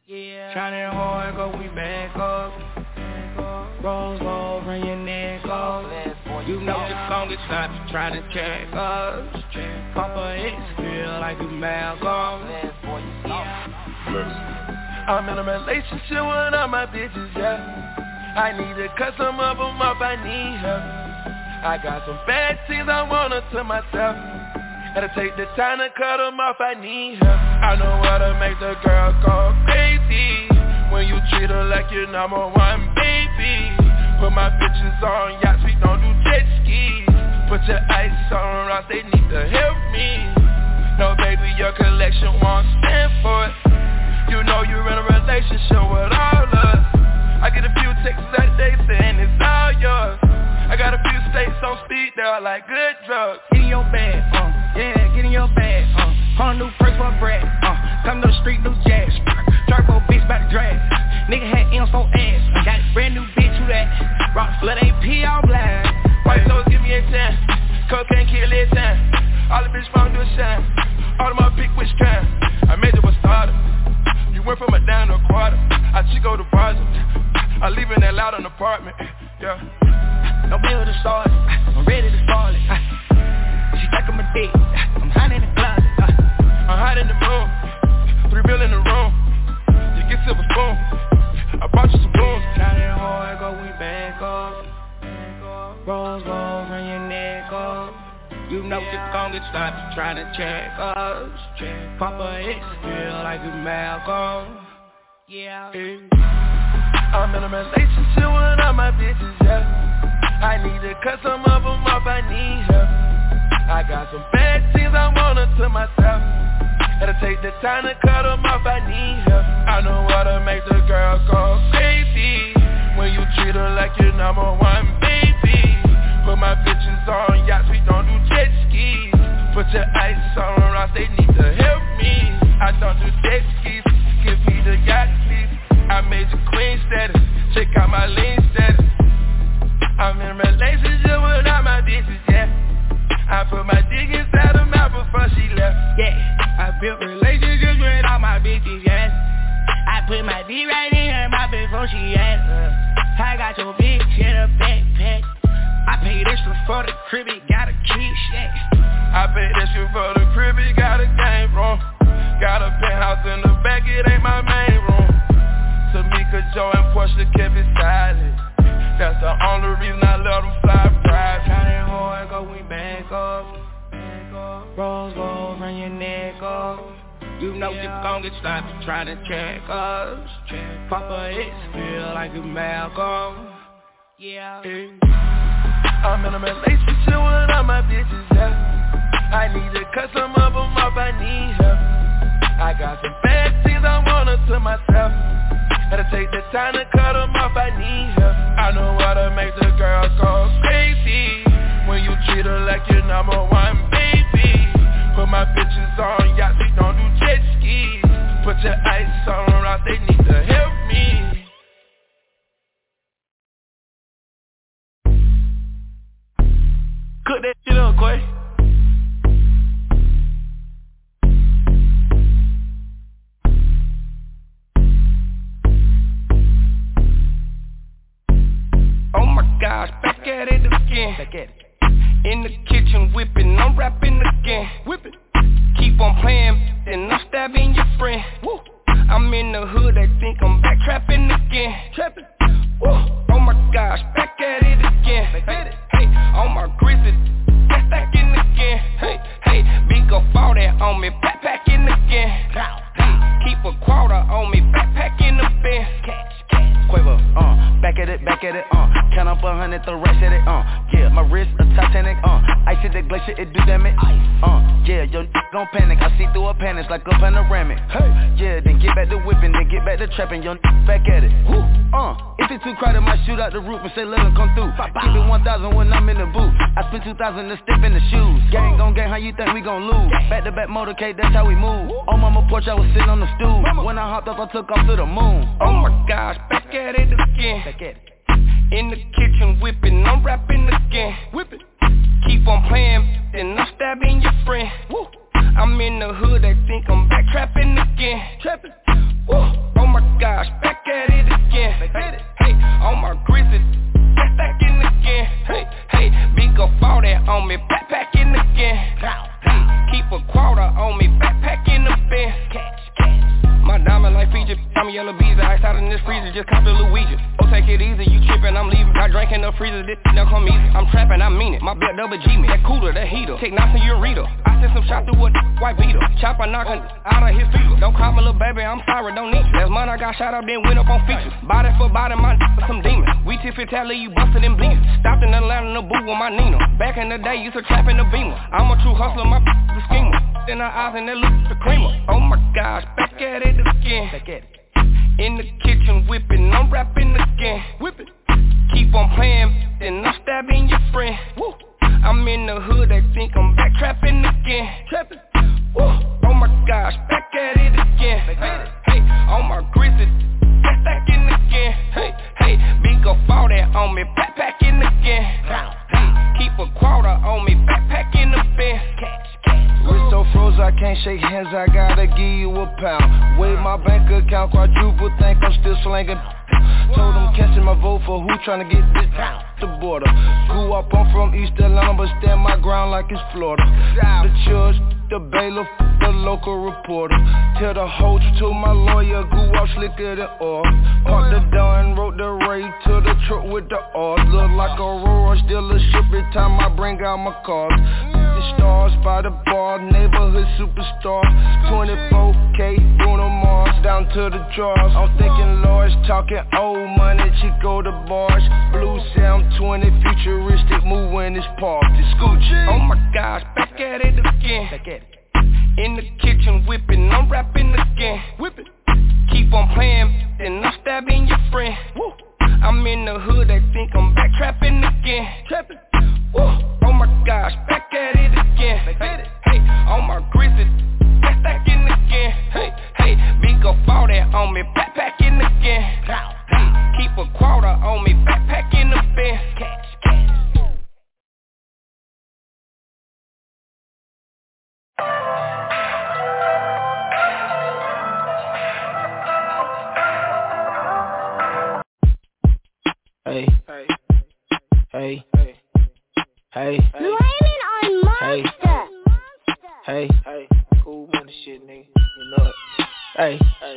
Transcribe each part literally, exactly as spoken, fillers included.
Yeah. Shining hard, go we back up. Rose gold, run your neck off. You know you're gon' get stopped trying to check us. Papa X feel like you Malcolm. I'm in a relationship with all my bitches, yeah. I need to cut some of them off, I need help. I got some bad things I want her to myself. Gotta take the time to cut them off, I need help. I know how to make the girl go crazy when you treat her like your number one baby. Put my bitches on yachts, we don't do jet skis. Put your ice on rocks, they need to help me. No baby, your collection won't stand for it. You know you're in a relationship with all us. I get a few texts that day saying it's all yours. I got a few states on speed, they're like good drugs. Get in your bag, uh, yeah, get in your bag, uh. Hunt new purse for a brat, uh. Come to the street, new jazz. Turbo bitch by the drag. Nigga had M's on ass. Got a brand new bitch, who that? Rock flood A P all black. White toes give me a chance. Cocaine kill it time. All the bitch wanna do a shine. All of my pick which kind. I made you a starter. You went from a down to a quarter. I Chico the project. I live in that loud apartment. Yeah. No bill to start it. I'm ready to start it. She like I'm a dick. I'm hot in the closet. I'm hot in the moon. Three bill in the room. You get silver spoon. I brought you some spoons. Shining hard, go we back up. Rose gold, run your neck up. You know you're gon' get stopped trying to check us. Papa X feel like you Malcolm. Yeah. I'm in a relationship with all my bitches, yeah. I need to cut some of them off, I need help. I got some bad things I want her to myself. Gotta take the time to cut them off, I need help. I know how to make the girl go crazy when you treat her like your number one baby. Put my bitches on yachts, we don't do jet skis. Put your ice on rocks, they need to help me. I don't do jet skis, give me the yacht please. I made you queen status, check out my lean status. I'm in a relationship with all my bitches, yeah. I put my dick inside her mouth before she left. Yeah, I built relationships with all my bitches, yeah. I put my dick right in her mouth before she asked. uh, I got your bitch in a backpack. I paid extra for the crib, it got a kid shack. I paid extra for the crib, it got a game room. Got a penthouse in the back, it ain't my main room. Tamika, Joe, and Portia kept it silent. That's the only reason I let them fly private. Shining hard, go we back up. Rose gold, run your neck off. You know yeah. You're gon' get stopped trying to check us. Papa X feel like you Malcolm. Yeah. I'm in a relationship with all my bitches, yeah. I need to cut some of them off, I need help. I got some bad things I want her to myself. Gotta take the time to cut them off, I need help. I know how to make the girl go crazy when you treat her like your number one baby. Put my bitches on yachts, we don't do jet skis. Put your ice on rocks, they need to help me. Cook that shit up, Quay. Oh my gosh, back at it again. Back at it. In the kitchen whipping, I'm rapping again. Whip it. Keep on playing, and I'm stabbing your friend. Woo. I'm in the hood, they think I'm back trapping again. Trapping. Woo. Oh my gosh, back at it again. Back at it. Hey, on my grizzly, back stacking again. Hey, hey, big go fall that on me, backpacking again. Hey, keep a quarter on me, backpacking the bin. Catch, catch. Quavo, uh, back at it, back at it, uh, count up a hundred, throw racks at it, uh, yeah, my wrist a Titanic, uh, ice at the glacier, it do damage, uh, yeah, your n*** gon' panic, I see through a panic like a panoramic, hey, yeah, then get back to whipping, then get back to trapping, your n*** back at it, woo, uh, if it's too crowded, might shoot out the roof and say let him come through, keep it one thousand when I'm in the booth, I spend two thousand to step in the shoes, gang gon' gang, how you think we gon' lose, back to back motorcade, that's how we move, on mama porch, I was sitting on the stool, when I hopped up, I took off to the moon, oh my gosh, back at it again. Back at it. In the kitchen whipping, I'm rapping again. Whip it. Keep on playing, and I'm stabbing your friend. Woo. I'm in the hood, they think I'm back trapping again. Trapping. Woo. Oh my like feature. I'm a yellow bees, I out in this freezer, just cop the Luigi. Oh, take it easy, you trippin', I'm leaving. Got drink in the freezer, this don't come easy. I'm trappin', I mean it. My belt double G me. That cooler, that heater. Take knots in your reader. I sent some shots through a white beater. Chopper knockin' out of his feet. Don't call me little baby, I'm sorry, don't need you. Last month I got shot up, then went up on features. Body for body, my some demon. We tip it, tally, you busted and bleeding. Stopped in Atlanta in the booth with my Nina. Back in the day, used to trap in the Beamer. I'm a true hustler, my the schemer. In her eyes and that look the creamer. Oh my gosh, back at it again. Back at it. In the kitchen whipping, I'm rapping again. Whip it. Keep on playing, then I'm stabbing your friend. Woo. I'm in the hood, they think I'm back trapping again. Trapping. Woo. Oh my gosh, back at it again. Back at it. Hey, on my grizzly, back stacking again. Hey, hey, big up all that on me, backpacking again. Hey, keep a quarter on me, backpacking the bin. Wrist so froze I can't shake hands, I gotta give you a pound. Weigh my bank account quadruple, think I'm still slanging. Told them catching my vote for who tryna get this down the border. Grew up, I'm from East Atlanta, but stand my ground like it's Florida. The judge, the bailiff, the local reporter. Tell the whole truth to my lawyer, grew up slicker than oil. Parked the door and wrote the raid to the truck with the odds. Look like a Royal dealership every time I bring out my cars. The stars by the bar, neighborhood superstar. twenty-four K, Bruno Mars, down to the drawers. I'm thinking Lord's talking old money, Chico the bars. Blue Sam twenty, futuristic, move when it's parked. It's Gucci. Oh my gosh, back at it again. Back at it. In the kitchen whipping, I'm rapping again. Whip it. Keep on playing, then I'm stabbing your friend. Woo. I'm in the hood, they think I'm back trapping again. Trapping. Woo. Oh my gosh, back at it again. Back at it. Hey, on my grizzly, back stacking again. Hey, hey, big up all that on me, backpacking again. Hey, keep a quarter on me, backpacking the bin. Catch, catch. Hey, hey, hey, hey, hey, on Monster. Hey, hey, cool money shit, nigga. You know it. Hey, hey.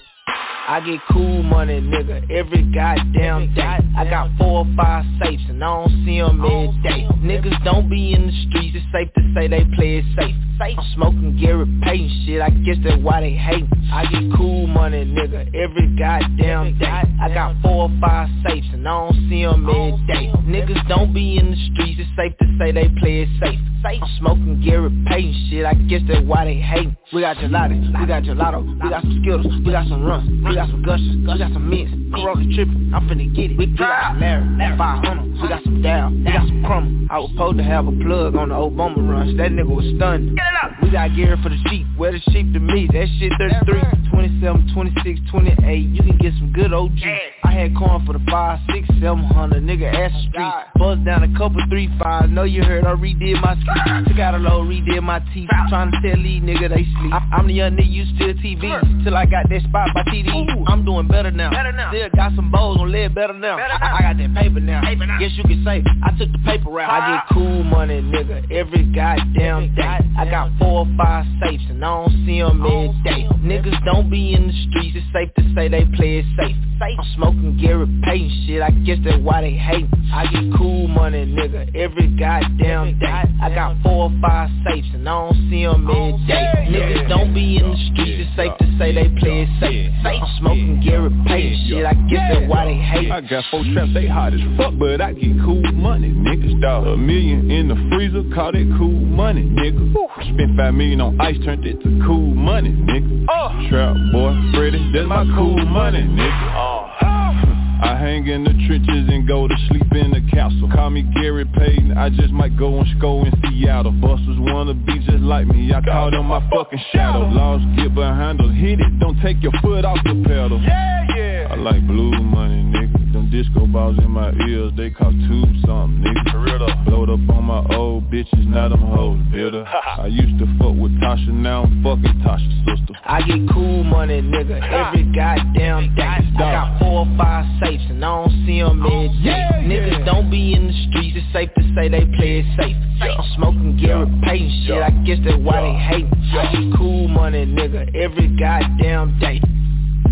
I get cool money, nigga, every goddamn day. I got four or five safes and I don't see them every day. Niggas don't be in the streets, it's safe to say they play it safe. I'm smoking Gary Payton shit, I guess that's why they hate me. I get cool money, nigga, every goddamn day. I got four or five safes and I don't see them every day. Niggas don't be in the streets, it's safe to say they play it safe. I'm smoking Gary Payton shit, I guess that's why they hate me. We got gelato, we got gelato, we got some Skittles, we got some runs, we got some gushers, we got some mints, Corolla trippin', I'm finna get it. We got some Larry, five hundred, we got some Dow, we got some Crumble. I was supposed to have a plug on the Obama runs, that nigga was stunned. We got gear for the sheep, where the sheep to me, that shit thirty-three, twenty-seven, twenty-six, twenty-eight, you can get some good O G. I had corn for the five, six, seven hundred, nigga ass the street, buzz down a couple three fives, know you heard I redid my ski, took out a load, redid my teeth, trying to tell these nigga they sleep. I, I'm the young nigga used to T V, till I got that spot by T D. I'm doing better now, still got some bowls on lead better now. I, I got that paper now, guess you can say I took the paper route. I get cool money, nigga, every goddamn day. I got four or five safes and I don't see them every day. Niggas don't be in the streets, it's safe to say they play it safe. I'm smoking Gary Payton shit, I guess that's why they hate me. I get cool money, nigga, every goddamn day. I got four or five safes and I don't see them every day. Niggas don't be in the streets, it's safe to say they play it safe. I'm smoking Gary Payton shit, I guess that's why they hate me. I got four traps, they hot as fuck, but I get cool money, niggas, dawg. A million in the freezer, call that cool money, nigga. Spent five million on ice, turned it to cool money, nigga. Uh. Trap boy, Freddy, that's my cool money, nigga. Uh. I hang in the trenches and go to sleep in the castle. Call me Gary Payton, I just might go and score in Seattle. Busters wanna be just like me, I call them my fucking shadow. Laws get behind us, hit it, don't take your foot off the pedal. Yeah, yeah. I like blue money, nigga. Them disco balls in my ears, they cost two something, nigga. For real though. Blowed up on my old bitches, now them hoes bitter. I used to fuck with Tasha, now I'm fucking Tasha's sister. I get cool money, nigga, every goddamn day. I got four or five safes and I don't see them every day. Niggas don't be in the streets, it's safe to say they play it safe. I'm smoking Gary Payton shit, I guess that's why they hate me. I get cool money, nigga, every goddamn day.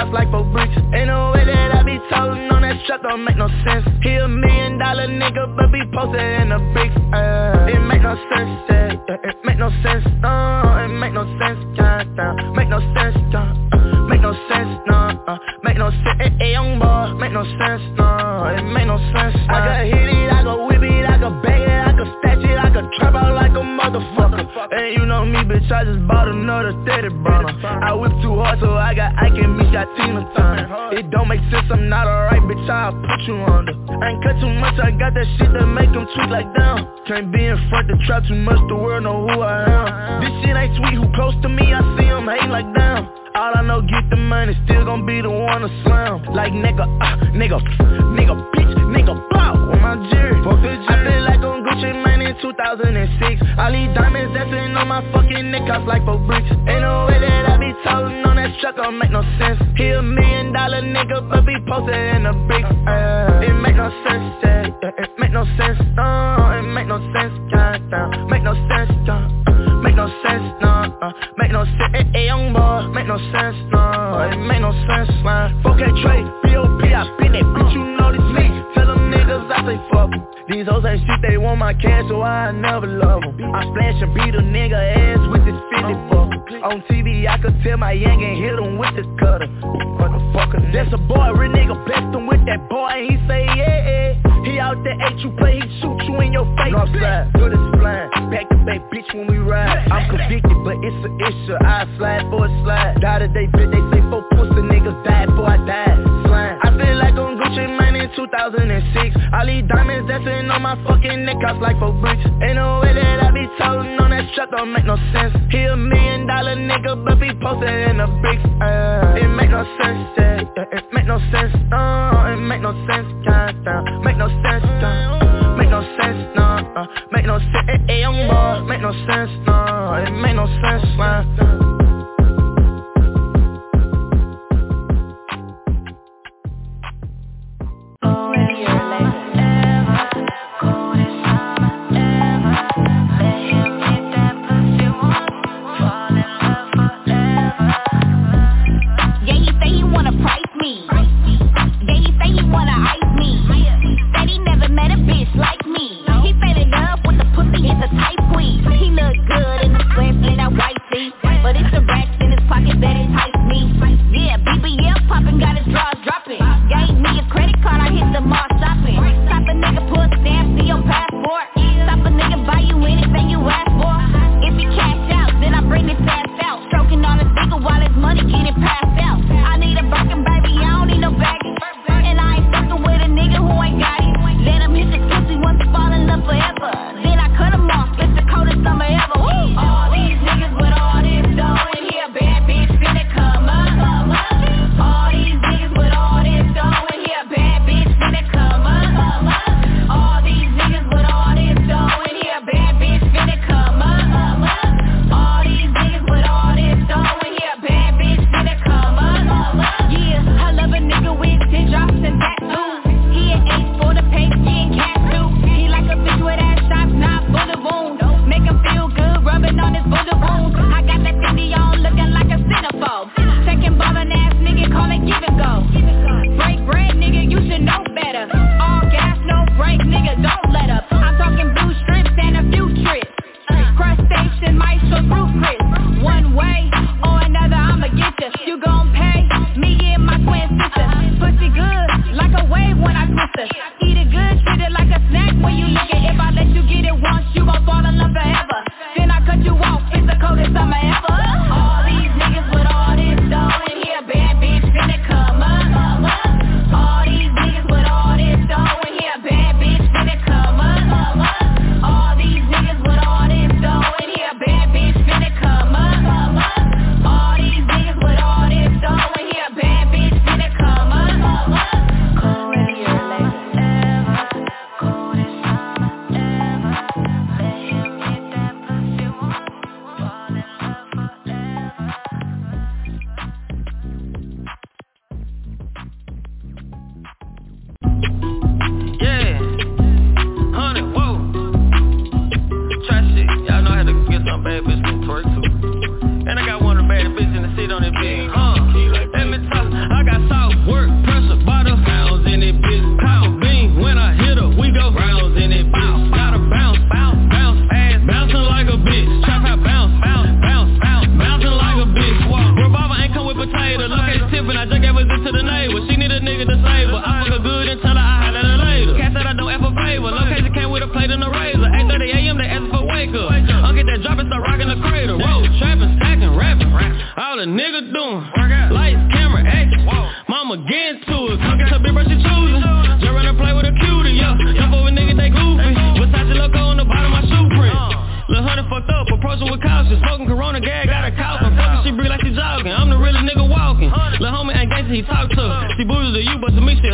cost like four bricks. Ain't no way that I be toting on that truck, don't make no sense. He a million dollar nigga, but be posted in the bricks. uh, It make no sense, yeah, yeah, it make no sense, no. It make no sense, yeah, yeah. Make no sense, yeah, uh, make no sense, no, uh, make no sense, hey, hey, young boy, make no sense, no. It make no sense, uh, I can hit it, I can whip it, I can bang it, I can snatch it, I can trap out like a motherfucker. And you know me, bitch, I just bought another thirty burner. I whip too hard, so I got Ike and me shot Tina time. It don't make sense, I'm not alright, bitch, I'll put you under. I ain't cut too much, I got that shit that make them tweak like down. Can't be in front, the trap too much, the world know who I am. This shit ain't sweet, who close to me, I see him hating like down. All I know, get the money, still gon' be the one to slam. Like nigga, uh, nigga, nigga, bitch, nigga, blow on my jury. I feel like on Gucci Mane in two thousand six. All these diamonds dancing on my fucking neck, cost like four bricks. Ain't no way that I be toting on that truck, don't make no sense. He a million dollar nigga, but be posted in the bricks. uh, It make no sense, yeah, yeah, it make no sense, no. It make no sense, yeah, yeah. Make no sense, yeah, uh, make no sense, no, uh, make no sense, hey, hey, young boy, make no sense, no. It make no sense, man. four K trade, B O P, I been that bitch, you know this me. Tell them niggas I say fuck em. These hoes ain't shit, they want my cash, so I never love them. I splash and beat a nigga ass with this fifty buck. On T V, I could tell my yank and hit him with the cutter. Motherfucker, that's a boy, real nigga blessed him with that boy, and he say yeah, yeah. He out there, ain't you play, he shoot you in your face. Northside, good as flying, back to back, bitch, when we ride. I'm convicted, but it's a issue, I slide for a slide. Die today, bitch, they say four pussy niggas died before I died. Slime. I feel like on Gucci Mane in two thousand six. All these diamonds dancing on my fucking neck, cost like four bricks. Ain't no way that I be toting on that truck, don't make no sense. He a million dollar nigga, but be posted in the bricks. uh, It make no sense, yeah, yeah, it make no sense, no. It make no sense, yeah, yeah. Make no sense, yeah, make no sense, no, uh, make no sense, hey, hey, young boy, make no sense, no. It make no sense, man. But it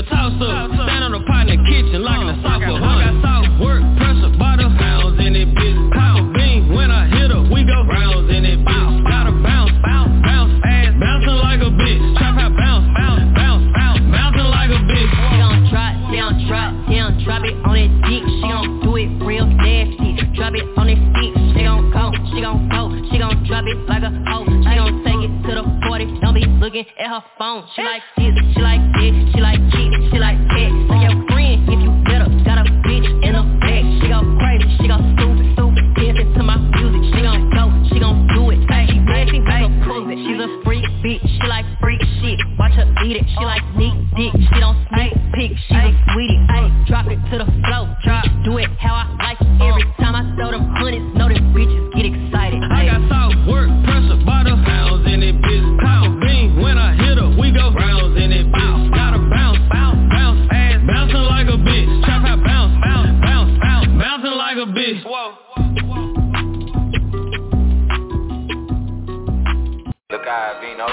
a toss-up. Stand on the pot in the kitchen, locking the soft up. I got soft work, pressure, butter, pounds in it, bitch. Pop a bean, when I hit her, we go rounds in it, bitch. Gotta bounce, bounce, bounce, ass bouncing like a bitch. Trap out, bounce, bounce, bounce, bounce, bouncing like a bitch. She gon' try, she gon' try, she gon' drop it on that dick. She gon' do it real nasty. Drop it on that stick. She gon' go, she gon' go, she gon' drop it like a hoe. She gon' take it to the forty. Don't be looking at her phone. She like this, she like this, she like kick, she like that. Tell your friend if you better, got a bitch in the back. She go crazy, she go stupid, stupid, dancing to my music. She gon' go, she gon' do it. Ay, she bad, she bad, prove it. She's a freak bitch, she like freak shit. Watch her eat it, she like neat dick. She don't snake pick, she a sweetie. Ay, drop it to the floor, drop, do it how I like it. Every time I throw them hundreds, know them bitches get excited. I got soft work, pressure, butter, pounds in it, bitch. Pop a bean, when I hit her, we go rounds in it, bitch. Gotta bounce, bounce, bounce, ass bouncing like a bitch. Trap out, bounce, bounce, bounce, bounce, bouncing like a bitch. Whoa. Look out, Vino.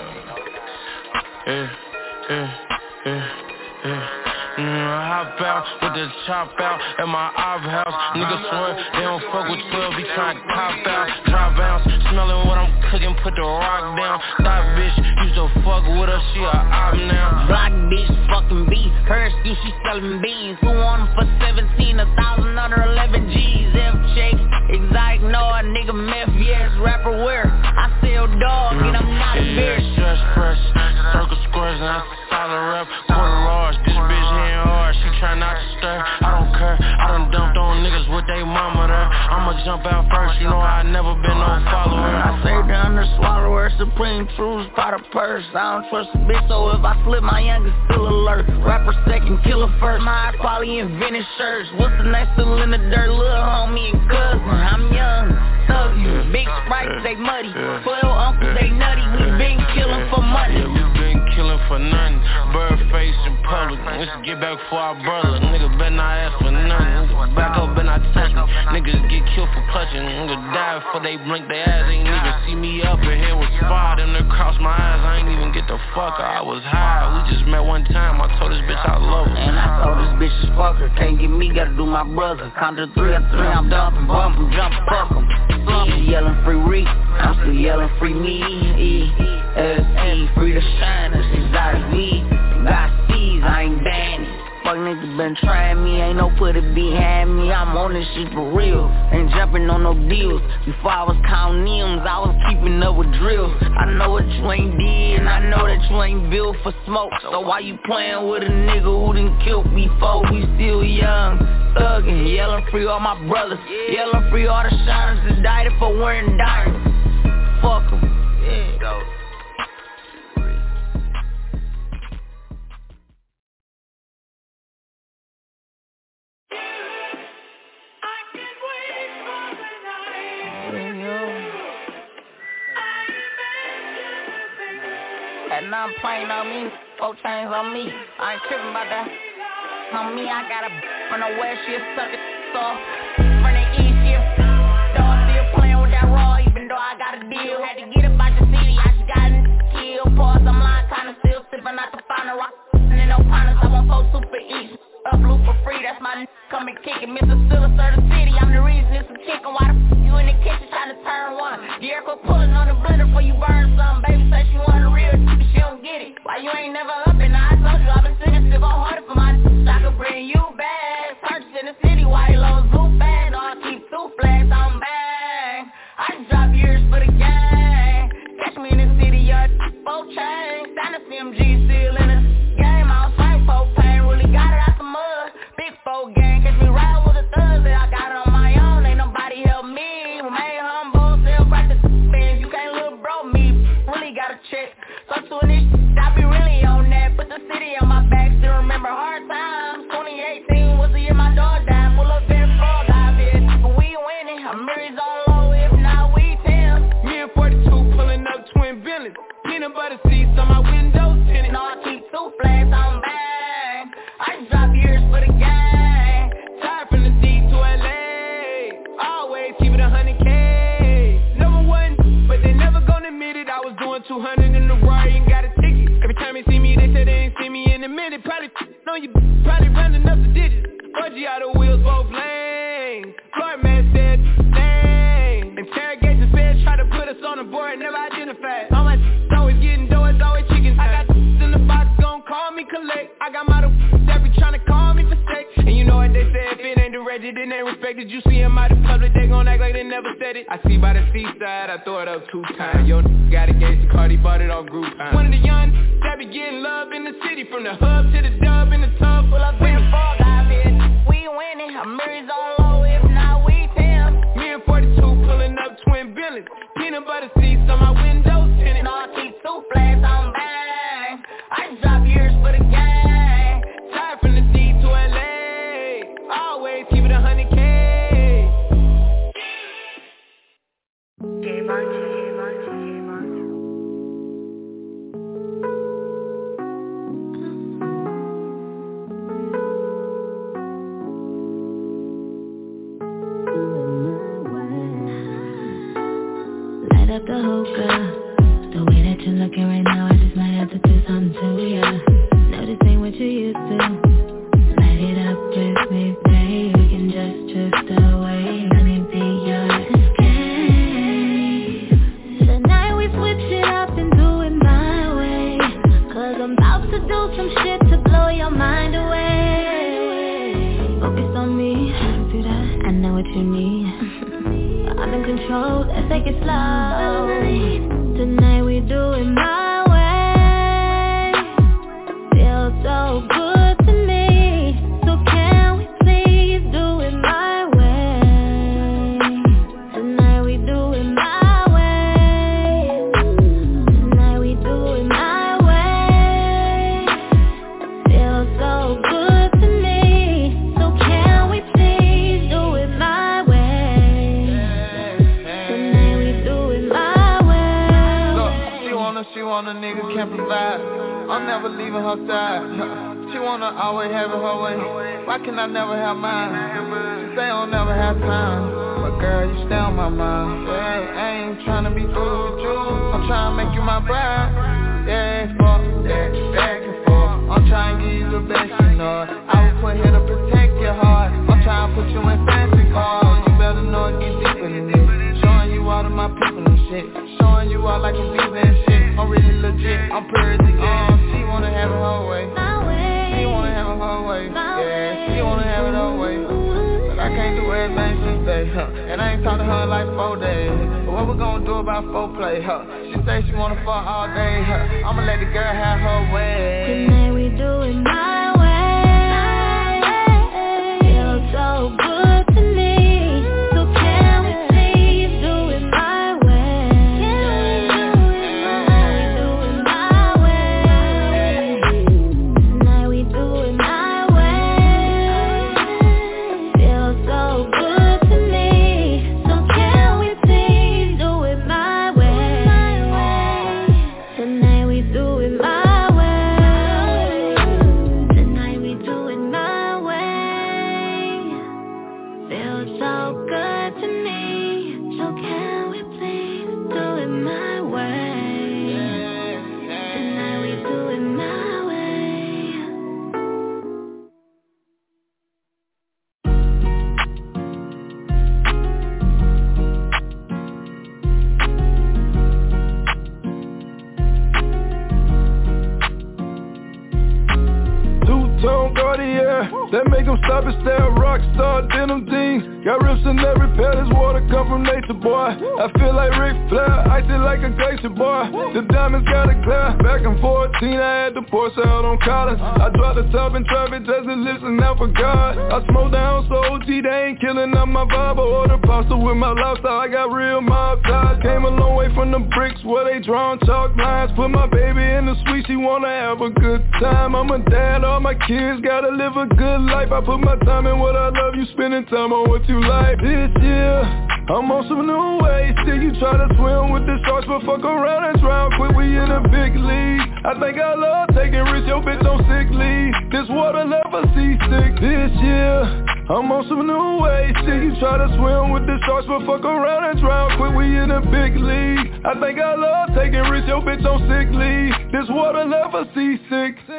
Yeah, yeah, yeah, yeah. Mm, I hop out with the chop out at my op house. Niggas swear they don't fuck with twelve, he tryna cop out. Drop bounce, smelling what I'm cooking, put the rock down. That bitch used to fuck with her, she a op now. Block bitch, fucking B. Her excuse, she selling beans. Who want them for seventeen, a thousand under eleven G's. F shake, exotic, no, a nigga meth, yes, rapper where I sell dog, and I'm not a bitch. Yeah, stress fresh, circle squares, and that's a solid rep. Quarter large, this bitch hitting hard, she try not to stir. I don't care, I done dumped on niggas with they mama there. I'ma jump out first, you know I never been no follower. I saved her under swallower, supreme truths, part of purse. I don't trust a bitch, so if I slip, my youngest still alert. Rapper second, killer first, my high quality invented shirts. What's the next still in the dirt, little homie and cousin. I'm young, thuggy, big sprites, they muddy. Twelve uncles, they nutty, we been killing for money. Yeah, we been killing for nothing. Bird face in public, let's get back for our brother. Nigga better not ask for nothing. Niggas back up, better not touch me. Niggas get killed for clutching. Niggas die before they blink their ass. Ain't even see me up and here with spot. Them there cross my eyes, I ain't even get the fuck her. I was high, we just met one time. I told this bitch I love her. And I told this bitch to fuck her. Can't get me, gotta do my brother. Count to three, at three, I'm dumping, bumping, jump, fuck em. She yelling free Reek, I'm still yelling free me. E, S, E, free the shiners, exotic weed. Got C's, I ain't Danny. Fuck niggas been trying me, ain't no put it behind me. I'm on this shit for real, ain't jumping on no deals. Before I was counting M's, I was keeping up with drills. I know what you ain't did, and I know that you ain't built for smoke. So why you playing with a nigga who done killed before? We still young, thuggin', yelling free all my brothers, yelling free all the shiners that died for wearing diamonds. Fuck em, yeah. Go. And now I'm playing on me, four chains on me. I ain't tripping about that. On me, I got a from the west, she a sucker soft. From the east, she a dog, still playing with that raw, even though I got a deal. Had to get about the city, I just got a kill. Pause, I'm lying, kinda still sipping out the final rock. And then no partners, I want four super east. Up loop for free, that's my n***, come and kick it. Mister Stiller, sir, the city, I'm the reason it's a chicken. Why the f*** you in the kitchen trying to turn one? Jericho pulling on the blender before you burn some. Baby say she want a real t- she don't get it. Why you ain't never up and I told you I've been sitting still go harder for my n***, I could bring you back. Purchase in the city, white low zoo bag. No, I keep two flags on bang. I just drop years for the gang. Catch me in the city, your four chains. Sign the C M G still in the game. I was fighting for pain, really got it out the mud. Big four gang, catch me right with the thugs that I got it on my own. Ain't nobody help me. Remain humble, still crack the fans. You can't little bro me, really gotta check. So to this, I be really on that. Put the city on my back, still remember hard times. twenty eighteen. four G out of wheels, both lanes. Floor man said name. Interrogation said try to put us on the board, never identified. All my always getting dough, it's always chicken. I got in the box, gon' call me collect. I got model that be tryna call me for steak. And you know what they say, if it ain't the Reggie, then they respected. You see him out in public, they gon' act like they never said it. I see by the seaside, I throw it up two times. Yo, got a gangsta card, he bought it off Groupon. One of the young that be getting love in the city, from the hub to the dub in the tub. Full up in the fog, I bitch. We winning, I'm mirrors all low, if not we ten. Me and forty-two pulling up twin billions. Peanut butter seats on my windows tinted. No, I keep two flags on bang. I just drop years for the gang. Tired from the D to L A. Always keep it a hundred K. Light up the hookah. The way that you're looking right now, I just might have to do something to ya. No, this ain't what you used to. Light it up with me, babe. We can just drift away. Let me be your escape. Tonight we switch it up and do it my way. Cause I'm about to do some shit to blow your mind away. Focus on me, do that. I know what you need. I'm in control, let's take it slow. Tonight we do it my way. Feels so good to me. So can we please do it my way? Tonight we do it my way. Tonight we do it my way. Feels so good to me. So can we please do it my way? Tonight we do it my way. She want a nigga can't provide. I'm never leaving her side. She wanna always have it her way. Why can I never have mine? She say I'll never have time, but girl, you stay on my mind. Yeah, I ain't tryna be through with you. I'm tryna make you my bride. Yeah, fuck that, back and forth. I'm tryna give you the best, you know. I was put here to protect your heart. I'm tryna put you in fancy cars. You better know it get deeper than this. Showing you all of my people and shit. Showing you all like a diva and shit. I'm really legit, I'm pretty legit. uh, She wanna have it her way. She wanna have it her way. Yeah, she wanna have it her way. But I can't do everything she say, huh? And I ain't talked to her in like four days. But what we gonna do about foreplay, huh? She say she wanna fuck all day, huh? I'ma let the girl have her way. Tonight we do it my way. Feels so good to me. So can we please do it my way? That make them stop and stare at rockstar denim jeans. Got rips in every pair, this water come from nature, boy. I feel like Ric Flair, icy like a glacier, boy. The diamonds got it clear. Back in fourteen, I had the Porsche out on college. I dropped the top in traffic just to listen out for God. I smoke down so O G, they ain't killing up my vibe. I order pasta with my lifestyle, I got real mob ties. Came a long way from the bricks where they drawn chalk lines. Put my baby in the suite, she wanna have a good time. I'm a dad, all my kids gotta live a good life. I put my time in what I love, you spending time on what you like. This year, I'm on some new ways. Still you try to swim with the sharks, but fuck around and drown quick, we in a big league. I think I love taking risks, your bitch on sick leave. This water never seasick. This year, I'm on some new ways. Still you try to swim with the sharks, but fuck around and drown quick, we in a big league. I think I love taking risks, your bitch on sick leave. This water never seasick.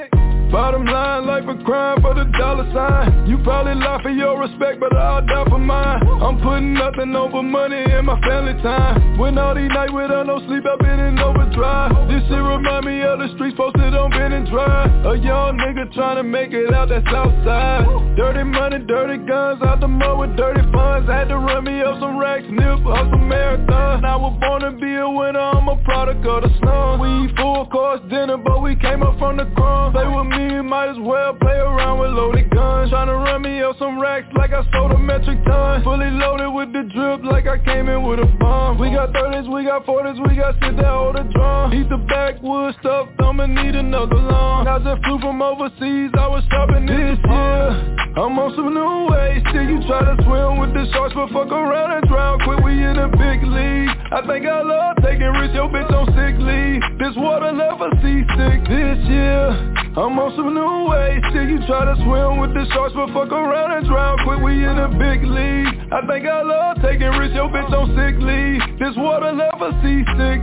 Bottom line, life a crime for the dollar sign. You probably lie for your respect, but I'll die for mine. I'm putting nothing over money in my family time. When all these nights without no sleep, I've been in overdrive. This shit remind me of the streets posted on Ben and Drive. A young nigga trying to make it out that south side. Dirty money, dirty guns, out the mud with dirty funds. Had to run me up some racks, nip, up some marathons. I was born to be a winner, I'm a product of the slum. We eat full course dinner, but we came up from the crumbs. Play with me, might as well play around with loaded guns. Tryna run me up some racks like I sold a metric ton. Fully loaded with the drip like I came in with a bomb. We got thirties, we got forties, we got shit that hold a drum. Eat the backwood stuff, I'ma need another long. I just flew from overseas, I was shopping this year. I'm on some new ways, still you try to swim with the sharks, but fuck around and drown quick, we in a big league. I think I love taking risks, your bitch on sick leave. This water never seasick this year. I'm on some new ways, still you try to swim with the sharks, but fuck around and drown quick, we in a big league. I think I love taking risks, your bitch on sick leave. This water never seasick.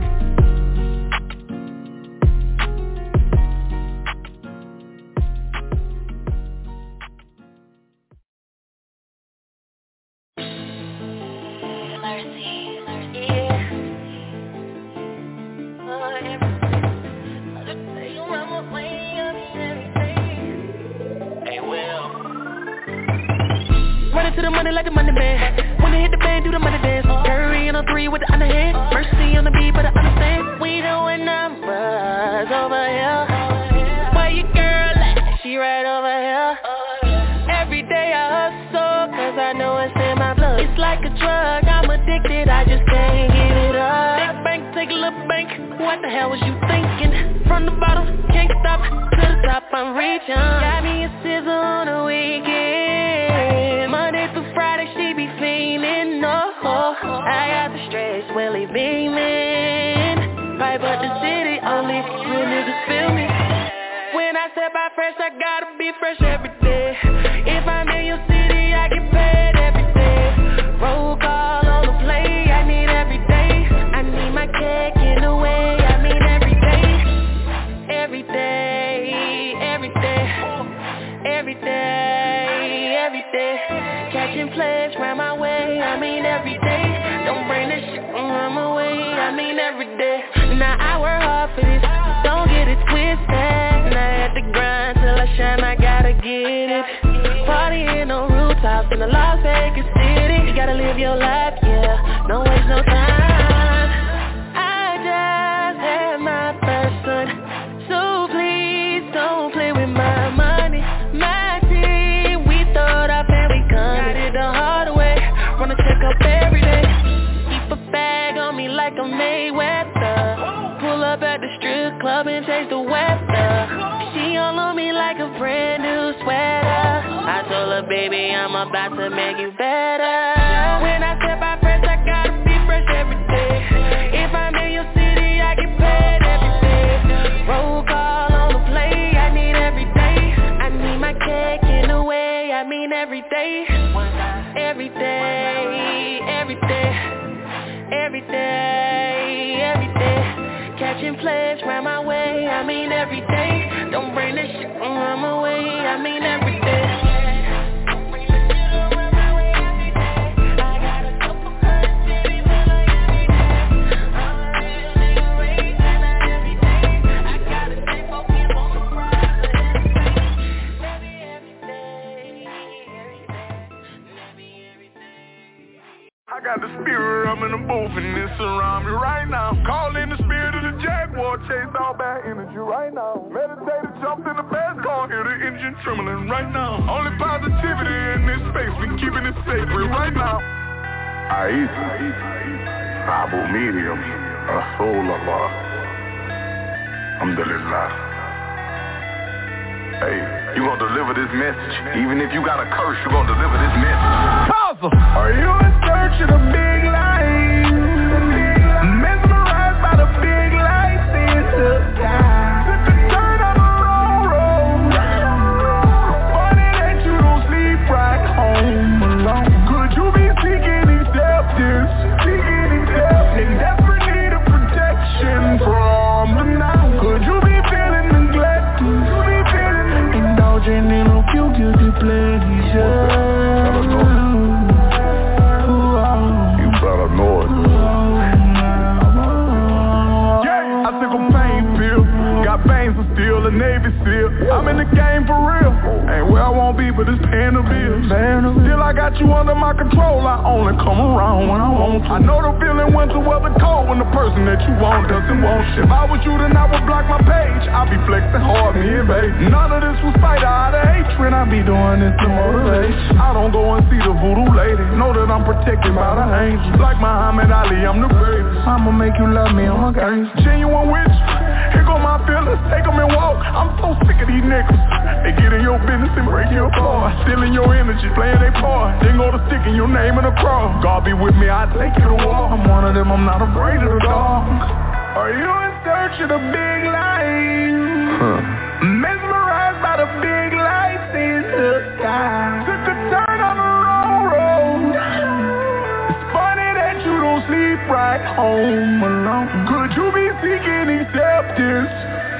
To the money like a money man. When they hit the band, do the money dance. Curry on a three with the underhand. Mercy on the beat, but I understand. We doing numbers over here. Where your girl at? She right over here. Every day I hustle, cause I know it's in my blood. It's like a drug, I'm addicted, I just can't give it up. Big bank, take a little bank. What the hell was you thinking? From the bottom, can't stop. To the top, I'm reaching. Got me a sizzle on the weekend. Monday through Friday, she be feeling, no. I got the stress, Willie beaming. Pipe up the city, only real niggas feel me. When I step out fresh, I gotta be fresh every day. If I'm in your city, I get paid every day. Roll call on the play, I need every day. I need my cake in the way, I mean every day. Every day, every day, every day, every day. Catching plays round my way, I mean every day. Don't bring this shit around my way, I mean every day. Now I work hard for this, don't get it twisted. And I had to grind till I shine, I gotta get it. Partying on rooftops in the Las Vegas city. You gotta live your life, yeah, no waste no time. I just had my first son, so please don't play with my money. My team, we thought our family come. Got it the hard way, wanna check up every day. Keep a bag on me like a Mayweather. Pull up at the strip club and change the weather. She all on me like a brand new sweater. I told her, baby, I'm about to make you better. When I step out fresh, I gotta be fresh every day. If I'm in your city, I get paid every day. Roll call on the play, I need every day. I need my cake in the way, I mean every day. Every day, every day, every day, every day. Catching plays round my way, I mean every day. Don't bring this shit around my way, I mean every day. I got the spirit, I'm in the booth and it's around me right now. Call in the spirit of the Jaguar, chase all bad energy right now. Meditated, jumped in the fast car, hear the engine trembling right now. Only positivity in this space, we keeping it sacred right now. Aisa, Abu Miriam, Rasulullah, Alhamdulillah. Hey, you gonna deliver this message. Even if you got a curse, you gonna deliver this message. Are you in search of the big light? Mesmerized by the big lights in the sky. If you turn on the wrong road, funny that you don't sleep right home alone. Could you be seeking acceptance, seeking acceptance, in desperate need of protection from the night? Could you be feeling neglected? Could you be feeling neglected? got you under my control, I only come around when I want to. I know the feeling winter weather cold when the person that you want doesn't want shit. If I was you, then I would block my page. I be flexing hard, me and babe. None of this was fight out of hatred. I be doing this to motivate. I don't go and see the voodoo lady. Know that I'm protected by the angels. Like Muhammad Ali, I'm the greatest. I'ma make you love me, I'm a gangster. Genuine with you. Here go my feelings, take them and walk. I'm so sick of these niggas. They get in your business and break your car. Stealing your energy, playing their part. Then go to sticking your name in a cross. God be with me, I take you to war. I'm one of them, I'm not afraid of the dark. Are you in search of the big light? Huh. Mesmerized by the big lights in the sky. Took a turn on the wrong road. It's funny that you don't sleep right home alone. Could you be seeking acceptance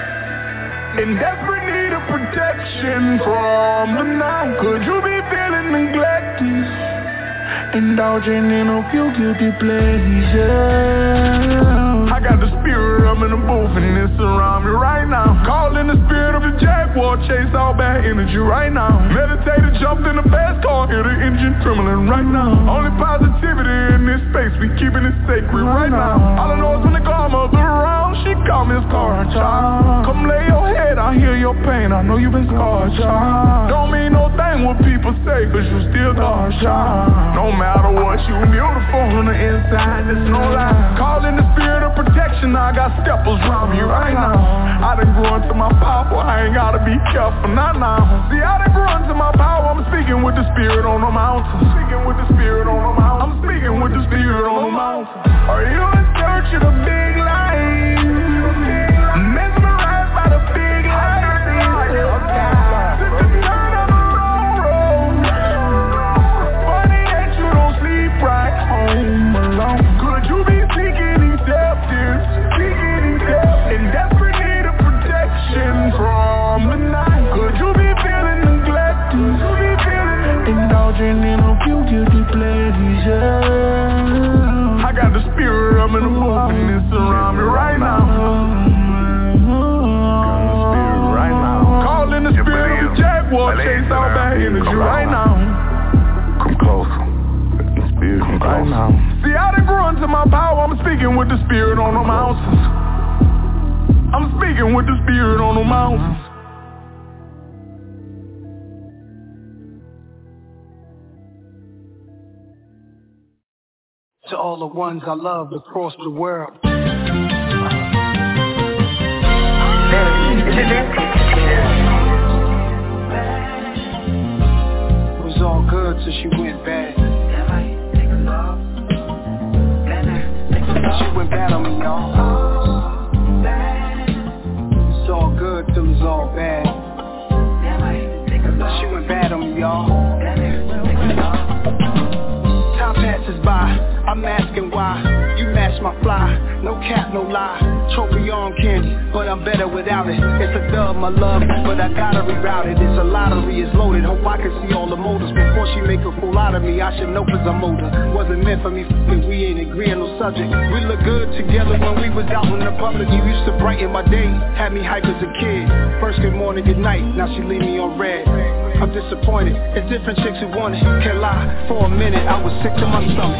in desperate need of protection from the night? Could you be feeling neglected, indulging in a few guilty pleasures? I got the spirit, I'm in the booth and it's around me right now. Calling the spirit of the Jaguar, chase all bad energy right now. Meditated, jumped in the fast car, hear the engine trembling right now. Only positivity in this space, we keeping it sacred right now. All I know is when the karma's around, she call me a scar child. Come lay your head, I hear your pain, I know you've been scarred, child. Don't mean no thing what people say, cause you still God, child. No matter what, you beautiful on the inside, there's no lie. Calling the spirit of protection, I got steppers around me right now. I done grew into my power, I ain't gotta be careful, not now. See, I done grew into my power, I'm speaking with the spirit on the mountain. Speaking with the spirit on the mountain. I'm speaking with the spirit on the mountain. Are you in search of the big light? Mesmerized by the big light in the sky. Took a turn on the wrong road. It's funny that you don't sleep right home alone. Could you be seeking acceptance, seeking acceptance in desperate need of protection from the night? Could you be feeling neglected, could you be feeling indulging in a few guilty pleasures? I got the spirit, I'm in the booth and it's around me right now. Right now. Calling the spirit of the Jaguar, chase all bad energy right now. Come closer. The spirit come right now. See, I done grew into my power, I'm speaking with the spirit on the mountains. I'm speaking with the spirit on the mountains. To all the ones I love across the world. It was all good till she went bad. She went bad on me, y'all. It's all good till it's all bad. She went bad on me, y'all. Time passes by, I'm asking why. You match my fly, no cap, no lie. Trophy on candy, but I'm better without it. It's a dub, my love, but I gotta reroute it. It's a lottery, it's loaded. Hope I can see all the motives before she make a fool out of me. I should know cause I'm older. Wasn't meant for me, f***ing, we ain't agreeing no subject. We look good together when we was out in the public. You used to brighten my day, had me hype as a kid. First good morning, good night, now she leave me on red. I'm disappointed, it's different chicks who want it. Can't lie, for a minute I was sick to my stomach.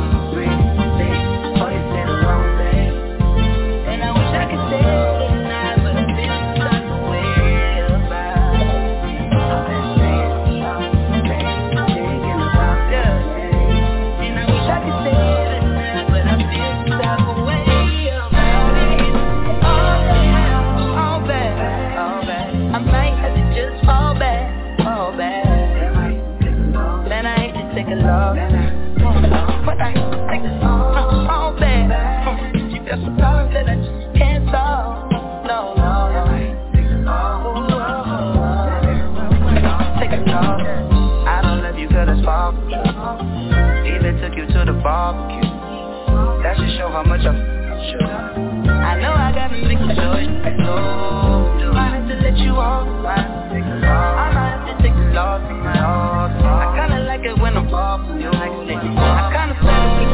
Barbecue. That should show how much I'm sure. I know I got to make a choice. So, do I have to let you off? I might have to take the loss. I kinda like it when I'm off. You like it. I kinda feel it.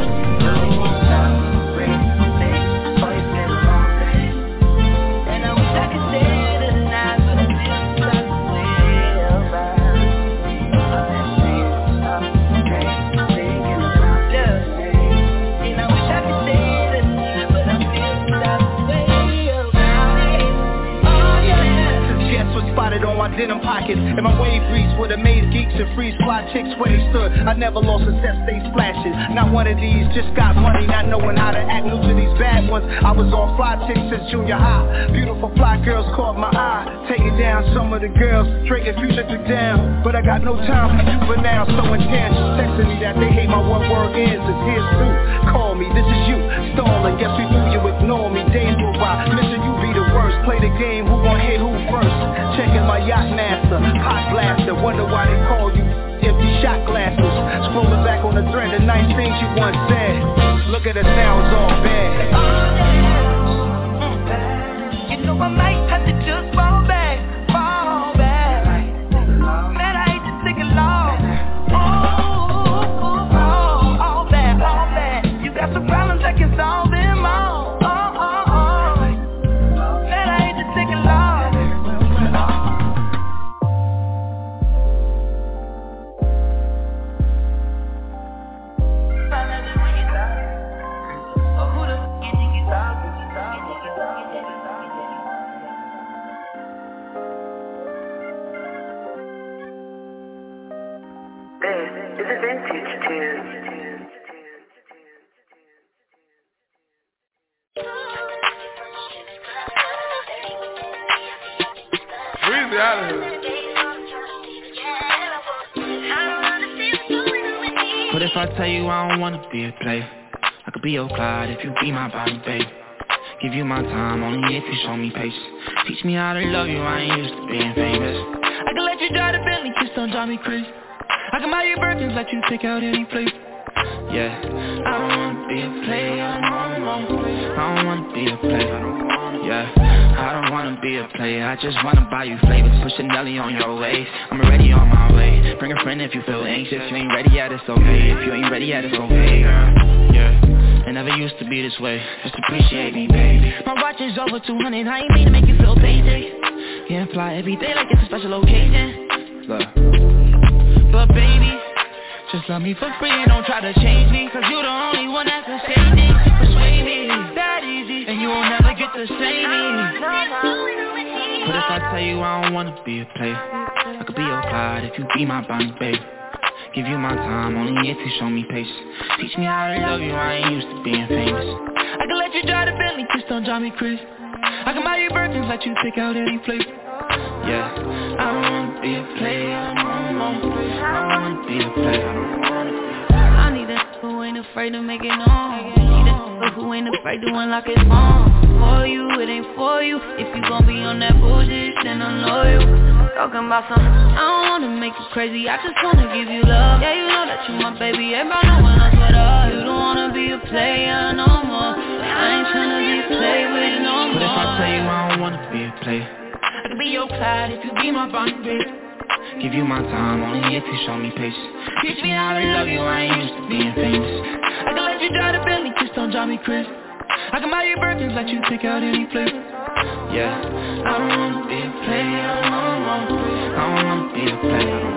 And I wish I could stay tonight, but I feel like we're denim pockets. And my wave reach with amaze geeks and freeze fly chicks where they stood. I never lost a set, stay splashing. Not one of these, just got money, not knowing how to act. New to these bad ones, I was on fly chicks since junior high. Beautiful fly girls caught my eye. Taking down some of the girls, straight and future to down. But I got no time for juvenile, so intense. Texting me that they hate my one word answers. Here's two, call me, this is you. Stalling, guess we knew you ignore me. Dangerous, mission you be the worst. Play the game, who gon' hit who first? Checking my yacht master, hot blaster. Wonder why they call you empty shot glasses. Scrolling back on the thread, the nice things you once said. Look at us now, it's all bad. You know I might have to just fall back, fall back. Man, I hate to take it long. Oh, oh, oh, all bad, all bad. You got some problems, I can solve them all. Oh, oh, oh. Man, I hate to take it long. This is a vintage tune. Weezy out of here. What if I tell you I don't wanna be a player? I could be your Clyde if you be my body, babe. Give you my time, only if you show me patience. Teach me how to love you, I ain't used to being famous. I can let you drive the Bentley, just don't drive me crazy. I can buy you Birkins, let you take out any place. Yeah, I don't wanna be a player, no, no. I don't wanna be a player. Yeah, I don't wanna be a player. I just wanna buy you flavors. Push a Nelly on your waist. I'm already on my way. Bring a friend if you feel anxious. You ain't ready yet, it's okay. If you ain't ready yet, it's okay, girl. Yeah, it never used to be this way. Just appreciate me, baby. My watch is over two hundred. I ain't mean to make you feel basic. Can't fly every day like it's a special occasion. Look. But baby, just love me for free and don't try to change me. Cause you the only one that can say things to persuade me. That easy, and you will never get to save me. But if I tell you I don't wanna be a player, I could be your Clyde if you be my Bonnie, babe. Give you my time, only if you show me patience. Teach me how to love you, I ain't used to being famous. I can let you drive the Bentley, just don't drive me crazy. I can buy you Birkins, let you pick out any place. Yeah, I don't wanna be a player, no, no. I don't wanna be a player. I need a who ain't afraid to make it known. Need a who ain't afraid to unlock his phone. For you, it ain't for you. If you gon' be on that bullshit, then I'm loyal. Talking about some, I don't wanna make you crazy. I just wanna give you love. Yeah, you know that you my baby. Everybody know when I sweat up. You don't wanna be a player no more. I ain't tryna be played with no more. But if I tell you I don't wanna be a player, I could be your Clyde if you be my Bonnie, babe. Give you my time, only if you show me patience. Teach me how to love you, I ain't used to being famous. I can let you drive the Bentley, just don't drive me crazy. I can buy you Birkins, let you pick out any place. Yeah, I don't wanna be a player, no, no. I don't wanna be a player.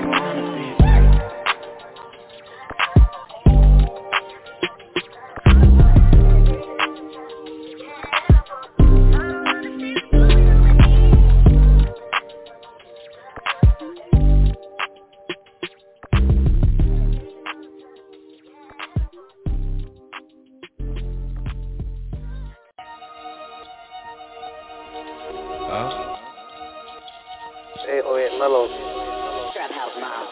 Mellow. Trap House Mom.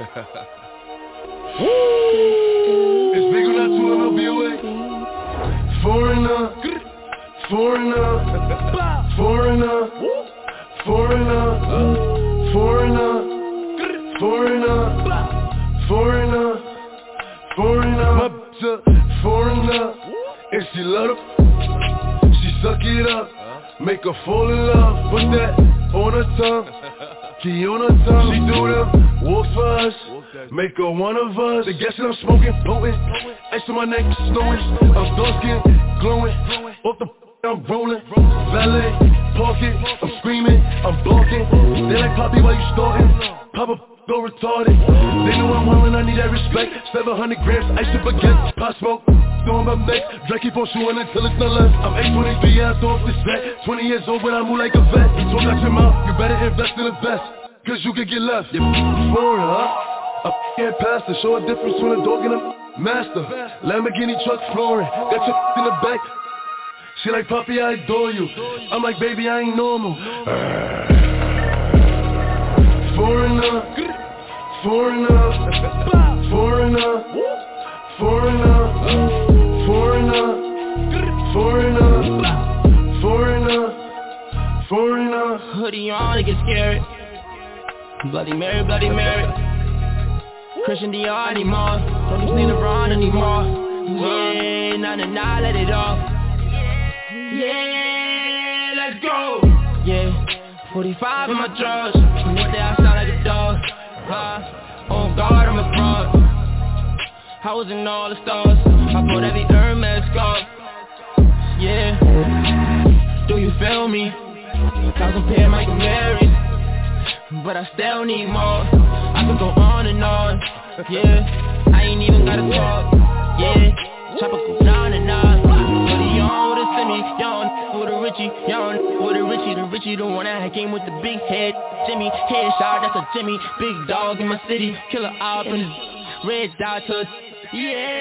It's big on that two M L B away. Foreigner, foreigner, foreigner, foreigner, foreigner, foreigner, foreigner, foreigner. My bitch a foreigner, and she love it. She suck it up, make her fall in love. Put that on her tongue. Key on her tongue, she do them walks for us, make her one of us. The gas that I'm smoking, potent, ice on my neck, snowing. I'm dark skin, glowing, off the I'm rolling. Valet, parking, I'm screaming, I'm blocking. They like Poppy while you starting, pop up, go retarded. They know I'm wildin', I need that respect. seven hundred grams, ice to forget, pot smoke. On my neck, Drake keep on shooting until it's not left. I'm age twenty-three, ass off the set. Twenty years old, but I move like a vet. Talk out your mouth, you better invest in the best. cause you could get left. You're foreign, huh? A f***ing pastor, show a difference between a dog and a master. Lamborghini truck flooring, got your in the back. She like, Poppy, I adore you. I'm like, baby, I ain't normal. Foreigner, foreigner, foreigner, foreigner, foreigner, foreigner, foreigner, foreigner. Hoodie on, they get scared. Bloody Mary, Bloody Mary. Christian Dior anymore. Don't you see LeBron anymore. Yeah, nah, nah, nah, let it off. Yeah, let's go. Yeah, forty-five in my drawers. One day I sound like a dog. Uh, on guard, I'm a fraud. I was in all the stars. I bought every Hermes scarf. Yeah, do you feel me? I compare Michael Mary's, but I still need more. I could go on and on. Yeah, I ain't even gotta talk. Yeah, chopper go down and on. But he on with a semi, y'all with a Richie, y'all with a Richie, the Richie, the one that came with the big head. Jimmy, headshot, that's a Jimmy, big dog in my city, killer op in his red dot to yeah.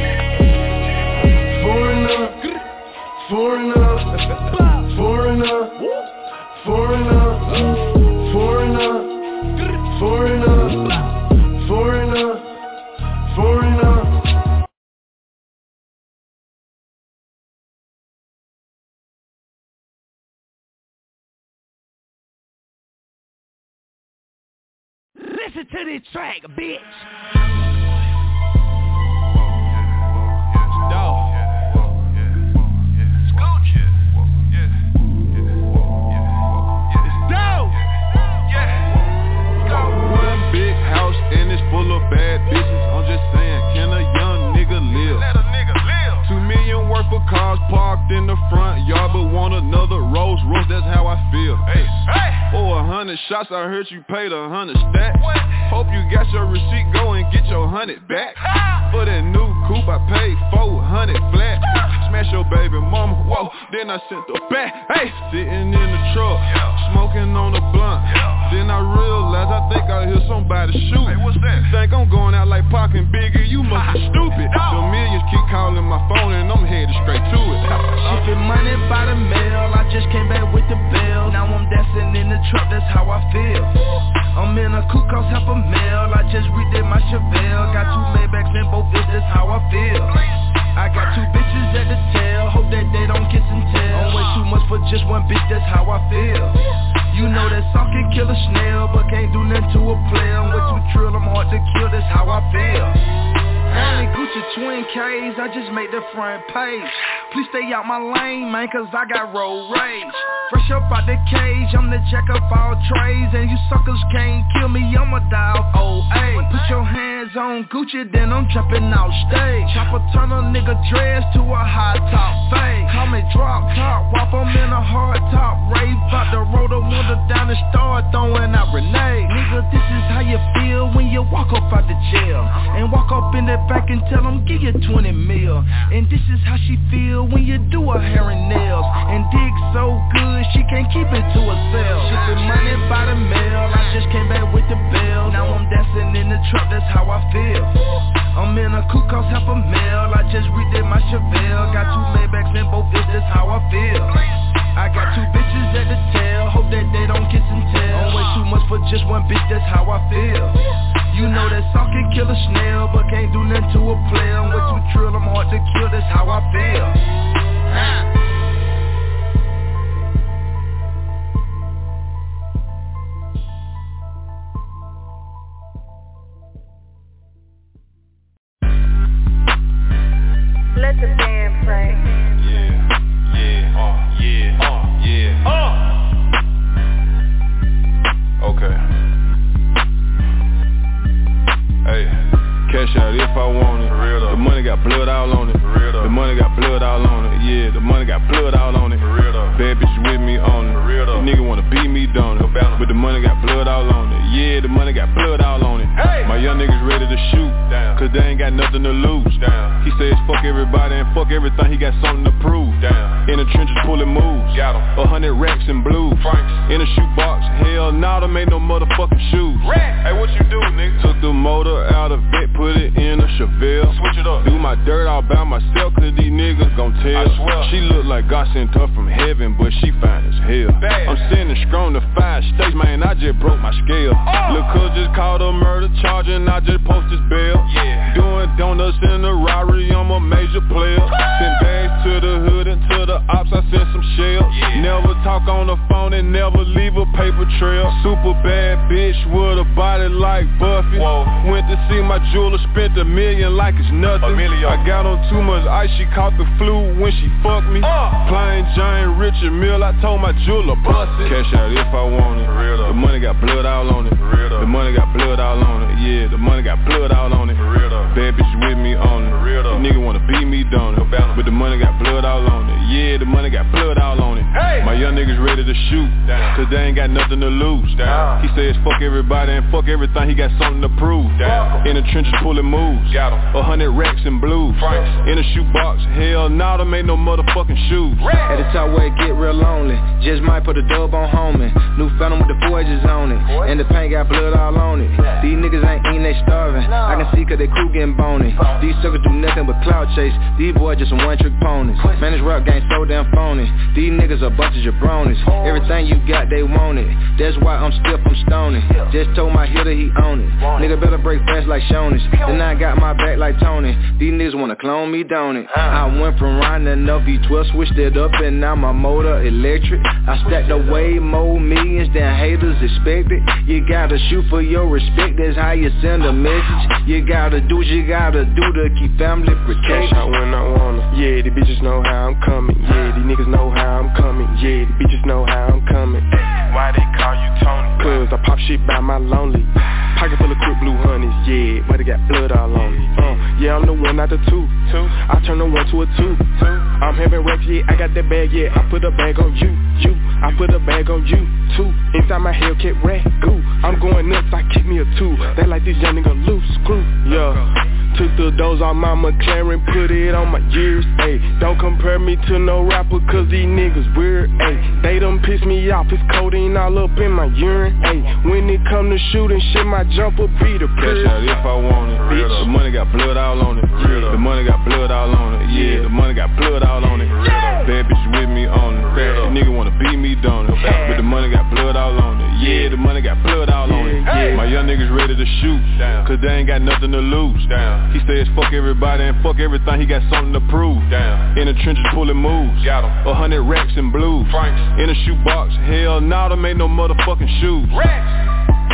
Foreigner, foreigner, foreigner, foreigner, foreigner, foreigner, foreigner, foreigner. Listen to this track, bitch. Dog. And it's full of bad bitches. I'm just saying, can a young nigga live? Let a nigga live. Two million worth of cars parked in the front yard, but want another Rolls Royce. That's how I feel. Hey, hey. For a hundred shots, I heard you paid a hundred stacks. What? Hope you got your receipt. Go and get your hundred back. Ah. For that new coupe, I paid four hundred flat. Ah. Smash your baby mama. Whoa. Then I sent her back. Hey, sitting in the truck, yeah. Smoking on a blunt. Yeah. Then I realized I think I hear somebody shoot. Hey, what's that? Think I'm going out like Pac and Biggie, you must be stupid. The millions keep calling my phone and I'm headed straight to it. Shipping money by the mail, I just came back with the bill. Now I'm dancing in the truck, that's how I feel. I'm in a coupe, cost half a mil. I just redid my Chevelle. Got two Maybachs in both bits, that's how I feel. I got two bitches at the tail, hope that they don't kiss and tell. I'm way too much for just one bitch, that's how I feel. You know that song can kill a snail, but can't do nothing to a player. I'm way too trill, I'm hard to kill, that's how I feel. Only Gucci twin K's, I just made the front page. Please stay out my lane, man, cause I got road rage. Fresh up out the cage, I'm the jack of all trades. And you suckers can't kill me, I'ma die off old age. Put your hands on Gucci, then I'm jumping out stage. Chopper turn a nigga dress to a high top fade. Call me drop top, whop I'm in a hard top. Rave out the road, I wander down and start throwing out grenades. Nigga, this is how you feel when you walk up out the jail. And walk up in the back and tell them give you twenty mil. And this is how she feel when you do her hair and nails. And dig so good, she can't keep it to herself. Shipping money by the mail, I just came back with the bill. Now I'm dancing in the truck, that's how I feel. I'm in a coupe, cost half a mil. I just redid my Chevelle. Got two Maybachs in both bits, that's how I feel. I got two bitches at the tail, hope that they don't kiss and tell. I'm way too much for just one bitch, that's how I feel. You know that song can kill a snail, but can't do nothing to a player. I'm way too trill, I'm hard to kill, that's how I feel. Let the band play. Yeah, yeah, uh, yeah, uh, yeah, uh. Okay. Hey, cash out if I want it. Real the money got blood all on it. Real the money got blood all on it. Yeah, the money got blood all on it. Real bad bitch with me on it. Real the nigga wanna beat me down it. But the money got blood all on it. Yeah, the money got blood all on it. Hey, my young niggas ready to shoot. Damn. Cause Cause they ain't got nothing to lose. Damn. He says fuck everybody and fuck everything, he got something to prove. Damn. In the trenches pulling moves. Got him. A hundred racks and blues. Franks. In a shoebox, hell nah, them ain't no motherfucking shoes. Rack. Hey, what you do, nigga? Took the motor out of vet, put it in a Chevelle. Switch it up. Do my dirt all by myself, cause these niggas gon' tell. I swear. She look like God sent her from heaven, but she fine as hell. Bad. I'm sending strong to five states, man, I just broke my scale. Oh. Lil' cuz just called a murder charge and I just posted his bail. Yeah. Doing donuts in the Rari, I'm a major player. Send bags to the hood and to the ops, I sent some shells. Yeah. Never talk on the phone and never leave a paper trail. Super bad bitch with a body like Buffy. Whoa. Went to see my jeweler, spent a million like it's nothing. I got on too much ice, she caught the flu when she fucked me. Uh. Plain Jane Richard Mill, I told my jeweler bust it. Cash out if I want it. The money got blood all on it. The money got blood all on it. Yeah, the money got blood all on it. Bad bitch with me on it. The nigga wanna beat me down it. But the money got blood all on it. Yeah, the money got blood all on it. Hey. My young niggas ready to shoot. Damn. Cause they ain't got nothing to lose. Damn. He says fuck everybody and fuck everything, he got something to prove. Damn. In the trenches pulling moves. Got him. A hundred racks and blues. Franks. In a shoebox, hell nah, them ain't no motherfucking shoes. At the top where it get real lonely, just might put a dub on homie. New phantom with the forges on it, and the paint got blood all on it. These niggas ain't eating, they starving. I can see cause they crew getting bony. These suckers do nothing but cloud chase. These boys just some one trick ponies. Man, this rap game so damn phony. These niggas are bunch of jabronis. Everything you got, they want it. That's why I'm stiff, I'm stony. Just told my hitter he own it. Nigga better break fast like Shoney's. Then I got my back like Tony. These niggas wanna clone me, don't it? I went from riding up V twelve, switched it up, and now my motor electric. I stacked away more millions than haters expected. You gotta shoot for your respect, that's how you send a message. You gotta do what you gotta do to keep family protected. Cash out when I wanna. Yeah, these bitches know how I'm coming. Yeah, these niggas know how I'm coming. Yeah, these bitches know how I'm coming. Why they call you Tony? Cause I pop shit by my lonely. Pocket full of quick blue honeys, yeah, but it got blood all on it. Uh, yeah, I'm the one, not the two. two. I turn the one to a two. two. I'm having racks, yeah, I got that bag, yeah. I put a bag on you, you. I put a bag on you, too. Inside my Hellcat rag, goo. I'm going nuts, I kick me a two. They like this young nigga loose, screw, yeah. Took the doors on my McLaren, put it on my years, ayy. Don't compare me to no rapper, cause these niggas weird, ayy. They done piss me off, it's codeine all up in my urine, ayy. When it come to shooting shit, my jumper be the cash out if I want it, bitch. The money got blood all on it, yeah. The money got blood all on it, yeah. The money got blood all on it. Bad bitch with me on it. The nigga wanna beat me down it, but the money got blood all on it, yeah. The money got blood all on it. Yeah. My young niggas ready to shoot, cause they ain't got nothing to lose. Damn. He says fuck everybody and fuck everything, he got something to prove. Damn. In the trenches pulling moves. Got him. A hundred racks and blues. Franks. In a shoebox, hell nah, them ain't no motherfucking shoes. Racks.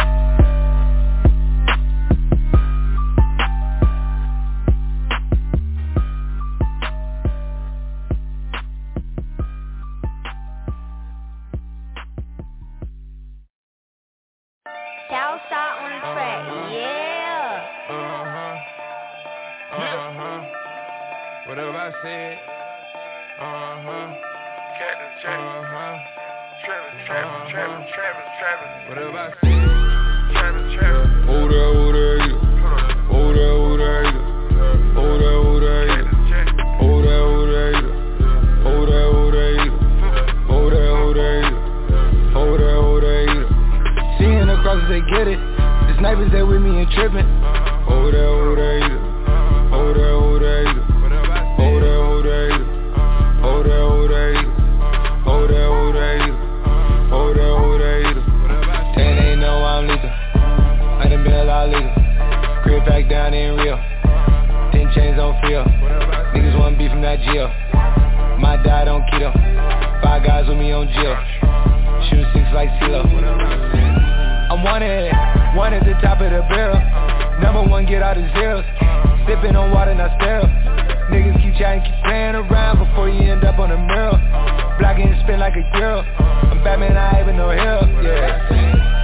Southside on the track, yeah. Uh-huh. Uh-huh. Whatever I said. Uh-huh. Captain Travis. Uh-huh. Travis, Travis, Travis, Travis, Travis. Whatever I said. Travis, Travis. Oh, there, oh, there, yeah. Oh, there, oh, there, yeah. Oh, there, oh, there, yeah. Oh, there, oh, there, yeah. Oh, there, oh, there, yeah. Oh, there, oh, there, yeah. Oh, there, oh, there, yeah. Seeing the crosses, they get it. The snipers, they with me and tripping. Oh, there, oh, there, yeah. Oh, there, oh, there, yeah. Oh, there, oh, there, yeah. Oh, there, oh, there, yeah. Oh, there, oh, there, yeah. Oh, there, oh, there, yeah. Ten ain't know I'm lethal. I done been a lot legal. Crib back down in Rio. Ten chains on feel. Niggas want beef from that jail. My diet on keto. Five guys with me on jail. Shoot six like CeeLo. I'm wanted, one at the top of the barrel. Number one, get out of zeros. Sipping on water, not sterile. Niggas keep chatting, keep playing around before you end up on a mural. Blocking and spin like a girl. I'm Batman, I ain't even no hell, yeah.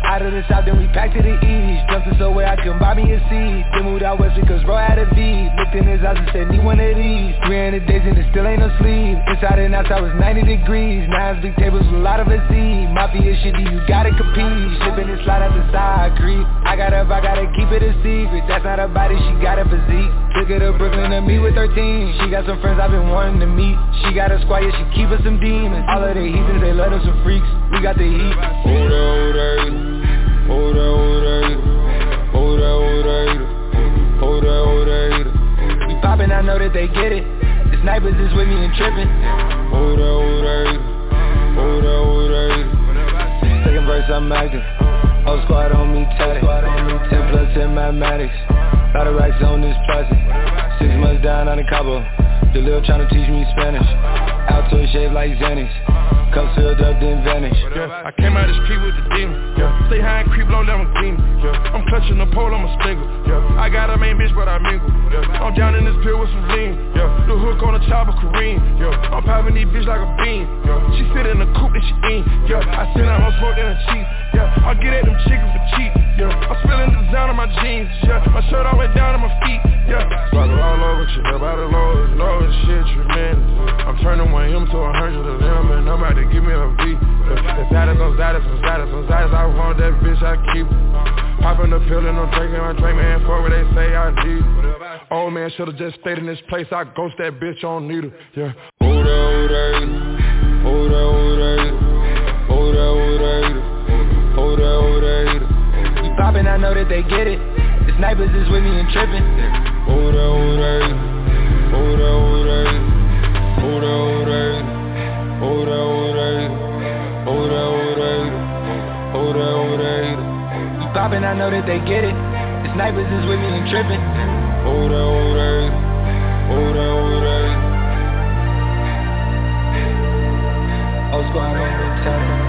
Out of the south, then we packed to the east. Jumped to somewhere I couldn't buy me a seat. Then moved out west because bro had a V. Looked in his house and said, need one of these. three hundred days and it still ain't no sleep. Inside and outside was ninety degrees. Nines, big tables, a lot of us eat. Mafia shit, you gotta compete. Slipping and slide out the side creep. I got up, I gotta keep it a secret. That's not a body, she got a physique. Took her to Brooklyn to meet with thirteen. She got some friends I've been wanting to meet. She got a squad, yeah, she keep us some demons. All of the heathens, they love them some freaks. We got the heat. Hold up, hold up, hold up, hold up, hold up, hold up, hold up. We poppin', I know that they get it. The snipers is with me and trippin'. Hold up, hold up, hold up, hold up. Second verse, I'm active. Whole squad on me, tatted. ten plus in mathematics. Lot of racks on this plastic. Six months down on the Cabo. The lil' tryna teach me Spanish. Alto shaped like Xanax. Cups filled up, then vanish. Yeah, I came out the street with the demon. Yeah, stay high and creep low, Lamborghini. Yeah, I'm clutching the pole, I'm a stinger. Yeah, I got a main bitch, but I mingle. Yeah, I'm down in this pill with some lean. Yeah, the hook on the chopper, Kareem. Yeah, I'm popping these bitch like a bean. Yeah, she sit in the coupe that she in. Yeah, I send out her smoke in her cheeks. Yeah, I get at them chickens for cheap. Yeah, I'm spilling design on my jeans. Yeah, my shirt all the way down to my feet. Yeah, sparkle all over, shit about the Lord, Lord, shit tremendous. I'm turning one him to a hundred of them, and I'm about to give me a beat. The status on status on status on status, I want that bitch, I keep popping the pill and I'm drinking, I'm drinking, man, for what they say I need. Old man should've just stayed in this place, I ghost that bitch, on need her. Yeah. Hold up, hold up, hold up, hold up, hold up, hold up, hold up. We poppin', I know that they get it. The snipers is with me and trippin'. Hold up, hold up, hold up, hold up, hold up, hold up, hold up, hold up, hold up, hold up, hold up, hold up. We poppin', I know that they get it. The snipers is with me and trippin'. Hold up, hold up, hold up, hold up. Whole squad on the time.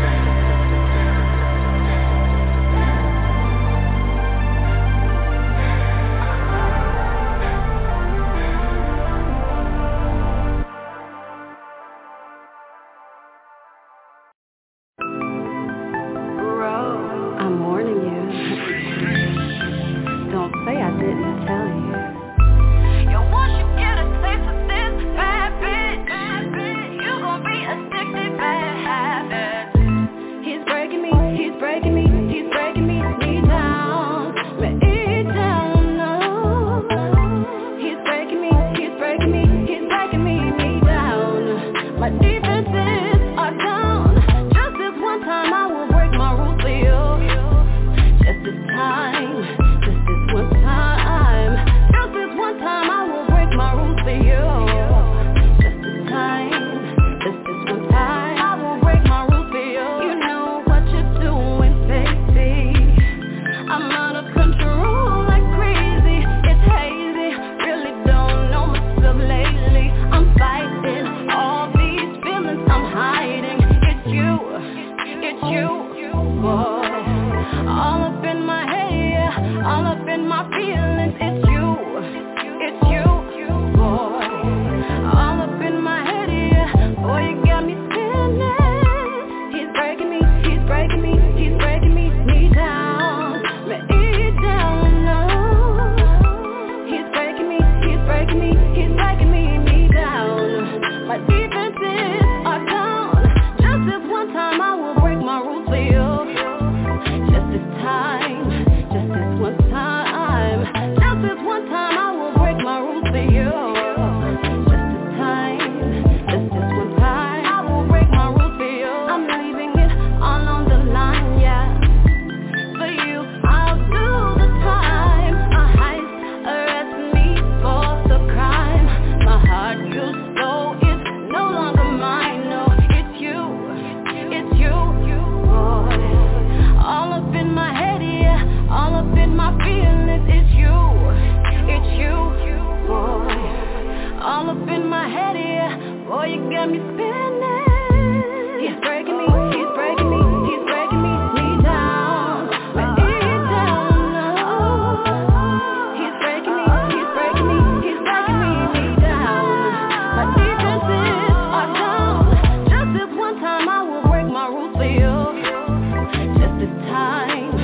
Time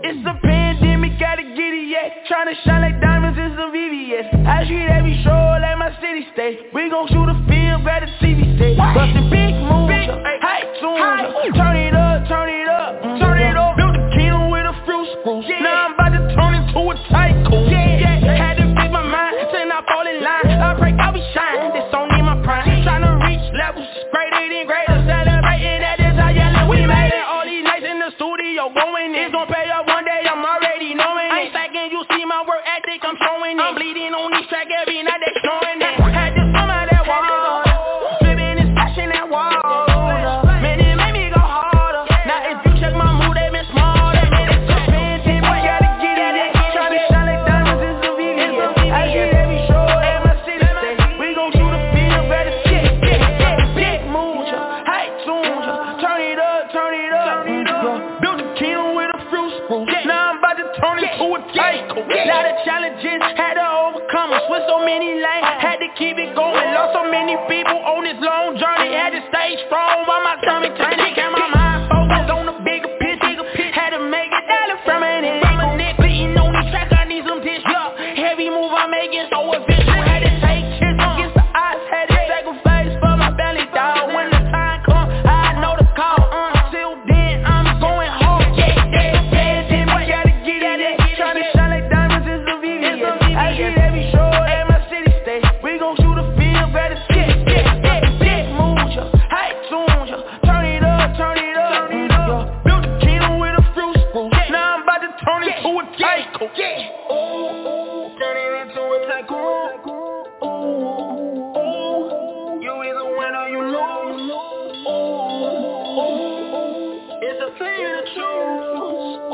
It's a pandemic, gotta get it, yeah. Tryna shine like diamonds in some V V S. I treat every show like my city state. We gon' shoot a film, grab the T V stage. Bustin' big moves, high tunes. Turn it up, turn it up, turn it up. Build a kingdom with a few screws. Now I'm about to turn into a tycoon. Yeah, yeah. Had to fix my mind, till I fall in line. I break, I be shine, this on in my prime. Tryna reach levels greater than greater. Celebrating that this how yelling we made it. All these nights in the studio going in. It's gon' pay up one day, I'm already knowing it. I ain't slacking, you see my work ethic, I'm showing it. I'm bleeding on this track every night, they showing it. Had to swim out that wall, flipping and splashing that wall. Man, it made me go harder. Now if you check my mood, they been smarter. Man, it's a pandemic, we gotta get it in. Tryna shine like diamonds in some V V S. I treat every show at my city state. We gon' shoot a film, grab the shit. Big moves, high tunes, turn it up, turn it up. Build a kingdom with a few screws. Now I'm about to turn into a tycoon. Lot of challenges, had to overcome them. Switch so many lanes, had to keep it going. Lost so many people on this long journey. Had to stay strong while my stomach turning. Kept my mind focused on the bigger picture. Had to make it dollar from an illegal neck. Bleeding on this track, I need some tissue. Heavy move I'm making so official. Had to take shit against the odds. Had to sacrifice for my belly, dog. When the time comes, I know the call. Until then, I'm going hard. Yeah, yeah, yeah, yeah. We gotta get it in. Tryna shine like diamonds in some V V S. I treat every show at my city state. We gon' shoot a film, grab the shit. Yeah, yeah, big moves, high tunes, turn it up, turn it up. Build a kingdom with a few screws. Now I'm about to turn into a tycoon. Ooh, ooh, turn it into a tycoon. Ooh, ooh, you either win or you lose. Ooh, ooh, it's a thing to choose. Ooh,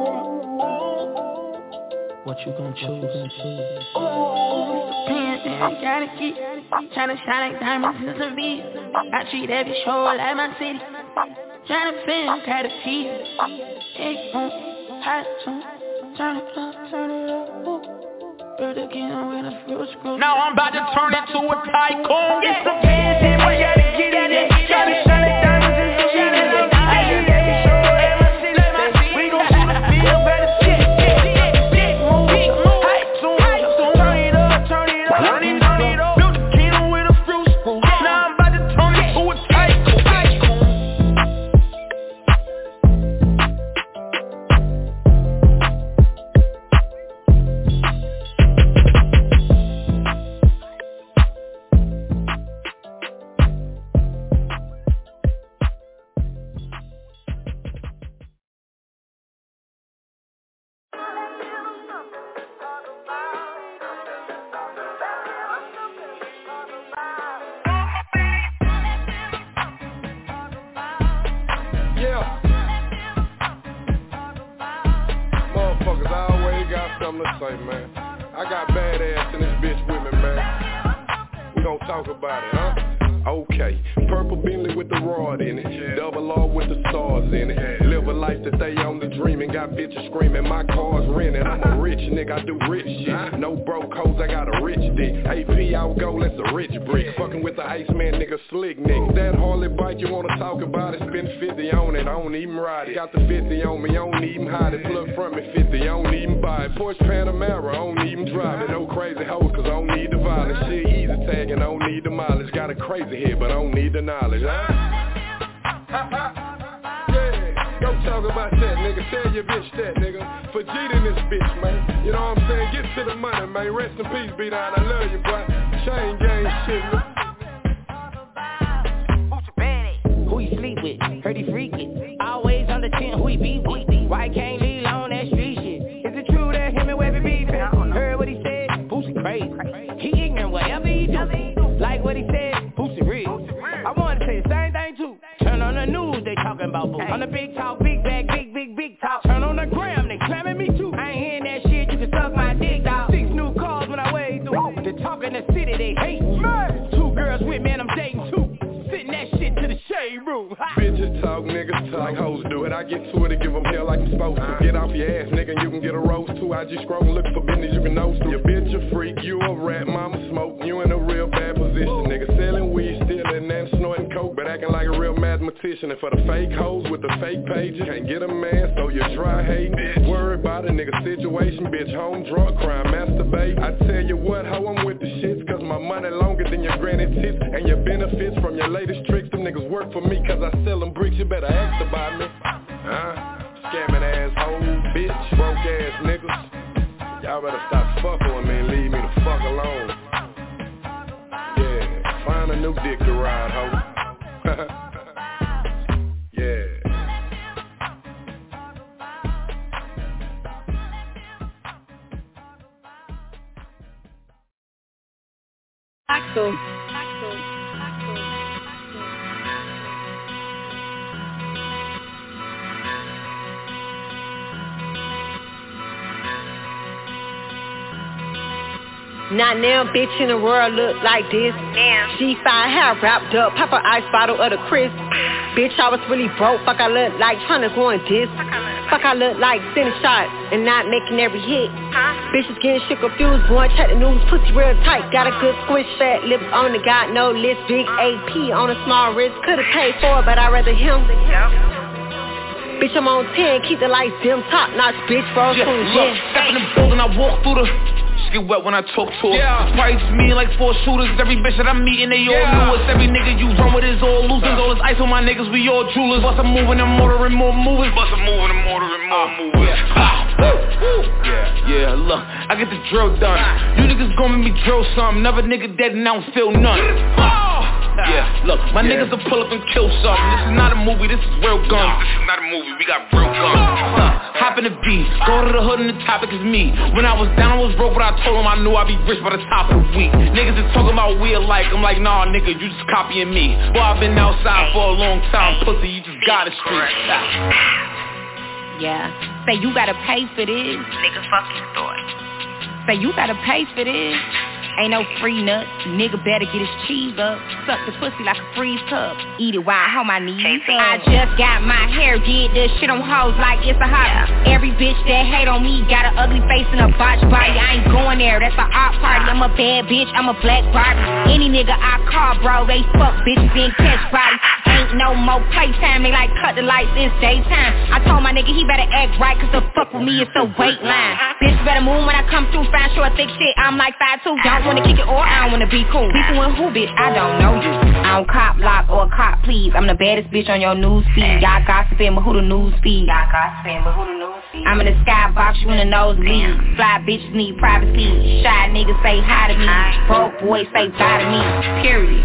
ooh, what you gon' choose? Ooh, pandemic, gotta keep tryna shine like diamonds in some V. I treat every show like my city. Tryna film, gotta keep it on high tune. Turn it up, turn it up. Ooh. Build a kingdom with a few screws. Now I'm about to turn into a tycoon. It's a pandemic, we gotta get it in. Tryna shine like diamonds in some V. I treat every show like my city. We gon' shoot a film, better shit. Big moves, high tunes. Turn it up, turn it up. Turn it, turn it up. Build a kingdom with a few screws. Now I'm about to turn into a tycoon. Yeah. Motherfuckers always got something to say, man. I got badass in this bitch with me, man. We gon' talk about it, huh? Okay, purple Bentley with the rod in it, double R with the stars in it. Live a life that they own the dream and got bitches screaming. My car's rented. I'm a rich nigga, I do rich shit. No broke hoes, I got a rich dick. A P out gold, that's a rich brick. Fucking with the Iceman nigga, slick nigga. That Harley bike you wanna talk about it? Spend fifty on it, I don't even ride it. Got the fifty on me, I don't even hide it. Plug front me fifty, I don't even buy it. Porsche Panamera, I don't even drive it. No crazy hoes, cause I don't need the violence. Shit easy tagging, I don't need the mileage. Got a crazy head, but I don't need the knowledge, huh? Yeah, go talk about that, nigga. Tell your bitch that, nigga. For G in this bitch, man. You know what I'm saying? Get to the money, man. Rest in peace, beat down. I love you, boy. Chain gang shit, man. Who you sleep with? Heard he freaking. Always on the chin, who he be with? Why can't leave on that street shit? Is it true that him and Webby beefing? Heard what he said? Boosie crazy. He ignorant, whatever he do. Like what he said, Boosie real. I wanna say the same thing too. Turn on the news, they talking about Boosie. On the big talk, big bag, big, big, big talk. Turn on the gram, they clamming me too. I ain't hearing that shit, you can suck my dick, dog. Six new cars when I wade through. They talk in the city, they hate me. Two girls with me and I'm dating two. Sitting that shit to the shade room. Bitches talk, niggas talk, hoes do it. I get to it and give them hell like I'm supposed to. Get off your ass, nigga, and you can get a roast too. I just scroll and look for business you can nose to. Your bitch a freak, you a rat, mama smoke. You in a real bad position, nigga. Selling weed, stealing and snorting coke, but acting like a real mad competition. And for the fake hoes with the fake pages, can't get a man, so you dry hate. Bitch. Worry about a nigga situation, bitch. Home drunk, crime, masturbate. I tell you what, how I'm with the shits, cause my money longer than your granny tits. And your benefits from your latest tricks. Them niggas work for me, cause I sell them bricks. You better ask about me. Huh? Scamming ass hoes, bitch. Broke ass niggas. Y'all better stop fucking with me and leave me the fuck alone. Yeah, find a new dick to ride, ho. Yeah. Axel. Not now, bitch, in the world look like this. Damn. She fine, hair wrapped up, pop an ice bottle of the crisp. Bitch, I was really broke, fuck I look like tryna go and diss. Fuck I look like sending shots and not making every hit. Huh? Bitches getting shit confused, boy, check the news, pussy real tight. Got a good squish, fat lips on the got no list. Big A P on a small wrist, could've paid for it, but I'd rather him. Bitch, I'm on ten, keep the lights dim, top notch, bitch, bro. Yeah, look, step in the building, I walk through the... Get wet when I talk to her. Yeah. Price me like four shooters. Every bitch that I'm meeting, they all yeah. knew us. Every nigga you run with is all losers. All this ice on my niggas, we all jewelers. Bust a moving and motoring more movers. Bust a moving and motoring more movers. Yeah, yeah, look, I get the drill done. You niggas gon' make me drill something. Never nigga dead and I don't feel none. Yeah, look, my yeah. niggas will pull up and kill something. This is not a movie, this is real guns. No, this is not a movie, we got real guns. Uh, hop in the beat, go to the hood and the topic is me. When I was down, I was broke, but I told them I knew I'd be rich by the top of the week. Niggas is talking about we alike, I'm like, nah, nigga, you just copying me. Boy, I've been outside for a long time, pussy, you just gotta street. Yeah, say you gotta pay for this. Nigga, fuck your story. Say you gotta pay for this. Ain't no free nuts, nigga better get his cheese up. Suck the pussy like a freeze cup. Eat it while I hold my knees up. I just got my hair did, this shit on hoes like it's a hobby. Every bitch that hate on me got an ugly face and a botched body. I ain't going there, that's an art party. I'm a bad bitch, I'm a black Barbie. Any nigga I call, bro, they fuck bitches and catch bodies. Ain't no more playtime, they like cut the lights, it's daytime. I told my nigga he better act right, cause the fuck with me is the wait line. Bitch better move when I come through, fine, short, thick shit, I'm like five two. Don't wanna kick it or I don't wanna be cool. Beefing with who, bitch? I don't know you. I don't cop lock or cop please. I'm the baddest bitch on your news feed. Y'all gossiping, but who the news feed? Y'all gossiping, but who the news feed? I'm in the skybox, you in the nosebleed. Fly bitches need privacy. Shy niggas say hi to me. Broke boys say bye to me. Period.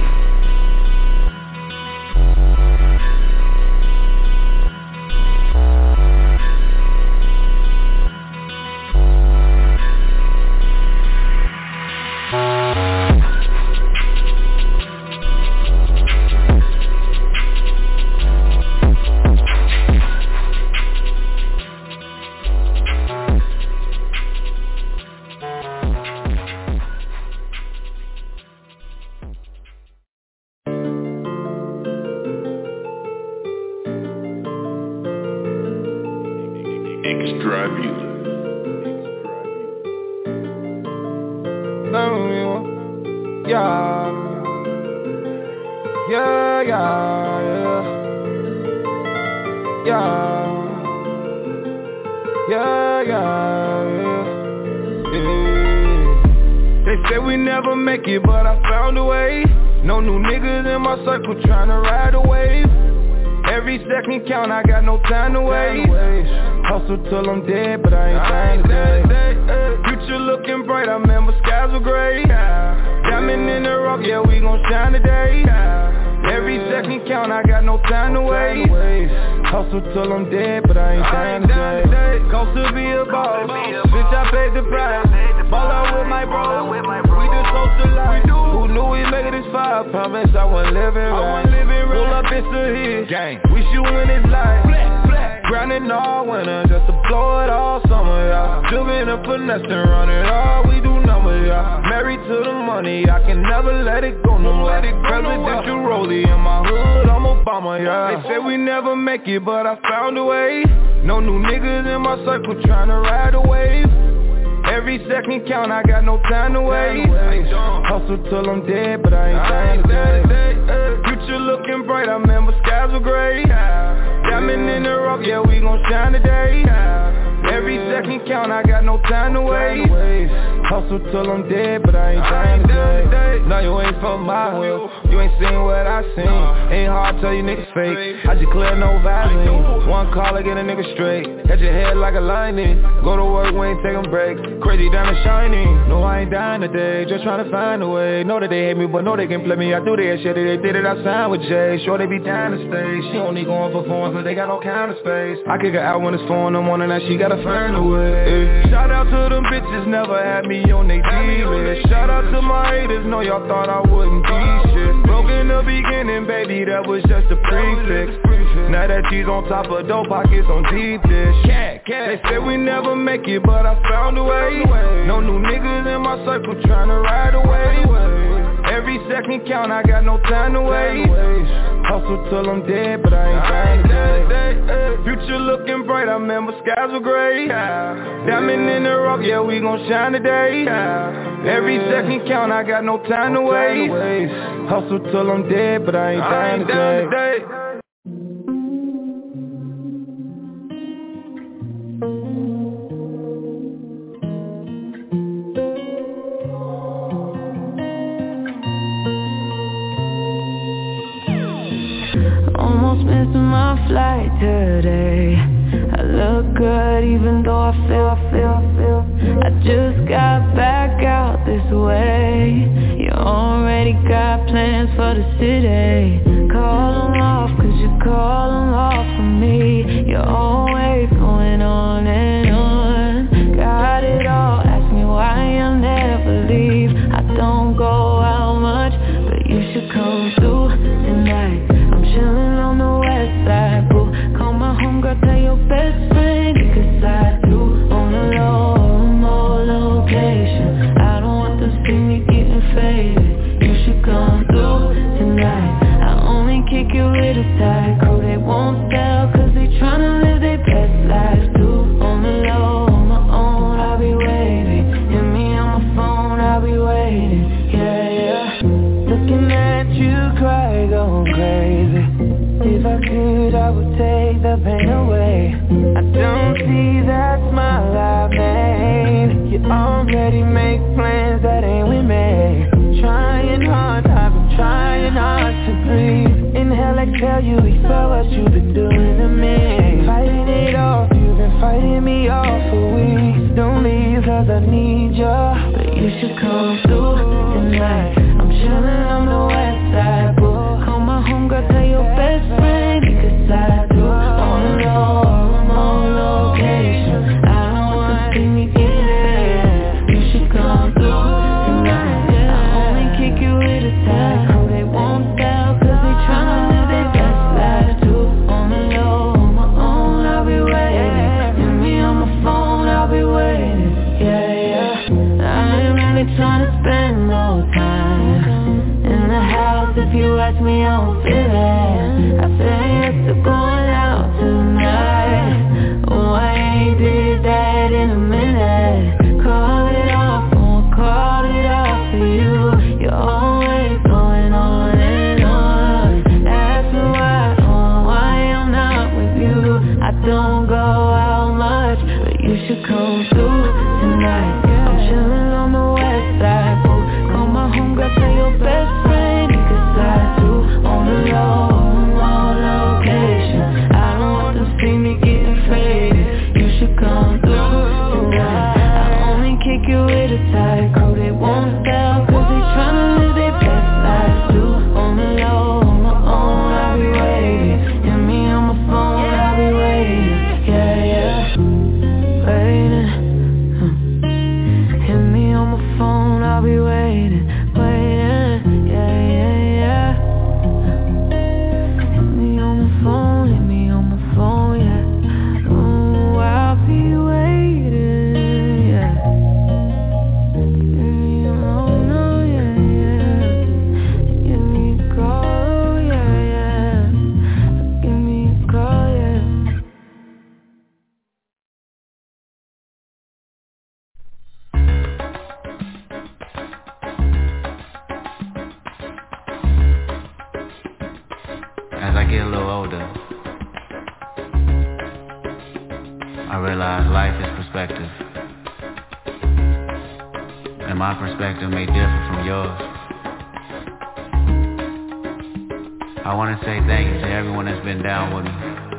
Count, I got no time to waste. Hustle till I'm dead, but I ain't dying today. Future looking bright, I remember skies were gray. Diamond in the rough, yeah, we gon' shine today. Every second count, I got no time to waste. Hustle till I'm dead, but I ain't dying today. Cost to be a boss, bitch, I paid the price. Ball out with my bros, we just socialize. Who knew we make it this far? Promise I wasn't living right. Pull up, it's a hit. Gang. Wish you in this life. Grinding all winter just to blow it all summer, y'all. Jugging up finesse and run it all. We do numbers, y'all. Married to the money, I can never let it go no more. Presidential rollie in my hood, I'm Obama, y'all. They say we never make it, but I found a way. No new niggas in my circle tryna ride a wave. Every second count, I got no time to waste. Hustle till I'm dead, but I ain't dying today. Future looking bright, I remember skies were gray. rock, yeah, we gon' shine today. Every second count, I got no time to waste. Hustle till I'm dead, but I ain't dying today. No, you ain't from my hood, you ain't seen what I seen. Ain't hard to tell you niggas fake, I just clear no Vaseline. One call, I get a nigga straight. Catch your head like a lightning. Go to work, we ain't taking breaks. Crazy down and shiny. No, I ain't dying today, just trying to find a way. Know that they hate me, but know they can play me. I do that shit, they did it, I signed with Jay. Sure they be down to stay. She only going for phones, but they got all kind of space. I kick her out when it's four in the morning, now she gotta find a way. Shout out to them bitches, never had me on they D-list. Shout out to my haters, know y'all thought I wouldn't be shit. Broke in the beginning, baby, that was just a prefix. Now that she's on top of dope pockets on deep dish. They said we never make it, but I found a way. No new niggas in my circle tryna ride away. Every second count, I got no time to waste. Hustle till I'm dead, but I ain't trying today. Future looking bright, I remember skies were gray. Diamond in the rock, yeah, we gon' shine today. Every second count, I got no time to waste. Hustle till I'm dead, but I ain't dying today. Almost missed my flight today. I look good even though I feel, I feel, I feel I just got back out this way. You already got plans for the city. Call them off cause you call them off for me. You're always going on and on. Got it all, ask me why I'll never leave. I don't go out much, but you should come through tonight. Chillin' on the west side, boo. Call my homegirl, tell your best friend you can slide through. On the low, remote location. I don't want them to see me getting faded. You should come through tonight. I only kick it with a tight crew. They won't tell cause they tryna live their best lives too. On the low, on my own, I'll be waiting. Hit me on my phone, I'll be waiting. Yeah, yeah. Looking at you cry, going crazy. If I could, I would take the pain away. I don't see that smile I made. You already make plans that ain't with me. Trying hard, I've been trying hard to breathe. Inhale, exhale, you expel what you've been doing to me. Fighting it off, you've been fighting me off for weeks. Don't leave cause I need ya, but you should come through tonight. I'm chillin' on the west side, boo. Call my homegirl, tell your best friend you can slide through. On the low, remote location. I don't want to see me getting fed. You should come through tonight. I only kick you with a tight crew. They won't tell cause they tryna live their best lives too. On the low, on my own, I'll be waiting. Hit me on my phone, I'll be waiting. Yeah, yeah. I ain't really tryna spend no time in the house. If you ask me, I don't feel it. I say yes to going out tonight. Oh, I ain't did that in a minute. Call it off, won't call it off for you. You're always going on and on. Ask me why, oh, why I'm not with you. I don't go out much, but you should come through tonight. I'm chillin' on the west side, boo. Call my homegirl, tell your best friend you can slide through. On the low, remote location. I don't want them to see me getting faded. You should come through tonight. I only kick you with a tight crew. They won't tell cause they tryna live their best lives too. On the low, on my own, I'll be waiting. Hit me on my phone, I'll be waiting. Yeah, yeah, waiting. Huh. Hit me on my phone, I'll be waiting, waiting. Yeah, yeah, yeah. Hit me on my phone, hit me on my phone, yeah. Oh, I'll be waiting, yeah. Give me a moment, yeah, yeah. Give me a call, yeah, yeah. Give me a call, yeah. As I get a little older, I realized life is perspective. And my perspective may differ from yours. I want to say thank you to everyone that's been down with me.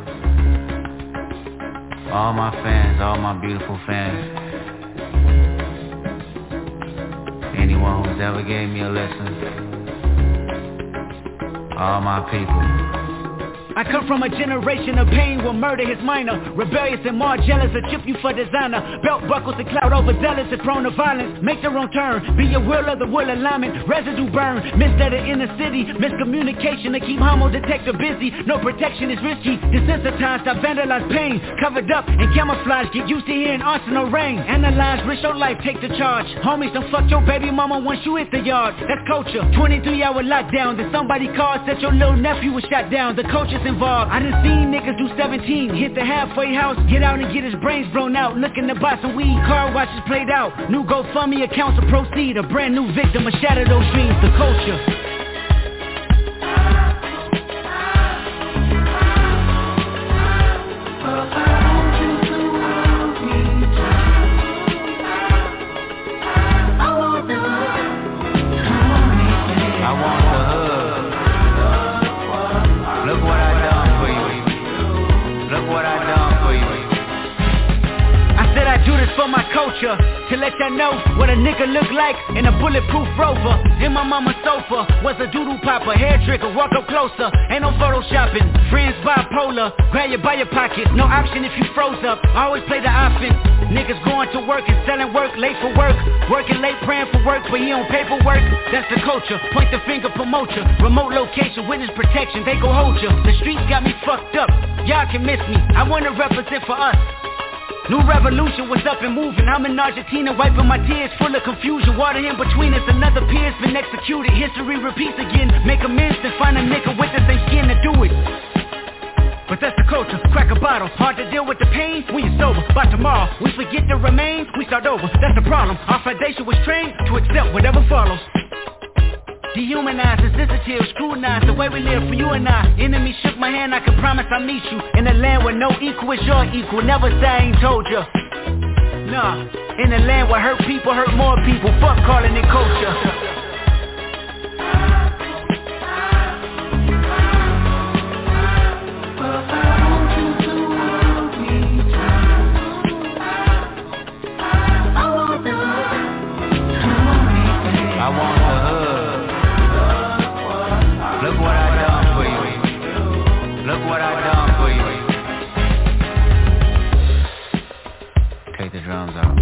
All my fans, all my beautiful fans. Anyone who's ever gave me a listen. All my people. I come from a generation of pain where murder is minor. Rebellious and more jealous, a chip you for designer. Belt buckles and cloud overzealous and prone to violence. Make their own turn, be a will of the will alignment. Residue burn, misguided in the city. Miscommunication to keep homo detector busy. No protection is risky. Desensitized, I vandalize pain. Covered up and camouflage, get used to hearing arsenal rain. Analyze, risk your life, take the charge. Homies, don't fuck your baby mama once you hit the yard. That's culture, twenty-three hour lockdown. Then somebody called, said your little nephew was shot down. The culture's involved. I done seen niggas do seventeen, hit the halfway house, get out and get his brains blown out, looking to buy some weed, car washes played out, new GoFundMe accounts to proceed, a brand new victim, a shatter those dreams, the culture. For my culture, to let y'all know what a nigga look like in a bulletproof Rover. In my mama's sofa was a doodle popper, hair trigger, walk up closer, ain't no photoshopping. Friends bipolar, grab you by your pocket, no option if you froze up. Always play the offense. Niggas going to work and selling work, late for work, working late praying for work, but he on paperwork. That's the culture. Point the finger, promote ya. Remote location, witness protection, they go hold ya. The streets got me fucked up. Y'all can miss me. I wanna represent for us. New revolution was up and moving. I'm in Argentina wiping my tears full of confusion. Water in between us, another peer's been executed. History repeats again. Make amends and find a nigga with the same skin to do it. But that's the culture, crack a bottle. Hard to deal with the pain when you're sober. By tomorrow, we forget the remains, we start over. That's the problem. Our foundation was trained to accept whatever follows. Dehumanized, insensitive, scrutinized the way we live for you and I. Enemy shook my hand, I can promise I'll meet you in a land where no equal is your equal. Never say I ain't told ya. Nah, in a land where hurt people hurt more people. Fuck calling it culture. I want the hood. Look what I done for you. Look what I done for you. Take the drums out.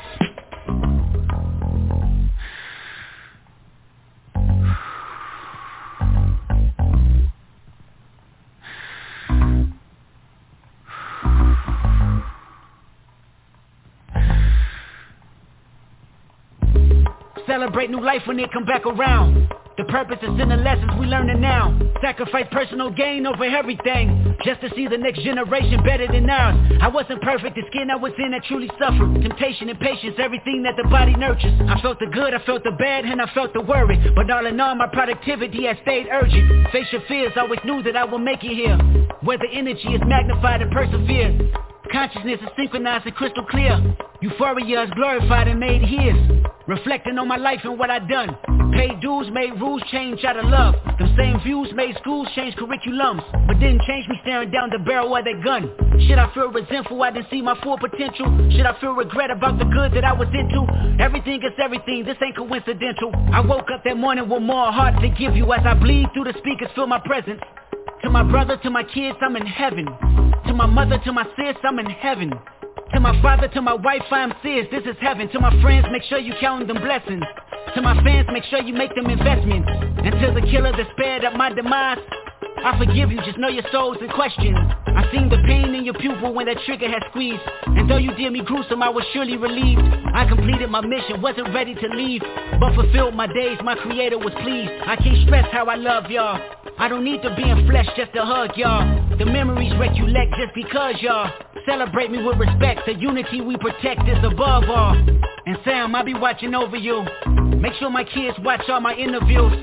Celebrate new life when they come back around. The purpose is in the lessons we learning now. Sacrifice personal gain over everything, just to see the next generation better than ours. I wasn't perfect, the skin I was in I truly suffered. Temptation and patience, everything that the body nurtures. I felt the good, I felt the bad, and I felt the worry. But all in all, my productivity has stayed urgent. Face your fears, always knew that I would make it here. Where the energy is magnified and perseveres. Consciousness is synchronized and crystal clear. Euphoria is glorified and made his. Reflecting on my life and what I done. Paid dues, made rules change out of love. Them same views made schools change curriculums, but didn't change me staring down the barrel of that gun. Should I feel resentful I didn't see my full potential? Should I feel regret about the good that I was into? Everything is everything, this ain't coincidental. I woke up that morning with more heart to give you. As I bleed through the speakers, feel my presence. To my brother, to my kids, I'm in heaven. To my mother, to my sis, I'm in heaven. To my father, to my wife, I'm sis, this is heaven. To my friends, make sure you count them blessings. To my fans, make sure you make them investments. And to the killer that spared up my demise, I forgive you, just know your soul's in question. I seen the pain in your pupil when that trigger had squeezed. And though you did me gruesome, I was surely relieved. I completed my mission, wasn't ready to leave, but fulfilled my days, my creator was pleased. I can't stress how I love y'all. I don't need to be in flesh just to hug y'all. The memories recollect just because y'all celebrate me with respect. The unity we protect is above all. And Sam, I'll be watching over you. Make sure my kids watch all my interviews.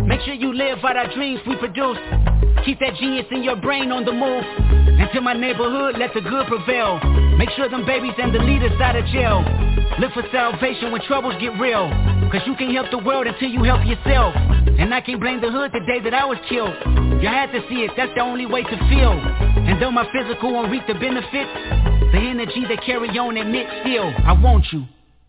Make sure you live out our dreams we produce. Keep that genius in your brain on the move. Into my neighborhood, let the good prevail. Make sure them babies and the leaders out of jail. Look for salvation when troubles get real. Cause you can't help the world until you help yourself. And I can't blame the hood the day that I was killed. You had to see it, that's the only way to feel. And though my physical won't reap the benefits, the energy that carry on admit still, I want you.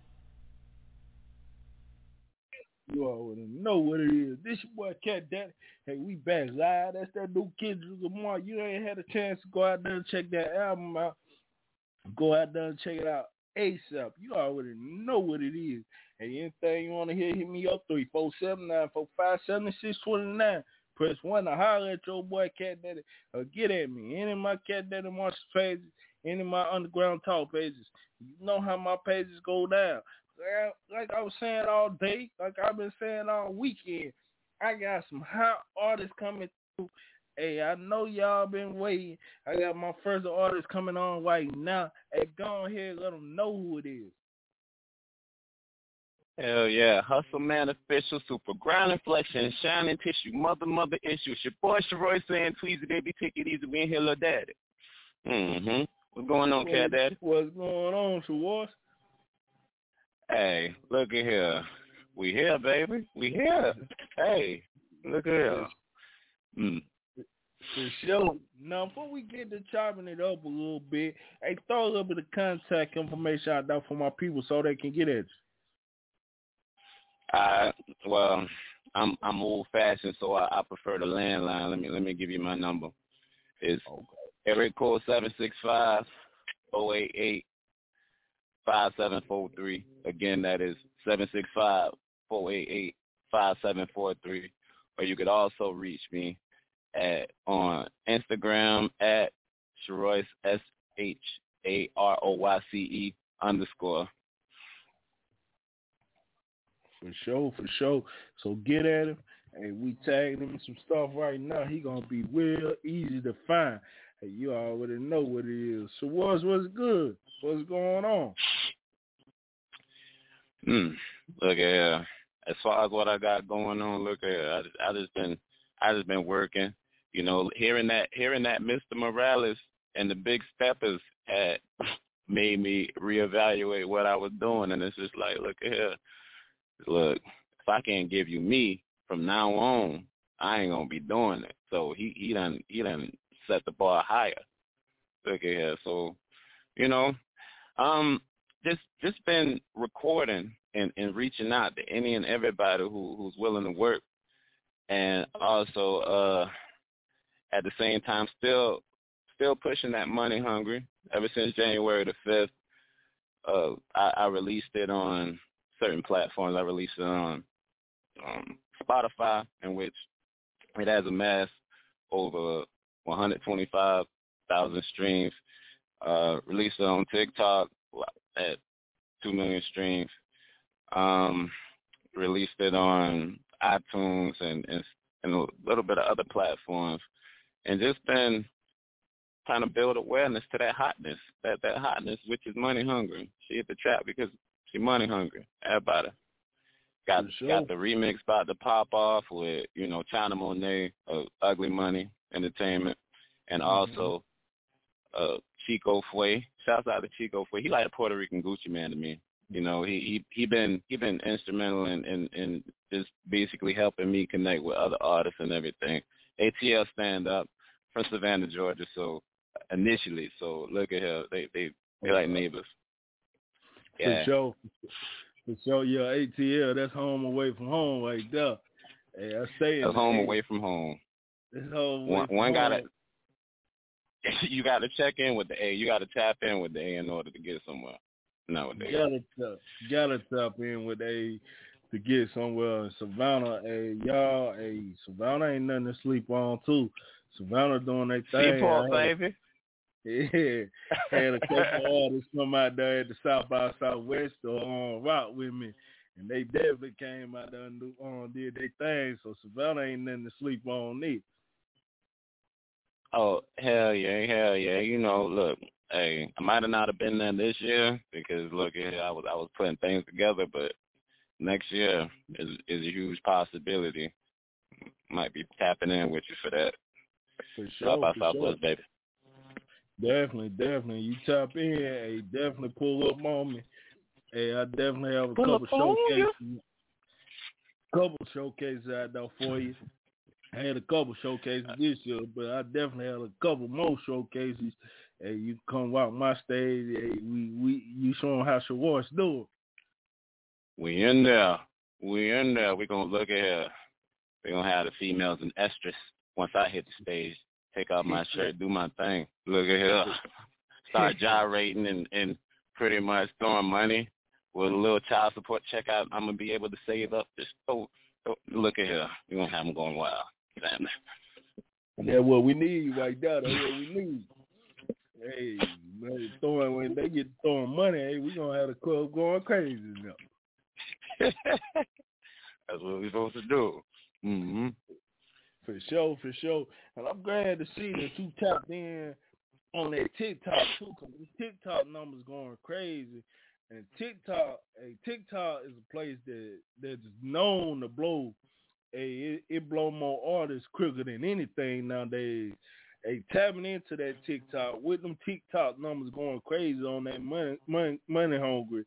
You already know what it is. This your boy Cat Daddy. Hey, we back live. That's that new Kendrick Lamar. You ain't had a chance to go out there and check that album out. Go out there and check it out ASAP. You already know what it is. Hey, anything you want to hear, hit me up, three four seven nine four five seven six two nine. Press one to holler at your boy Cat Daddy or get at me. Any of my Cat Daddy Marshall pages, any of my Underground Talk pages. You know how my pages go down. Like I was saying all day, like I've been saying all weekend, I got some hot artists coming through. Hey, I know y'all been waiting. I got my first artist coming on right now. Hey, go ahead, let them know who it is. Hell yeah. Hustle Man Official, Super Grinding Flexion, Shining Tissue, Mother Mother Issue. It's your boy Sharoy saying, Tweezy Baby, take it easy. We in here, little daddy. Mm-hmm. What's going on, Cat Daddy? What's going on, Sharoy? Hey, look at here. We here, baby. We here. Hey, look at here. Mm. For sure. Now, before we get to chopping it up a little bit, hey, throw a little bit of contact information out there for my people so they can get at you. Uh, well, I'm I'm old fashioned, so I, I prefer the landline. Let me let me give you my number. It's okay. Area code seven six five zero eight eight five seven four three. Again, that is seven six five four eight eight five seven four three. Or you could also reach me at on Instagram at Sharoyce S H A R O Y C E underscore. For sure, for sure. So get at him. Hey, we tagged him some stuff right now. He gonna be real easy to find. Hey, you already know what it is. So what's what's good? What's going on? Hmm. Look at here. As far as what I got going on, look at here. I just, I just been, I just been working. You know, hearing that, hearing that Mister Morales and the Big Steppers had made me reevaluate what I was doing, and it's just like, look at here. Look, if I can't give you me from now on, I ain't gonna be doing it. So he he done he done set the bar higher. Look at here. So, you know, um, just just been recording and, and reaching out to any and everybody who who's willing to work, and also uh, at the same time still still pushing that Money Hungry. Ever since January the fifth, uh, I, I released it on certain platforms. I released it on um, Spotify, in which it has amassed over one hundred twenty-five thousand streams. Uh, released it on TikTok at two million streams. Um, released it on iTunes and, and, and a little bit of other platforms. And just been trying to build awareness to that hotness, that, that hotness, which is money hungry. She hit the trap because she money hungry. Everybody. Got sure. got the remix about to pop off with, you know, China Monet of Ugly Money Entertainment, and mm-hmm. also uh, Chico Fue. Shouts out to Chico Fue. He like a Puerto Rican Gucci man to me. You know, he he he been he been instrumental in, in, in just basically helping me connect with other artists and everything. A T L stand up from Savannah, Georgia. So initially, so look at her. They they they like neighbors. Yeah. For sure. For sure, yeah, A T L, that's home away from home right there. Hey, I say it. That's home away from home. That's home away one from one home. gotta, you got to check in with the A. You got to tap in with the A in order to get somewhere nowadays. You gotta, tap, gotta tap in with A to get somewhere. In Savannah, hey, y'all, hey, Savannah ain't nothing to sleep on, too. Savannah doing their thing. Seaport, baby. Yeah, had a couple artists come out there at the South by Southwest to um, rock with me, and they definitely came out there and um, did their thing. So Savannah ain't nothing to sleep on either. Oh hell yeah, hell yeah! You know, look, hey, I might have not have been there this year because look, I was I was putting things together, but next year is is a huge possibility. might be tapping in with you for that. For sure, South by for Southwest, sure. baby. Definitely, definitely. You tap in, hey, definitely pull up on me. Hey, I definitely have a Pull couple up on you. showcases, couple showcases out there for you. I had a couple showcases this year, but I definitely had a couple more showcases. Hey, you come out my stage, hey, we we you show them how Shawar's do it. We in there. We in there. We gonna look at here. We gonna have the females in estrus once I hit the stage. Take off my shirt, do my thing. Look at here. Start gyrating and, and pretty much throwing money with a little child support check out. I'm gonna be able to save up. Just throw, throw, look at here. We gonna have them going wild. Family. That's what we need right now. That's what we need. Hey, man, throwing when they get throwing money, hey, we gonna have the club going crazy now. That's what we're supposed to do. Mm-hmm. For sure, for sure. And I'm glad to see that you tapped in on that TikTok too, because the TikTok numbers going crazy. And TikTok, hey, TikTok is a place that that's known to blow. Hey, it, it blow more artists quicker than anything nowadays. Hey, tapping into that TikTok with them TikTok numbers going crazy on that money, money, money hungry.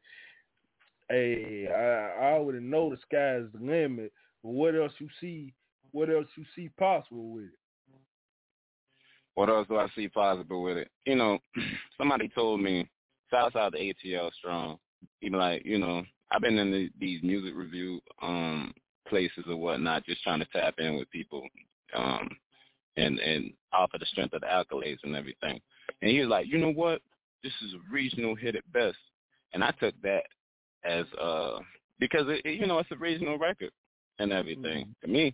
Hey, I, I already know the sky is the limit. But what else you see? What else you see possible with it? What else do I see possible with it? You know, somebody told me, shout out to A T L Strong. Even like, you know, I've been in the, these music review um, places or whatnot, just trying to tap in with people um, and and offer the strength of the accolades and everything. And he was like, you know what? This is a regional hit at best. And I took that as uh because it, it, you know, it's a regional record and everything mm-hmm. to me.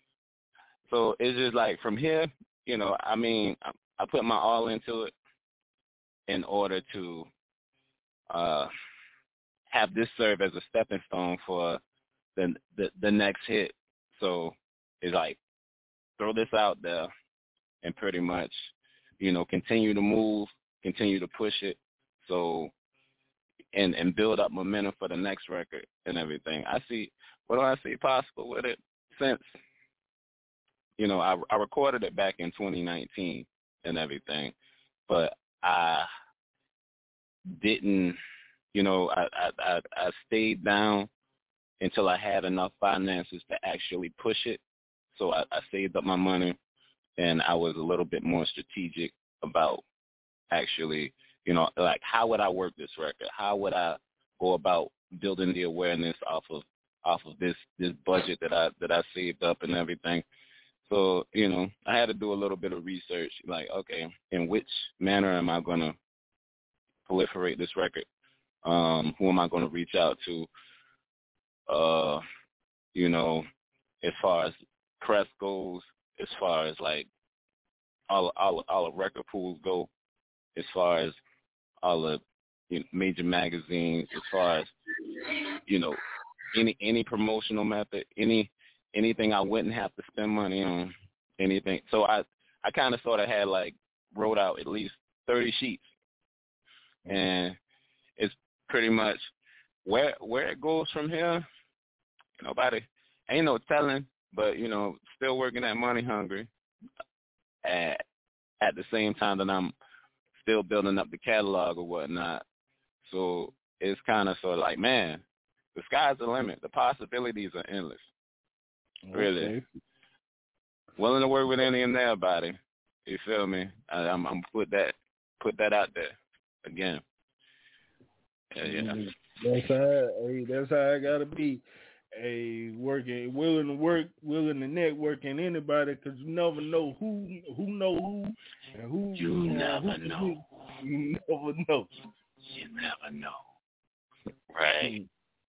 So it's just like from here, you know, I mean, I, I put my all into it in order to uh, have this serve as a stepping stone for the, the the next hit. So it's like throw this out there and pretty much, you know, continue to move, continue to push it. So and and build up momentum for the next record and everything. I see what do I see possible with it since. You know, I, I recorded it back in twenty nineteen and everything, but I didn't, you know, I, I, I, I stayed down until I had enough finances to actually push it. So I, I saved up my money, and I was a little bit more strategic about actually, you know, like how would I work this record? How would I go about building the awareness off of off of this this budget that I that I saved up and everything? So, you know, I had to do a little bit of research, like, okay, in which manner am I going to proliferate this record? Um, who am I going to reach out to? Uh, you know, as far as press goes, as far as, like, all, all, all the record pools go, as far as all the you know, major magazines, as far as, you know, any any promotional method, any anything I wouldn't have to spend money on, anything. So I, I kind of sort of had like wrote out at least thirty sheets, and it's pretty much where where it goes from here. Nobody, ain't no telling, but you know, still working at Money Hungry at at the same time that I'm still building up the catalog or whatnot. So it's kind of sort of like, man, the sky's the limit. The possibilities are endless. Really. Okay. Willing to work with any and everybody. You feel me? I, I'm, I'm put that put that out there again. Yeah, yeah. That's how. Hey, that's how I gotta be. A working, willing to work, willing to network, and anybody, because you never know who who know who and who. You uh, never who, know. You never know. You never know. Right.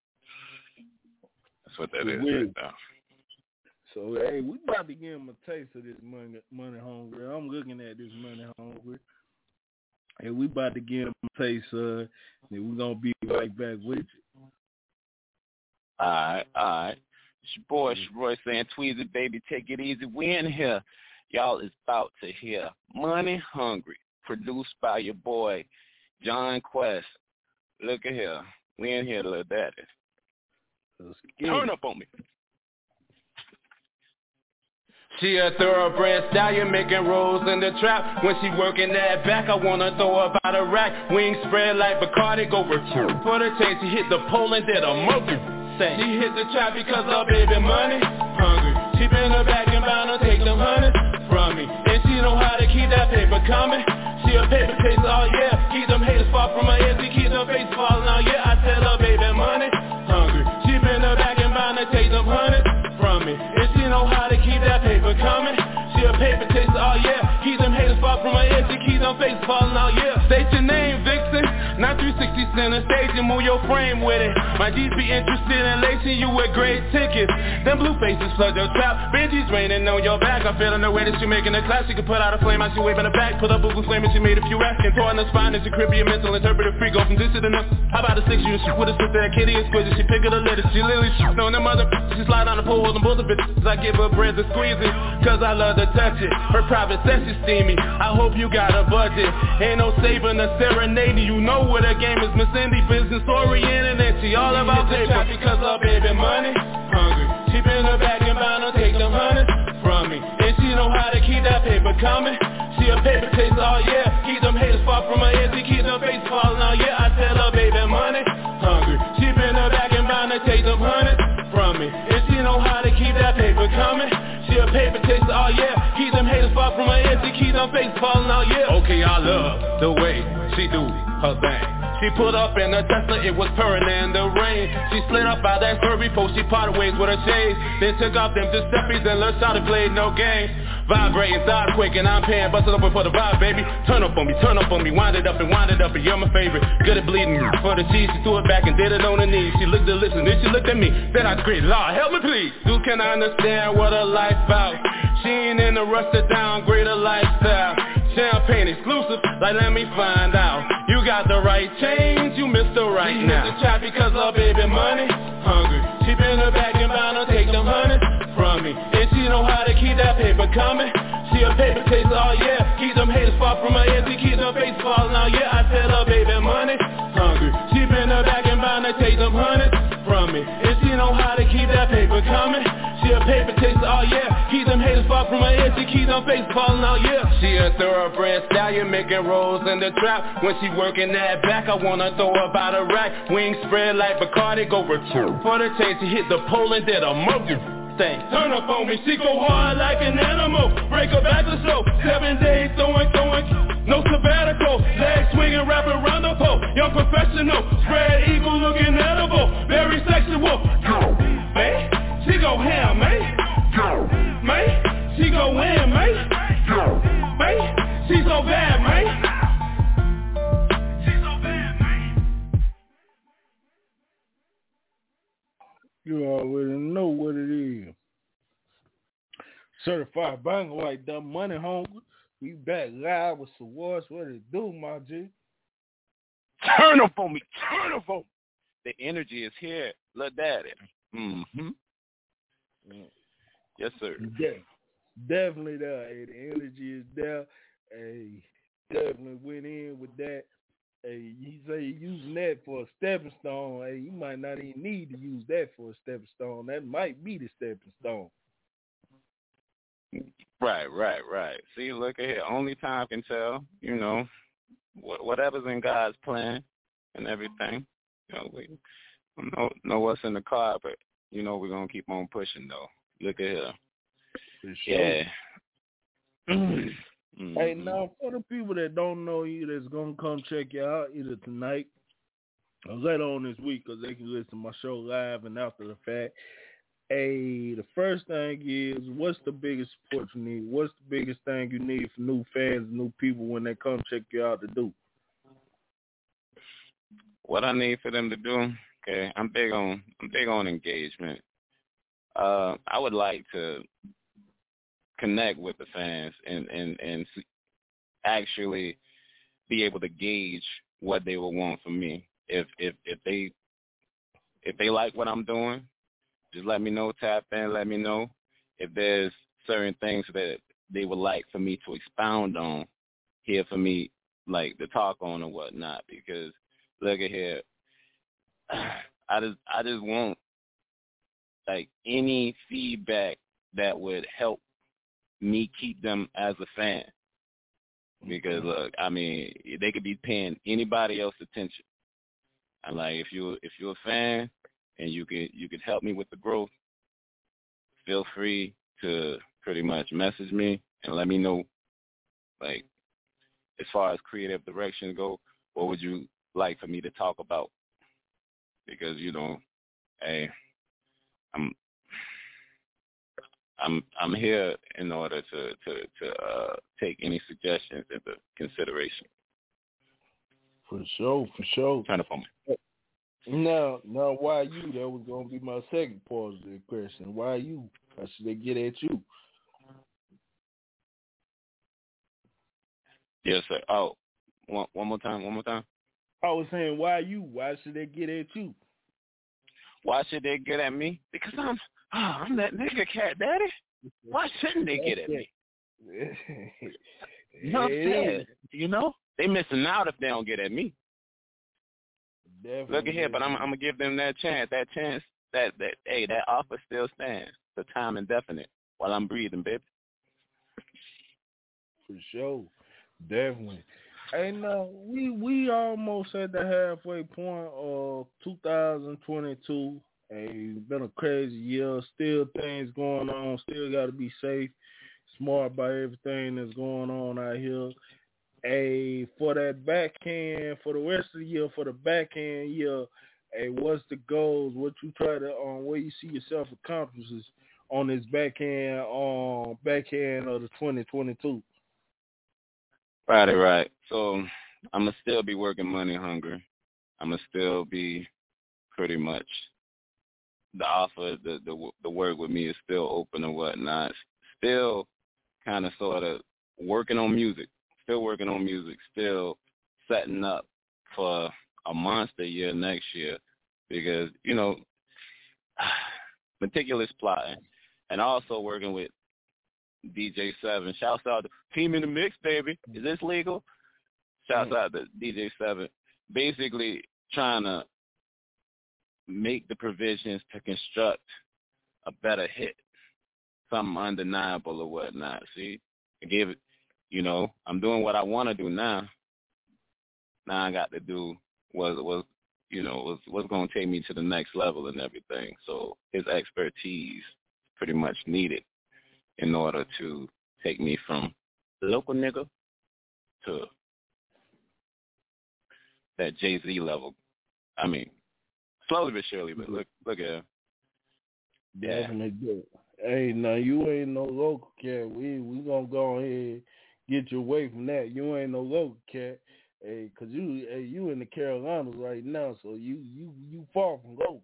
That's what that is right now. So, hey, we about to give him a taste of this money, money hungry. I'm looking at this money hungry. Hey, we about to give him a taste, uh, and we're going to be right back with you. All right, all right. It's your boy, it's your Roy saying, Tweezy, baby, take it easy. We in here. Y'all is about to hear Money Hungry, produced by your boy, John Quest. Look at here. We in here, little daddy. Turn up on me. She a thoroughbred stallion making rolls in the trap. When she working that back, I wanna throw her by the rack. Wings spread like Bacardi, go return. For the chase, she hit the pole and did a Murphy. Say. She hit the trap because her baby money hungry. She been her back and bound to take them hundreds from me. And she know how to keep that paper coming. She a paper chaser, oh yeah. Keep them haters far from her ears, she keep them face falling out, yeah. I tell her baby money hungry. She been her back and bound to take them hundreds from me. And she know how to keep that paper coming. She a paper chaser, oh yeah. Keep them haters far from her ears, she keep them face falling out, yeah. State your name, Vixen. Not three sixty center stage and move your frame with it. My G's be interested in lacing you with great tickets. Them blue faces flood your trap. Benji's raining on your back. I'm feeling the way that you making a class. She can put out a flame out, she waving her back. Put up boo-boo flame and she made a few asking. Tore in the spine and she Caribbean mental interpretive free. Go from this to the next. How about a six you shoot with a sister that kitty exquisite. She pick up the letters. She literally shoots on them other. She slide on the pole with them bullet bitches. I give her bread to squeeze it. Cause I love to touch it. Her private sex is steamy. I hope you got a budget. Ain't no saving or serenading. You know what the game is. Miss Cindy business oriented and she all about paper. Because her baby money hungry. She been her back and bound to take them hundreds from me. And she know how to keep that paper coming. She a paper chaser, oh yeah. Keep them haters far from her ears, she keep them face falling out, yeah. I tell her baby money hungry. She been her back and bound to take them hundreds from me. And she know how to keep that paper coming. She a paper chaser, oh yeah. Keep them haters far from her ears, she keep them face falling out, yeah. Okay, I love the way she do her thing. She put up in a Tesla, it was purring in the rain. She slid up out that curvy post, she parted ways with her shades. Then took off them Giuseppe's and learned how to play no games. Vibrating, thought quaking, I'm paying, busted open for the vibe, baby. Turn up on me, turn up on me, wind it up and wind it up, and you're my favorite. Good at bleeding, for the cheese, she threw it back and did it on her knees. She looked delicious, then she looked at me, then I screamed, Lord, help me please. Dude, can I understand what a life out? She ain't in the rush to downgrade her lifestyle. Champagne exclusive, like let me find out. You got the right change, you missed the right she now. She hit the trap because her baby money hungry. She been her back and bound to take them hundreds from me. And she know how to keep that paper coming. She a paper chaser, oh yeah. Keep them haters far from her ears, she keep them face falling out, yeah. I tell her baby money hungry. She been her back and bound to take them hundreds from me. And she know how to keep that paper coming. She a paper chaser, oh yeah. Keep them haters far from her ears, she keep them face falling out, yeah. She a thoroughbred stallion making rolls in the trap. When she working that back, I wanna throw her by the rack. Wings spread like Bacardi, go return. For the chase, she hit the pole and did a Murphy. Thing. Turn up on me, she go hard like an animal. Break her back to slow. Seven days throwing, throwing. No sabbatical. Legs swinging, wrap around the pole. Young professional. Spread eagle looking edible. Very sexual. Go, man. She go ham, man. Go, man. She go in, man. Go, man. She so bad, man. You already know what it is. Certified banger like that, money hungry. We back live with Sawards. What it do, my G? Turn up on me. Turn up on me. The energy is here. Look at it. Mm-hmm. Yeah. Yes, sir. De- definitely there. Hey, the energy is there. Hey, definitely went in with that. Hey, you say you're using that for a stepping stone. Hey, you might not even need to use that for a stepping stone. That might be the stepping stone. Right, right, right. See, look at here. Only time can tell. You know, whatever's in God's plan and everything. You know, we don't know, know what's in the car, but you know we're gonna keep on pushing though. Look at here. For sure. Yeah. Mm-hmm. Hey, now for the people that don't know you, that's gonna come check you out either tonight or later on this week, because they can listen to my show live and after the fact. Hey, the first thing is, what's the biggest support you need? What's the biggest thing you need for new fans, new people when they come check you out to do? What I need for them to do, okay, I'm big on I'm big on engagement. Uh, I would like to connect with the fans and, and, and actually be able to gauge what they will want from me. If if if they if they like what I'm doing, just let me know, tap in, let me know. If there's certain things that they would like for me to expound on, here for me like to talk on or whatnot, because look at here, I just I just want like any feedback that would help me keep them as a fan. Because look, I mean, they could be paying anybody else attention. And like, if you if you're a fan and you could you could help me with the growth, feel free to pretty much message me and let me know, like, as far as creative direction go, what would you like for me to talk about? Because, you know, hey, I'm I'm I'm here in order to to to uh, take any suggestions into consideration. For sure, for sure. Trying to phone me. Now, now, why you? That was gonna be my second part of the question. Why you? How should they get at you? Yes, sir. Oh, one one more time. One more time. I was saying, why you? Why should they get at you? Why should they get at me? Because I'm oh, I'm that nigga Cat Daddy. Why shouldn't they get at me? You know what I'm saying? You know, they missing out if they don't get at me. Definitely. Look at here, but I'm, I'm gonna give them that chance. That chance, that that hey, that offer still stands. The time indefinite while I'm breathing, baby. For sure, definitely. Hey, now we we almost at the halfway point of two thousand twenty-two. Hey, it's been a crazy year. Still things going on. Still got to be safe, smart by everything that's going on out here. Hey, for that backhand, for the rest of the year, for the backhand year, hey, what's the goals? What you try to, um, where you see yourself accomplishes on this backhand, um, backhand of the twenty twenty-two? Right, right. So I'm gonna still be working money hungry. I'm gonna still be pretty much the offer, the the the work with me is still open and whatnot. Still, kind of sort of working on music. Still working on music, still setting up for a monster year next year because, you know, meticulous plotting and also working with D J Seven. Shouts out to Team in the Mix, baby. Is this legal? Shouts mm-hmm. out to D J Seven. Basically trying to make the provisions to construct a better hit, something undeniable or whatnot. See, I gave it. You know, I'm doing what I want to do now. Now I got to do what was, you know, was what's going to take me to the next level and everything. So his expertise pretty much needed in order to take me from local nigga to that Jay-Z level. I mean, slowly but surely, but look, look at him. Yeah. Definitely good. Hey, now you ain't no local cat. We we gonna go ahead. Get you away from that. You ain't no local cat, hey, cause you, hey, you in the Carolinas right now, so you, you, you far from local.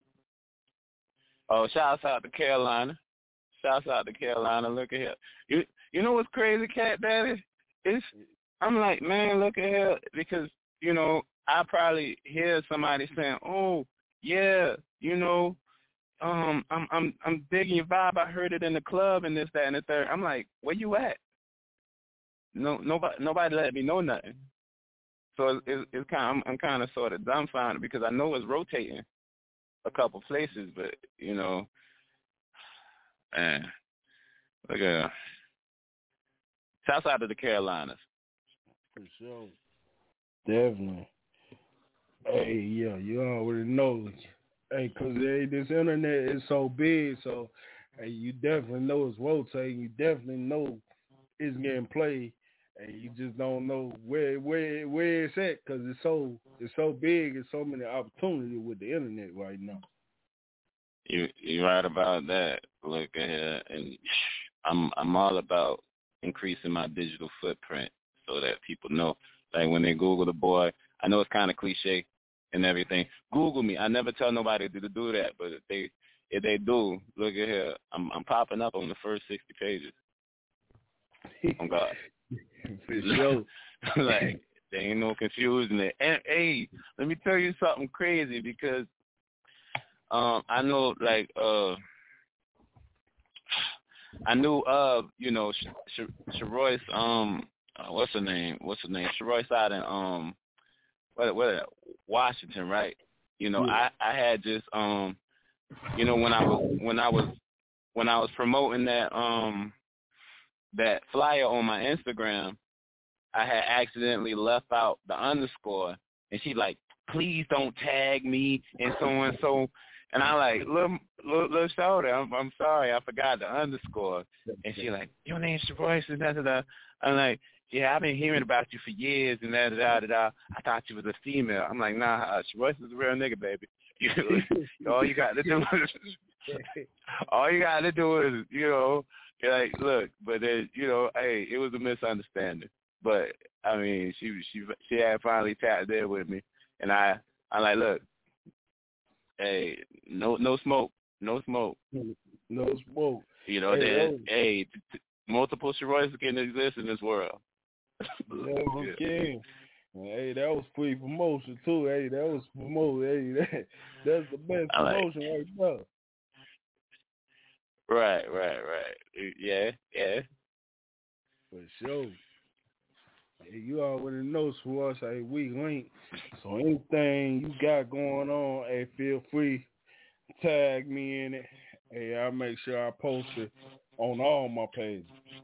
Oh, shouts out to Carolina. Shouts out to Carolina. Look at here. You, you know what's crazy, Cat Daddy? It's, I'm like, man, look at here, because you know I probably hear somebody saying, oh, yeah, you know, um, I'm, I'm, I'm digging your vibe. I heard it in the club and this, that, and the third. I'm like, where you at? No, nobody, nobody let me know nothing. So it's, it's, it's kind. Of, I'm, I'm kind of sort of dumbfounded because I know it's rotating a couple places, but you know, man, look at. Shouts out to the Carolinas. For sure, definitely. Hey, yeah, you already know. Hey, cause hey, this internet is so big, so hey, you definitely know it's rotating. You definitely know it's getting played. And you just don't know where where where it's at because it's so it's so big and so many opportunities with the internet right now. You you're right about that. Look at here, and I'm I'm all about increasing my digital footprint so that people know. Like when they Google the boy, I know it's kind of cliche and everything. Google me. I never tell nobody to do that, but if they if they do, look at here, I'm I'm popping up on the first sixty pages. Oh God. For sure. Like, there ain't no confusion there. And, hey, let me tell you something crazy because um, I know, like, uh, I knew of, you know, Sh- Sh- Sharoyce, um, uh, what's her name? What's her name? Sharoyce out in, um, what, what, Washington, right? You know, yeah. I, I had just, um, you know, when I was, when I was, when I was promoting that, um, that flyer on my Instagram, I had accidentally left out the underscore, and she like, please don't tag me and so and so. And I like, little, little, little shoulder, I'm, I'm sorry, I forgot the underscore. And she like, your name's Royce and da da da. I'm like, yeah, I've been hearing about you for years and da da da da da. I thought you was a female. I'm like, nah, uh, Royce is a real nigga, baby. You, all you got to do is, all you got to do is, you know, like, look, but then, you know, hey, it was a misunderstanding. But I mean, she she she had finally tapped in with me, and I I like, look, hey, no no smoke, no smoke, no smoke. You know, hey, there's oh. hey, t- t- multiple Sharoyces can exist in this world. Yeah, okay. Hey, that was free promotion too. Hey, that was promotion. Hey, that, that's the best I like, promotion right now. Right, right, right. Yeah, yeah. For sure. Hey, you already know for us, hey, we link. So anything you got going on, hey, feel free to tag me in it. Hey, I'll make sure I post it on all my pages.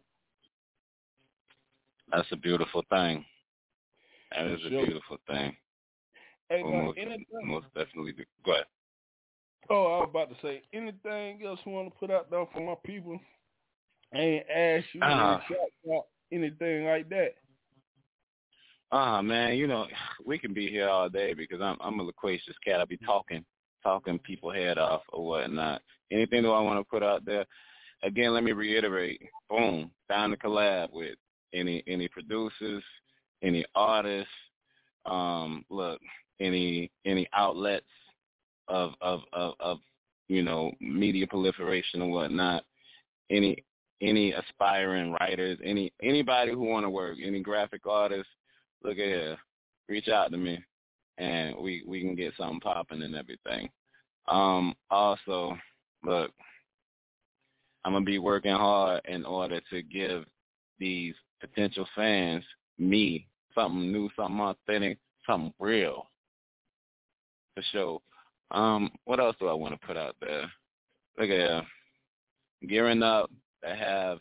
That's a beautiful thing. That is for a sure. beautiful thing. Hey, well, like most, anything, most definitely. Do. Go ahead. Oh, I was about to say, anything else you want to put out there for my people? I ain't ask you uh, shout out anything like that. Ah, uh, man, you know, we can be here all day because I'm I'm a loquacious cat. I be talking, talking people head off or whatnot. Anything that I want to put out there, again, let me reiterate, boom, down to collab with any any producers, any artists, um, look, any any outlets of of, of, of you know, media proliferation and whatnot, any any aspiring writers, any anybody who want to work, any graphic artists, look at here, reach out to me, and we, we can get something popping and everything. Um, also, look, I'm going to be working hard in order to give these potential fans, me, something new, something authentic, something real, for sure. Um, what else do I want to put out there? Look at here, gearing up to have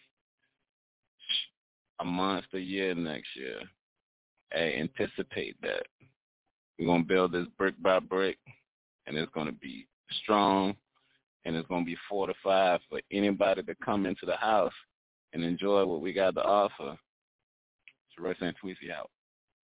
a monster year next year. Hey, anticipate that. We're going to build this brick by brick, and it's going to be strong, and it's going to be fortified for anybody to come into the house and enjoy what we got to offer. Royce and Tweezy out.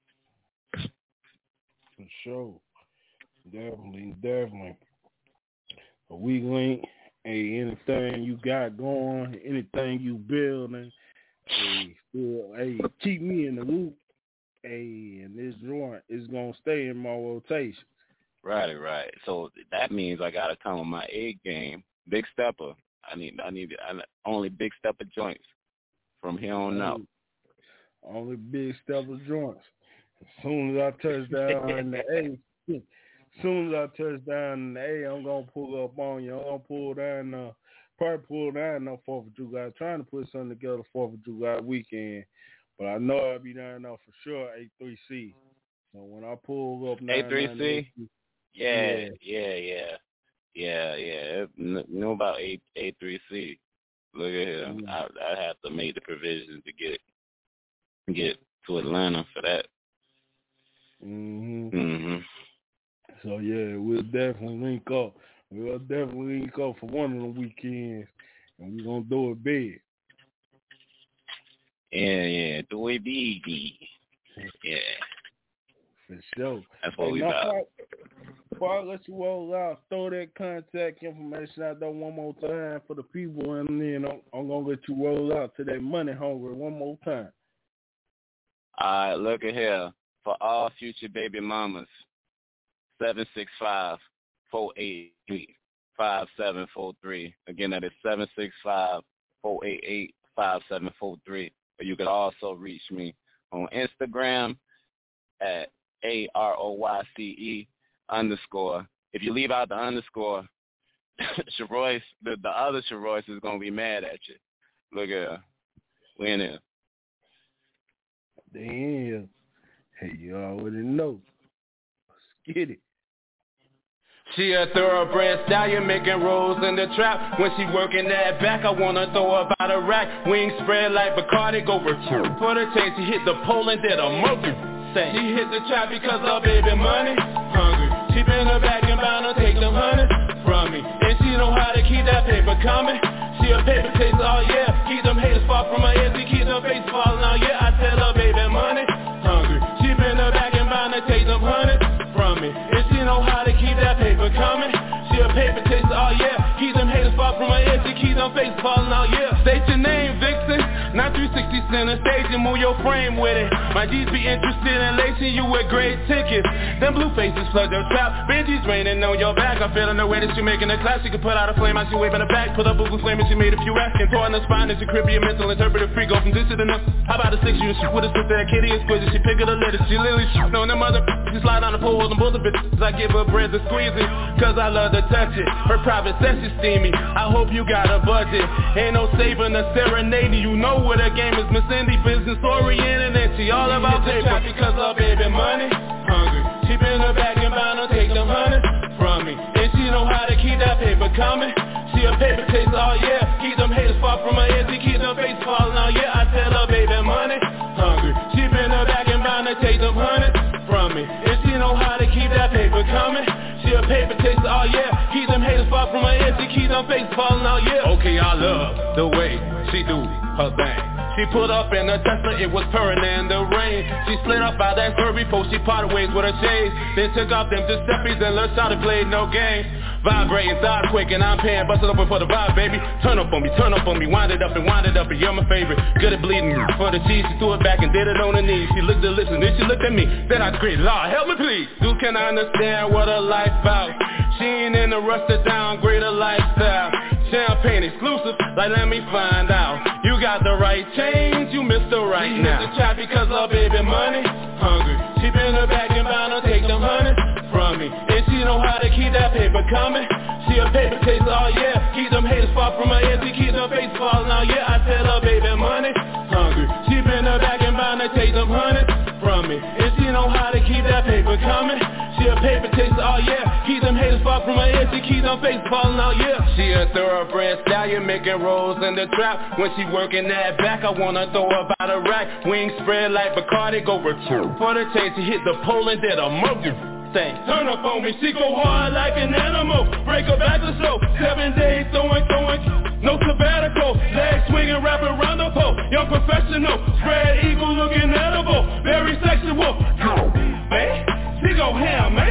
For sure. Definitely, definitely. A weak link, hey, anything you got going, anything you building, hey, still, hey, keep me in the loop. Hey, and this joint is gonna stay in my rotation. Right, right. So that means I gotta come with my A game, big stepper. I need, I need, I, only big stepper joints from here on out. Only big stepper joints. As soon as I touch down in the A, as soon as I touch down in the A, I'm gonna pull up on you. I'm gonna pull down, uh, probably pull down no Fourth of July. Trying to put something together Fourth of July weekend. But I know I'll be down there for sure, A three C. So when I pull up A three C? Yeah, yeah, yeah. Yeah, yeah. You know about A three C. Look at him. Mm-hmm. I I have to make the provisions to get get to Atlanta for that. Mhm. Mhm. So yeah, we'll definitely link up. We'll definitely link up for one of the weekends, and we're gonna do it big. Yeah, yeah, do it big. Yeah. For sure. That's what hey, we now, about. Before I, before I let you roll out, throw that contact information out there one more time for the people, and then I'm, I'm going to let you roll out to that money hungry one more time. All right, look at here. For all future baby mamas, seven six five, four eight eight, five seven four three. Again, that is seven six five, four eight eight, five seven four three. Or you can also reach me on Instagram at A R O Y C E underscore. If you leave out the underscore, Sharoyce, the, the other Sharoyce is going to be mad at you. Look at her. We in here. Damn. Hey, you already know. Let's get it. She a thoroughbred stallion making rolls in the trap. When she working that back, I wanna throw her by the rack. Wings spread like Bacardi, go return. For the chain, she hit the pole and did a monkey. Say she hit the trap because her baby money hungry. She been her back and bound to take them hundreds from me. And she know how to keep that paper coming. She a paper chaser, oh yeah. Keep them haters far from her ears, keep them face falling out, yeah. I tell her baby money hungry. She been her back and bound to take them hundreds from me. And she know how to keep that paper coming. She a paper chaser, oh yeah. Keep them haters far from her ears, keep them face falling out, yeah. State your name, Vixen. Not three sixty center stage and move your frame with it. My G's be interested in lacing you with great tickets. Them blue faces flood your trap. Benji's raining on your back. I'm feeling the way that she making a class. She can put out a flame out, she waving her back. Put up Google flame and she made a few asking. Tore in the spine and she Caribbean mental interpreter free. Go from this to the next. How about a six you shoot with a sister that kitty exquisite. She pick up the litter. She literally shooting on them other. She slide on the pole and both of it. I give her bread to squeeze it. Cause I love to touch it. Her private session steamy. I hope you got a budget. Ain't no saving or serenading. You know what the game is. Miss Cindy business oriented and she all about paper. Because her baby money hungry. She been her back and bound to take them hundreds from me. And she know how to keep that paper coming. She a paper chaser, oh yeah. Keep them haters far from her ears, keep them face falling out, yeah. I tell her baby money hungry. She been her back and bound to take them hundreds from me. And she know how to keep that paper coming. She a paper chaser, oh yeah. Keep them haters far from her ears, keep them face falling out, yeah. Okay, I love the way she do her thing. She put up in a Tesla, it was purring in the rain. She slid up by that curve before she parted ways with her shades. Then took off them Giuseppe's and learned how to play no games. Vibrating, thought quaking, I'm paying, bustin' open for the vibe, baby. Turn up on me, turn up on me, wind it up and wind it up, and you're my favorite. Good at bleeding, for the cheese, she threw it back and did it on her knees. She looked at listen, then she looked at me, then I screamed, Lord, help me please. Dude, can I understand what her life about? She ain't in the rush to downgrade her lifestyle. Champagne exclusive, like let me find out. You got the right change, you missed the right she now. She hit the trap because her baby money hungry. She been her back and bound to take them hundreds from me. And she know how to keep that paper coming. She a paper chaser, oh yeah. Keep them haters far from her ears, keep them face falling out, yeah. I tell her baby money hungry. She been her back and bound to take them hundreds from me. And she know how to keep that paper coming. She a paper chaser, oh yeah. Keep them haters far from her ears, keep them face falling out, yeah. She a thoroughbred stallion making rolls in the trap. When she working that back, I wanna throw her by the rack. Wings spread like Bacardi, go return. For the chain, she hit the pole and did a monkey thing. Turn up on me, she go hard like an animal. Break her back to slow. Seven days throwing, throwing, no sabbatical. Legs swinging, wrap around the pole. Young professional, spread eagle looking edible. Very sexual. Man, she go ham, man.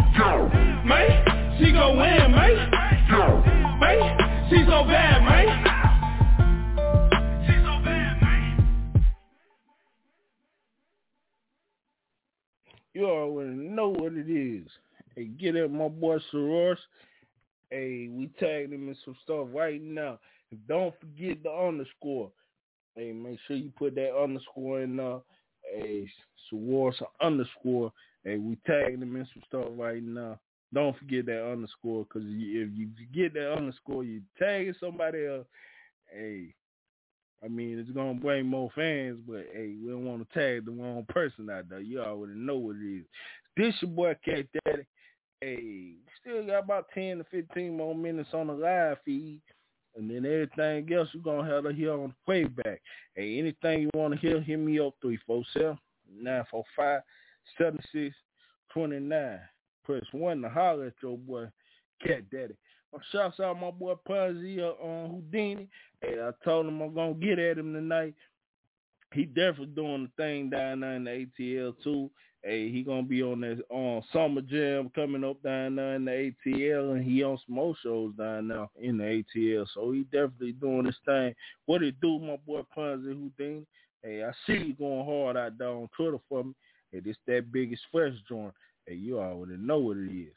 Man, she go in, man. Man, she so bad, man. You already know what it is. Hey, get at my boy Soros. Hey, we tagged him in some stuff right now. And don't forget the underscore. Hey, make sure you put that underscore in there. Hey, Soros underscore. Hey, we tagged him in some stuff right now. Don't forget that underscore, because if you get that underscore, you tagging somebody else. Hey, I mean, it's going to bring more fans, but, hey, we don't want to tag the wrong person out there. You already know what it is. This your boy, Cat Daddy. Hey, still got about ten to fifteen more minutes on the live feed, and then everything else you're going to have to hear on the playback. Hey, anything you want to hear, hit me up, three four seven, nine four five, seven six two nine. Press one to holler at your boy, Cat Daddy. Shouts out my boy Ponzi on Houdini. Hey, I told him I'm going to get at him tonight. He definitely doing the thing down there in the A T L too. Hey, he going to be on that on Summer Jam coming up down there in the A T L, and he on some more shows down there in the A T L. So he definitely doing this thing. What it do, my boy Ponzi Houdini? Hey, I see you going hard out there on Twitter for me. Hey, this that biggest fresh joint. Hey, you already know what it is.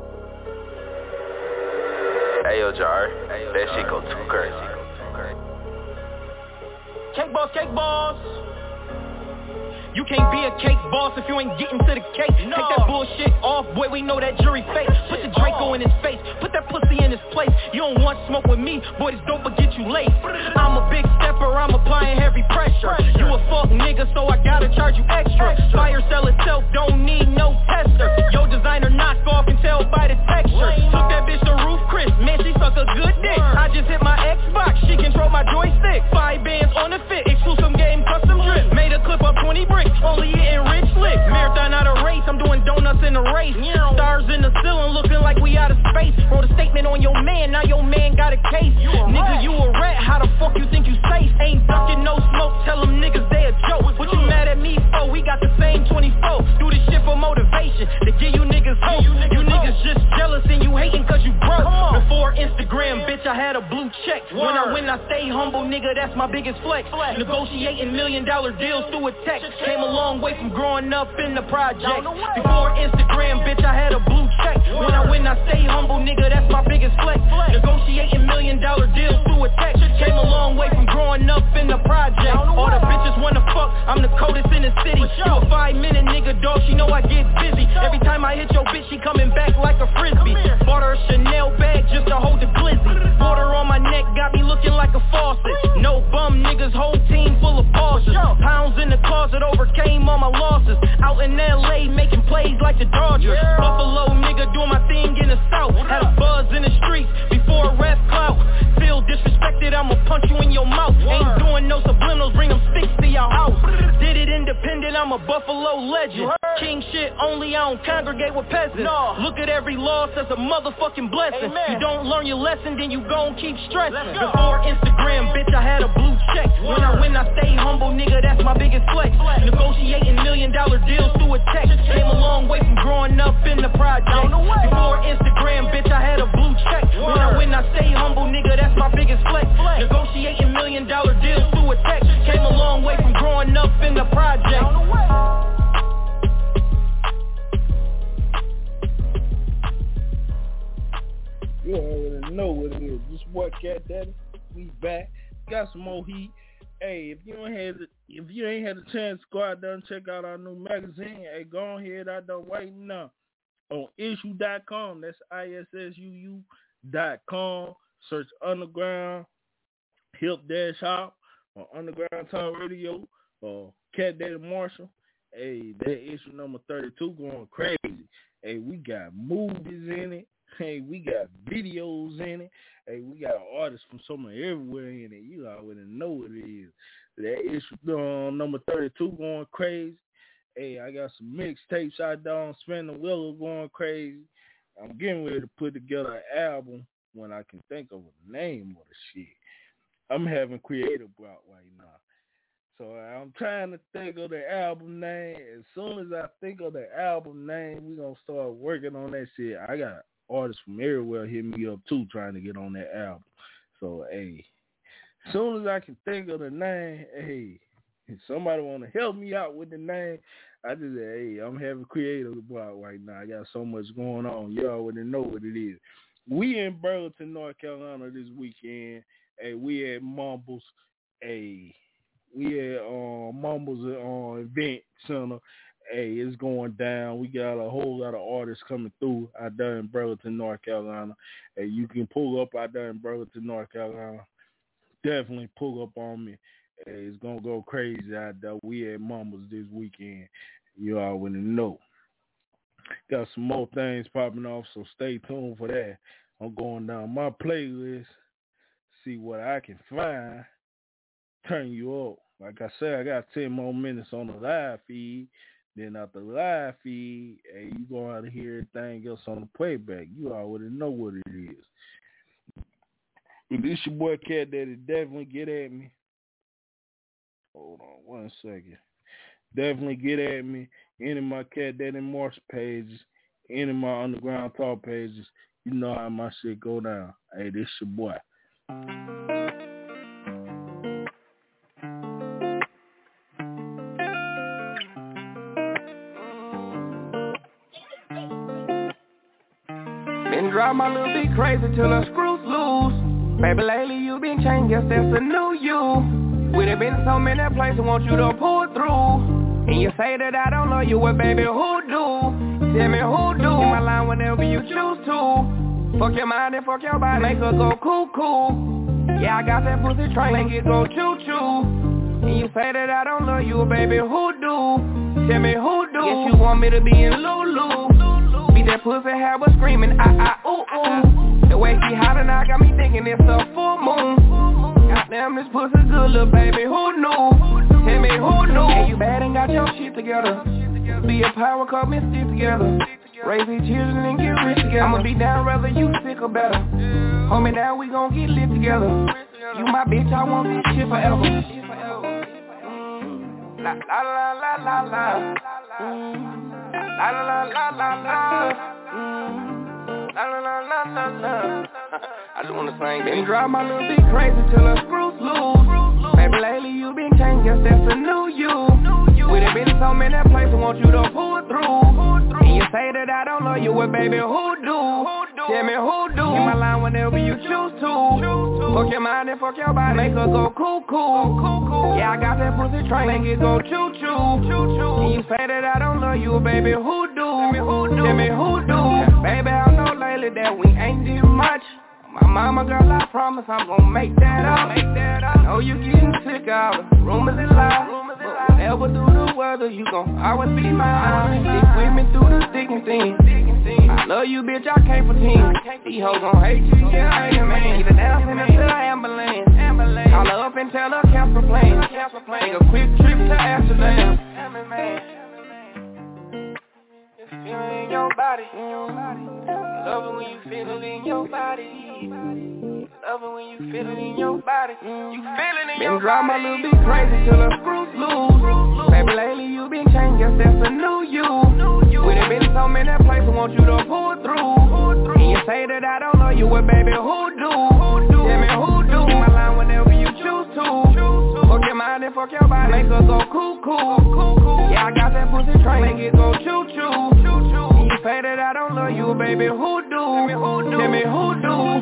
Hey yo, Jar, that shit go too crazy. Cake boss, cake boss. You can't be a cake boss if you ain't getting to the cake. No. Take that bullshit off, boy, we know that jury fake. Put the Draco in his face, put that pussy in his place. You don't want smoke with me, boy, this dope will get you late. I'm a big stepper, I'm applying heavy pressure. You a fuck nigga, so I gotta charge you extra. Fire sell itself, don't need no tester. Yo, designer knock off and tell by the texture. man, now your man got a case. Nigga, you a rat, how the fuck you think you safe? Ain't ducking no smoke, tell them niggas they a joke. What you mad at me for? We got the same twenty-four. Do this shit for motivation, to give you niggas hope. You niggas just jealous and you hating cause you broke. Before Instagram, bitch, I had a blue check. When I win, I stay humble, nigga, that's my biggest flex. Negotiating million dollar deals through a text. Came a long way from growing up in the project. Before Instagram, bitch, I had a blue check. When I win, I stay humble, nigga, that's my biggest flex. Negotiating million dollar deals through a text. Came a long way from growing up in the project. All the bitches wanna fuck, I'm the coldest in the city. You a five minute nigga, dog, she know I get busy. Every time I hit your bitch, she coming back like a frisbee. Bought her a Chanel bag just to hold the glizzy. Border on my neck, got me looking like a faucet. No bum niggas, whole team full of bosses. Pounds in the closet, overcame all my losses. Out in L A, making plays like the Dodgers. Buffalo nigga, doing my thing in the South. Had a buzz in the streets before rap clout. Feel disrespected, I'ma punch you in your mouth. Ain't doing no subliminals, bring them sticks to your house. Did it independent, I'm a Buffalo legend. King shit only, I don't congregate with peasants. Look at every loss as a motherfucking blessing. You don't learn your lesson, then you gon' keep stressing. Before Instagram, bitch, I had a blue check. When I win, I stay humble, nigga, that's my biggest flex. Negotiating million dollar deals through a text. Came a long way from growing up in the project. Before Instagram, bitch, I had a blue check. When I win, I stay humble, nigga, that's my biggest flex. Negotiating million dollar deals through a text. Came a long way from growing up in the project. You already know what it is. Just what Cat Daddy. We back. Got some more heat. Hey, if you ain't had if you ain't had a chance to go out there and check out our new magazine, hey, go ahead out there right now on issue dot com. That's I S S U U dot com. Search Underground Hip Dash Hop on Underground Talk Radio or Cat Daddy Marshall. Hey, that issue number thirty-two going crazy. Hey, we got movies in it. Hey, we got videos in it. Hey, we got artists from somewhere everywhere in it. You already know what it is. That issue uh, number thirty-two going crazy. Hey, I got some mixtapes out there on Spin the Willow going crazy. I'm getting ready to put together an album when I can think of a name of the shit. I'm having creative block right now. So I'm trying to think of the album name. As soon as I think of the album name, we're going to start working on that shit. I got artists from everywhere hitting me up too trying to get on that album. So, hey, as soon as I can think of the name, hey, if somebody want to help me out with the name, I just say, hey, I'm having creative block right now. I got so much going on. You already know what it is. We in Burlington, North Carolina this weekend. Hey, we at Mumbles. Hey, we at uh, Mumbles uh, Event Center. Hey, it's going down. We got a whole lot of artists coming through out there in Burlington, North Carolina. Hey, you can pull up out there in Burlington, North Carolina. Definitely pull up on me. Hey, it's going to go crazy out there. We at Mumbles this weekend. You already know. Got some more things popping off, so stay tuned for that. I'm going down my playlist, see what I can find, turn you up. Like I said, I got ten more minutes on the live feed. Then after the live feed, hey, you go out and hear everything else on the playback. You already know what it is. This your boy Cat Daddy. Definitely get at me. Hold on one second. Definitely get at me. Any of my Cat Daddy Marsh pages, any of my Underground Talk pages. You know how my shit go down. Hey, this your boy. Been drive my little bit crazy till the screws loose. Baby, lately you been changed, guess that's a new you. We done been so many places, want you to pull through. And you say that I don't love you, well baby, who do? Tell me who do? In my line whenever you choose to. Fuck your mind and fuck your body, make her go cuckoo. Yeah, I got that pussy train, make it go choo-choo. And you say that I don't love you, baby, who do? Tell me who do? Yes, you want me to be in Lulu. Beat that pussy hair was screaming, ah, ah, ooh, ooh. The way she hollering, I got me thinking it's a full moon. Goddamn, this pussy good, little baby, who knew? Tell me who knew? Yeah, you bad and got your shit together. Be a power couple and stick together. Raise these children and get rich together. I'ma be down whether you sick or better. Hold me down, we gon' get lit together. You my bitch, I want this shit forever. Mm. La la la la la la. Mm. La la la la la la. Mm. La la la la la la. I just wanna sing. Been drive my little bit crazy till her screws loose. Baby, lately you been changed, guess that's a new you. We done been in so many places, want you to pull through. And you say that I don't love you, well baby, who do? Tell me who do? In my line whenever you choose to. Fuck your mind and fuck your body, make her go cuckoo. Yeah, I got that pussy train, make it go choo choo. And you say that I don't love you, baby, who do? Tell me who do? Baby, I know lately that we ain't did much. My mama, girl, I promise I'm gon' make that up. I know you getting sick of the rumors and lies. Whatever through the weather, you gon' always be mine. Stick with me through the thick and thin. I love you, bitch, I can't pretend. These hoes gon' hate you, yeah, I ain't a man. Either down in the ambulance. Call her up and tell her cancel plans. Take a quick trip to Amsterdam. Feel it in your body. Love it when you feel it in your body. Love it when you feel it in your body. You feel it in your body. Been drive my little bit crazy till her screws loose. Baby, lately you been changed, guess that's a new you. We done been in so many places, want you to pull through. And you say that I don't love you, well baby, who do? Tell me who do? In my line whenever you choose to. Fuck your mind and fuck your body, make her go cuckoo. Yeah, I got that pussy train, make it go choo choo. And you say that I don't love you, baby, who do? Tell me who do?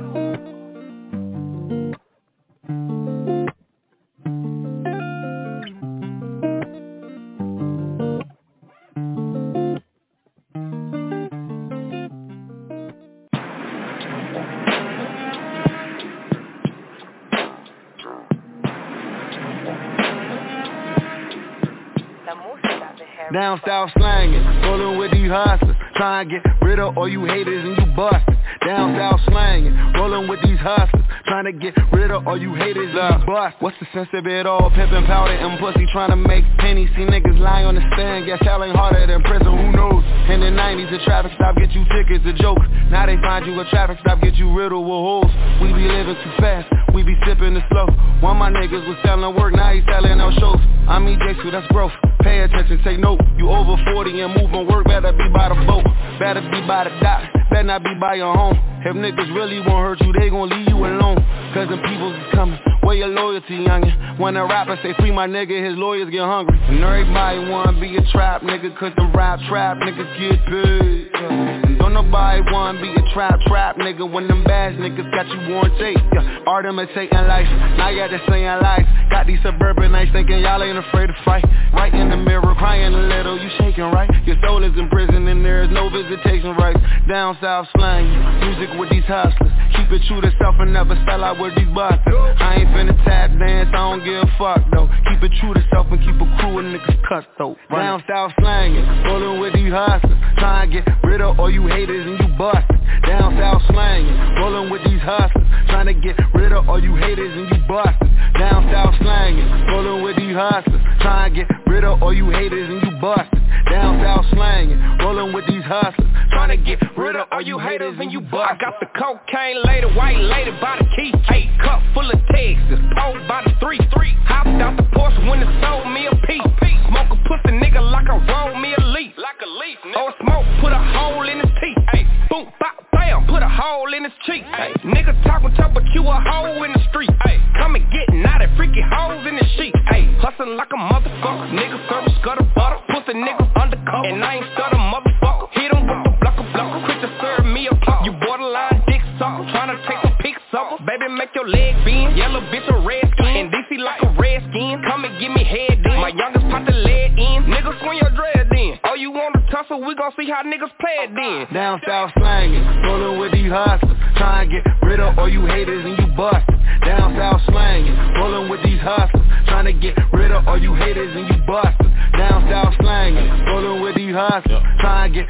Down south slangin', rollin' with these hustlers. Try and get rid of all you haters and you bustin'. Down south slangin', rollin' with these hustlers. Trying to get rid of all you haters and you bustin'. What's the sense of it all? Pimpin' powder and pussy trying to make pennies. See niggas lying on the stand, guess hell ain't harder than prison, who knows? In the nineties, a traffic stop get you tickets, a joke. Now they find you a traffic stop, get you riddled with holes. We be living too fast, we be sippin' the slow. One of my niggas was selling work, now he selling out shows. I'm E J, so that's growth. Pay attention, take note. You over forty and moving work, better be by the boat. Better be by the dock, better not be by your home. If niggas really won't hurt you, they gon' leave you alone. Cause the peoples is coming, where your loyalty, youngin'? When a rapper say free my nigga, his lawyers get hungry. And everybody wanna be a trap nigga, cause the rap trap niggas get paid. Yeah. And don't nobody wanna be a trap trap nigga when them bad niggas got you on tape. Yeah. Art imitating life, now y'all just saying lies. Got these suburban nights thinking y'all ain't afraid to fight. Right in the mirror, crying a little, you shaking right? Your soul is in prison and there is no visitation rights. Down south slang, music with these hustlers. Keep it true to self and never sell out with these busters. I ain't finna tap dance, I don't give a fuck though. Keep it true to self and keep a crew of niggas cuss though. Down south slangin', rollin' with these hustlers. Trying to get rid of all you haters and you bustin'. Down south slangin', rollin' with these hustlers. Trying to get rid of all you haters and you bustin'. Down south slangin', rollin' with these hustlers. Trying to get rid of all you haters and you bustin'. Down south slangin', rollin' with these hustlers. Trying to get rid of all you haters and you bustin'. I got the cocaine lady, white lady by the key. Eight cup full of Texas, pole by the three. three. Hopped out the Porsche when it sold me a piece. Smoke a pussy nigga like I roll me a leaf. Like a leaf, nigga. Oh, smoke, put a hole in his teeth. Ay, boom, bop, bam, put a hole in his cheek. Ay, nigga talking tough, but you a hole in the street. Ay, come and get naughty, freaky hoes in the sheet. Ay, hustlin' like a motherfucker. Nigga service, gutter, butter, pussy nigga undercover. And I ain't stutter, motherfucker. Hit him with the blocker, blocker. Quit to serve me a pop. You borderline dick sucker, tryna take some pics of her. Baby, make your leg bend. Yellow bitch a red skin. And D C like a red skin. Come and give me head then. My youngest pop the lead in. Niggas swing your dread then. Oh, you want to tussle? We gon' see how niggas play it then. Down south slangin', rollin' with these hustlers. Tryna get rid of all you haters and you bustin'. Down south slangin', rollin' with these hustlers. Tryna get rid of all you haters and you bustin'. Down south slangin', rollin' with these hustlers. Tryna get rid of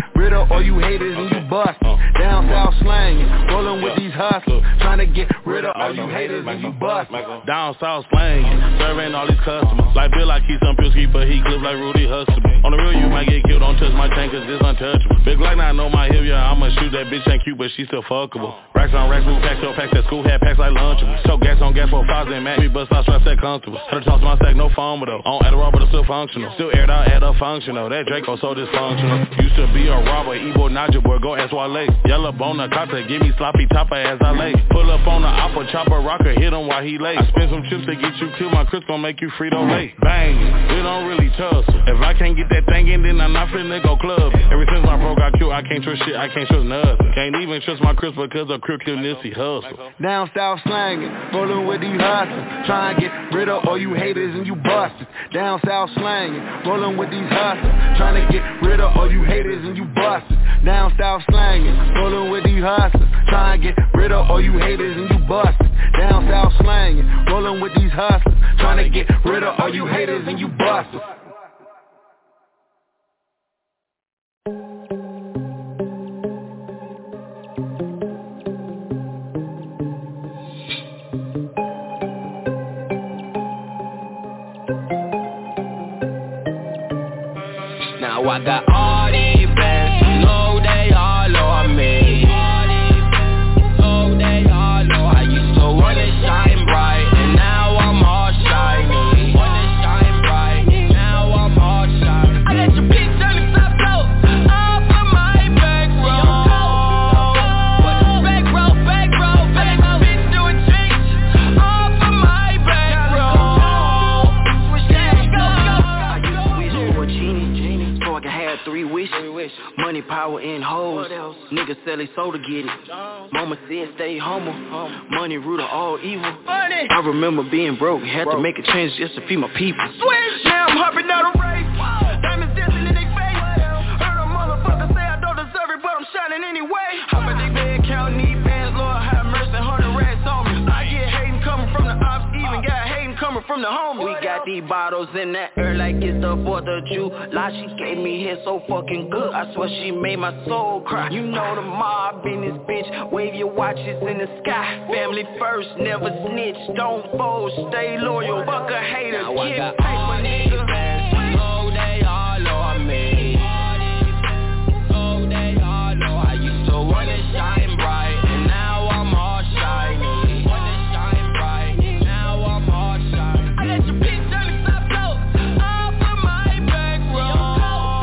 of all you haters and you bust. Down south slanging, rolling with these hustlers, trying to get rid of all you haters and you bust. Down south slanging, serving all these customers. Like Bill, I keep some Pilsky, but he clip like Rudy Huxtable. On the real, you might get killed, don't touch my tank cause it's untouchable. Big Glock, I know my hip, yeah, I'ma shoot that bitch, ain't cute, but she still fuckable. Racks on racks, move packs, packs at school, had packs like Lunchables. So gas on gas for fives and max, we bust out, strap set comfortable. Had to toss my sack, no foam, but though. On Adderall, but it's still functional. Still aired out, add up functional. That Draco so dysfunctional. Used to be a robber, Ebo Naja boy, go ask Wale. Yellow bone, a cotta, give me sloppy topper as I lay. Pull up on the opera, chopper, rocker, hit him while he lay. I spend some chips to get you killed, my Chris gon' make you Frito-Lay. Bang, we don't really tussle. If I can't get that thing in, then I'm not finna go club. Ever since my bro got killed, I can't trust shit, I can't trust nothing. Can't even trust my Chris because of crookedness, he hustle. Down south slanging, rolling with these hustlers, trying to get rid of all you haters and you busters. Down south slanging, rolling with these hustlers, trying to get rid of all you haters and you busters. Down south slanging, rolling with these hustlers, trying to get rid of all you haters and you busters. Down south slanging, rolling with these hustlers, trying to get rid of all you haters and you busters. Now I got all these bands, you know they all on me. Oh, they all know I used to wanna shine bright, and now I'm all shiny. Wanna shine bright, now I'm all shiny. I let your bitch turn the top low, off of my back row. Back row, back row, back row, bitch doing tricks, off of my back row. Switch that, go, go. I used to wish for a genie, so I could have three wishes. Money, power, and hoes. Niggas sell they soul to get it. Mama said stay humble. Money root of all evil. Money. I remember being broke, had to make a change just to feed my people. Switch. Now I'm hopping down the race. Diamonds dancing in their face. Heard a motherfucker say I don't deserve it, but I'm shining anyway. Hop in they bed, count need bands, Lord have mercy, hundred rats on me. I get hating coming from the ops, even got hating coming from the homies. We got these bottles in that air like it's the fourth of July. She gave me head so fucking good, I swear she made my soul cry. You know the mob in this bitch, wave your watches in the sky. Family first, never snitch, don't fold, stay loyal. Fuck a hater, get paper, nigga. Oh, they all on me. Oh, they all know I used to wanna shine bright, and now I'm all shiny. Wanna shine bright, now I'm all shiny. I let your bitch turn the top low, off of my back row.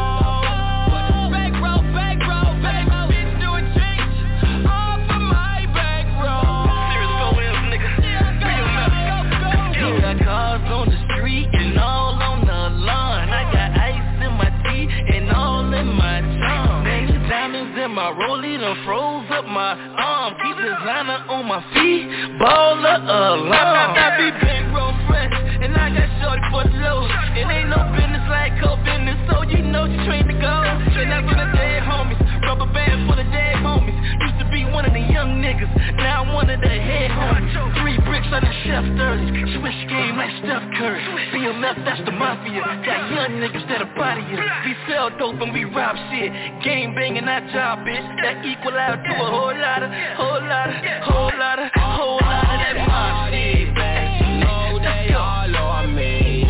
Back row, back row, back row, bitch doing tricks, off of my back row. Serious go in, nigga. Real mess. You got cars on the street and all on the lawn. I got ice in my tea and all in my tongue. Major diamonds in my rollie done froze up my arm. Keep designer on my feet, baller alarm. I be bankroll fresh and I got shorty for the low. It ain't no business like co-business, so you know she trained to go. And I get a dead homies, rubber band full of dead homies. Used to be one of the young niggas, now I'm one of the head homies. Three bricks on the chef thirties, switch game like Steph Curry. B M F, that's the mafia, got young niggas that'll body you. We sell dope and we rob shit, game banging our job, bitch. That equal out to a whole lot of, whole lot of, whole lot of, whole lot of that mob shit. Oh, they all on me.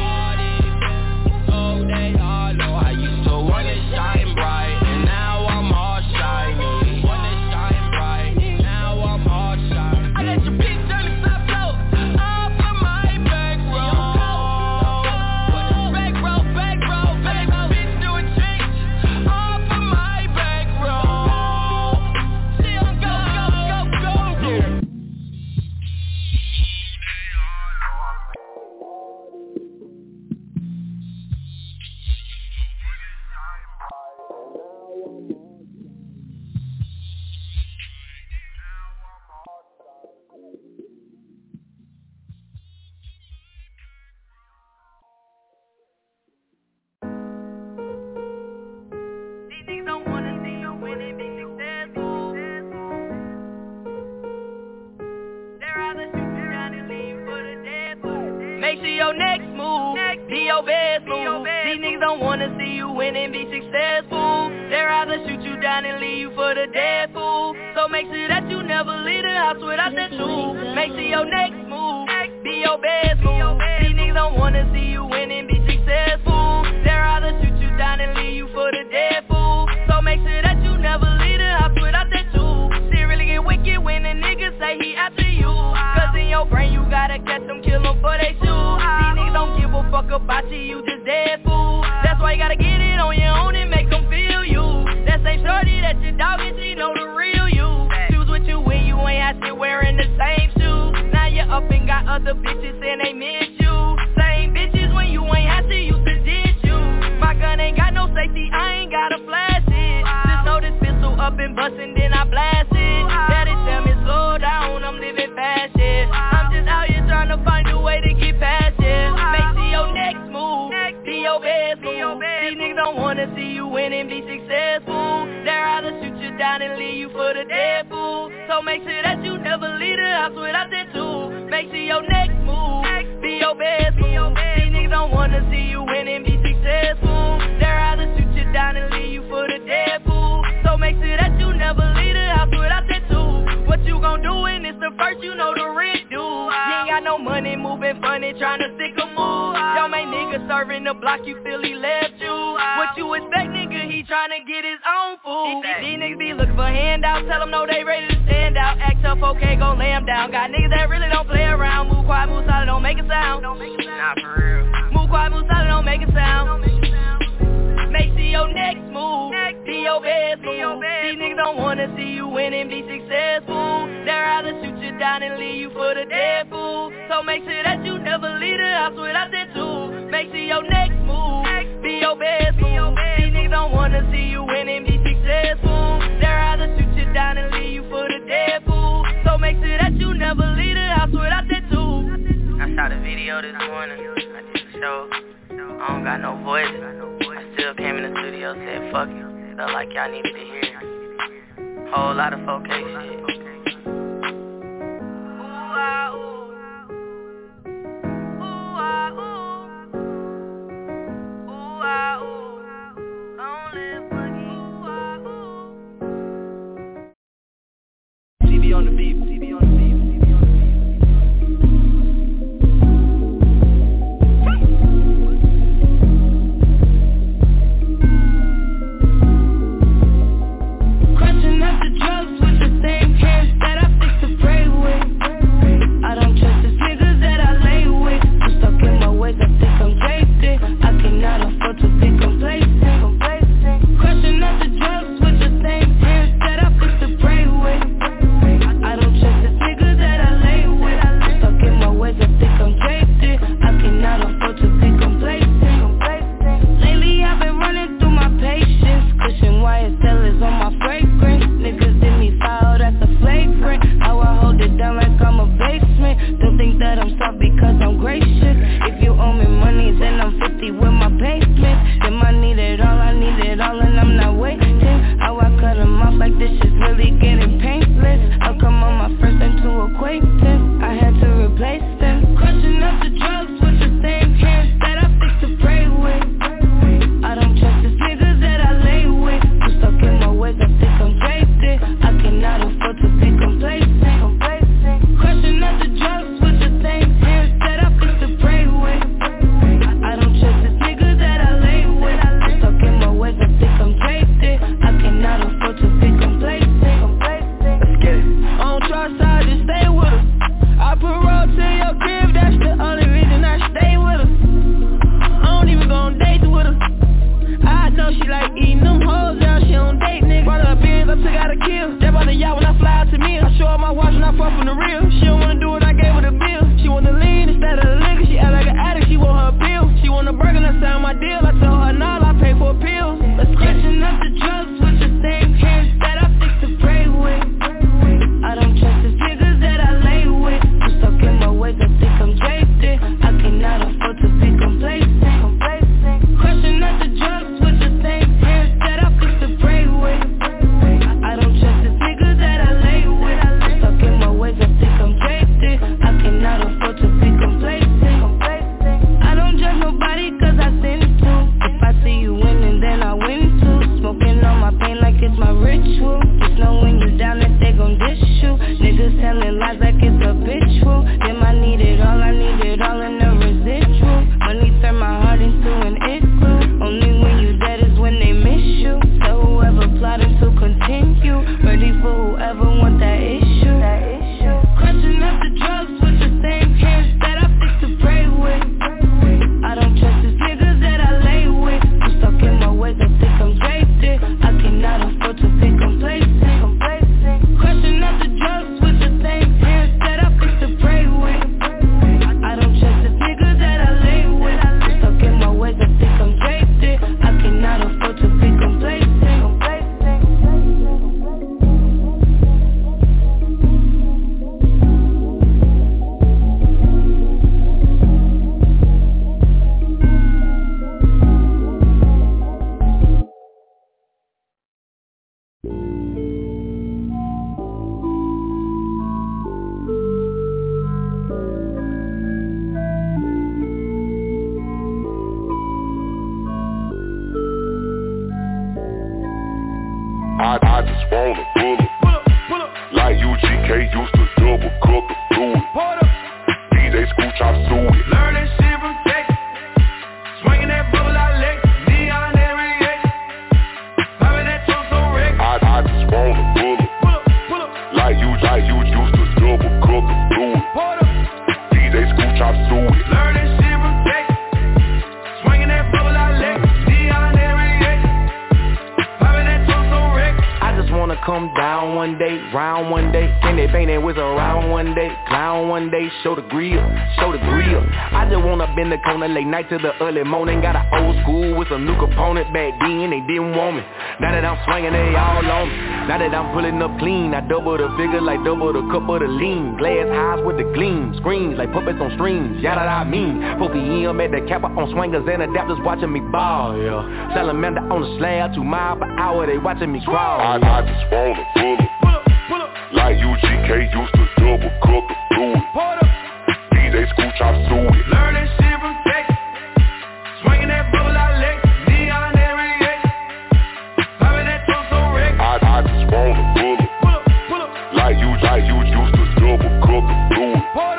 Oh, they all know I used to wanna shine bright, and now I'm all shiny. Wanna shine bright, now I'm all shiny. I let your bitch turn the top low, off of my back row. Back row, back row, back row, bitch doing tricks, off of my back row. Still go, go, go, go, go. Make sure your next move be your best move. These niggas don't wanna see you win and be successful. They'd rather shoot you down and leave you for the dead fool. So make sure that you never leave the house without that tool. Make sure your next move be your best move. These niggas don't wanna see you win and be successful. They'd rather shoot you down and leave you for the dead fool. So make sure that you never leave the house without that tool. Shit really get wicked when a nigga say he after you. Cause in your brain you gotta catch them, kill them for they shoot. These niggas don't give a fuck about you, you just dead fool. That's why you gotta get it on your own and make them feel you. That same shorty that your dog and she know the real you. She was with you when you ain't had shit wearing the same shoes. Now you up and got other bitches and they miss you. Same bitches when you ain't had to use to dish you. My gun ain't got no safety, I ain't gotta flash it. Just know this pistol up and bustin', then I blast it. Daddy tell me slow down, I'm living fast, yeah. I'm just out here trying to find a way to get past it. Make sure your next move be your best move. These niggas don't wanna see you win and be successful. They'd rather shoot you down and leave you for the dead fool. So make sure that you never leave the house without that tool. Make sure your next move be your best move. These niggas don't wanna see you win and be successful. They'd rather shoot you down and leave you for the dead fool. So make sure that you never leave the house without that tool. What you gon' do when it's the first, you know the rent due. You ain't got no money, moving funny, tryna stick a move. Y'all make niggas serving the block, you feel he left you. What you expect, nigga, he tryna get his own food. These niggas be looking for handouts, tell them no, they ready to stand out. Act tough, okay, go lay them down. Got niggas that really don't play around. Move quiet, move solid, don't make a sound. Nah, for real. Move quiet, move solid, don't make a sound. Make sure your next move be your best move. These niggas don't wanna see you win and be successful. They'd rather shoot you down and leave you for the dead fool. So make sure that you never leave the house without that tool. Make sure your next move be your best move. These niggas don't wanna see you win and be successful. They'd rather shoot you down and leave you for the dead fool. So make sure that you never leave the house without that tool. I shot a video this morning. I did a show. I don't got no voice. I still came in the studio, said fuck it. Felt like y'all needed to hear it. Whole lot of four K shit. C B on the beat, C B on the beat. I think I'm K used to double cup the fluid. D J Screw Chop Suey. Learn that shit from Texas. Swinging that bubble out Lex. Neon every X. Popping that toast on Rex. I, I just wanna pull up. Pull up, pull up. Like you, like you used to double cup the fluid. D J Screw Chop Suey. Learn that shit from Texas. Swinging that bubble out Lex. Neon every X. Popping that toast on Rex. I just wanna come down one day, round one day, can they paint that whistle around one day, clown one day, show the grill, show the grill. I just wanna bend the corner late night to the early morning. Got an old school with some new components. Back then they didn't want me. Now that I'm swinging, they all on me. Now that I'm pulling up clean, I double the figure like double the cup of the lean. Glass highs with the gleam, screens like puppets on strings. Yeah, that I mean. four P M at the Kappa on swingers and adapters watching me ball. Yeah, salamander on the slab, two mile per hour, they watching me crawl. I, I just wanna pull up. Like U G K used to double cup the fluid. D J Screw Chop Suey. Learn that shit from Texas. Swinging that bubble out Lex. Neon every X. Popping that toast on Rex. I, I just wanna pull up. Pull up, pull up. Like you, like you used to double cup the fluid.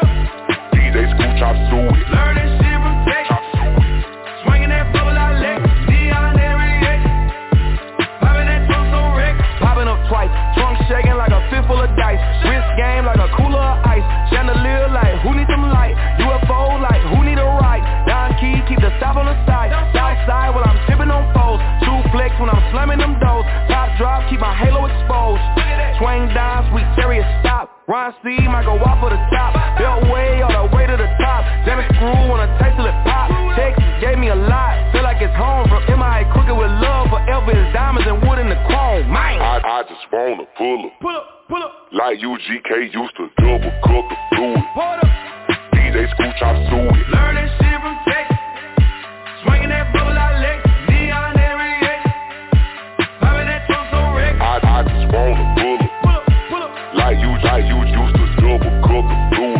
D J Screw Chop Suey. Learn that shit from Texas. Swinging that bubble out Lex. Neon every X. Popping that toast on Rex. Popping up twice, trunk shaking like a fist full of dice. Wrist game like a cooler of ice. Chandelier like who need some light. U F O like who need a ride. Don Key keep the stop on the side. South side while I'm tipping on foes. True flex when I'm slamming them doors. Top drop keep my halo exposed. Swing down, sweet serious stop. Ron C might go off for the top. Belt way all the way to the top. Jam and screw wanna taste till it pop. Texas gave me a lot. Feel like it's home from M I A crooked with love. Forever is diamonds and wood in the chrome. Man, I, I just wanna pull up. Pull up, pull up. Like U G K used to double cup the fluid. D J Screw Chop Suey. Learn that shit from Texas. Swinging that bubble out Lex. Neon every X. Popping that toast on Rex. I, I just wanna pull up. Pull up, pull up. Like you, like you used to double cup the fluid.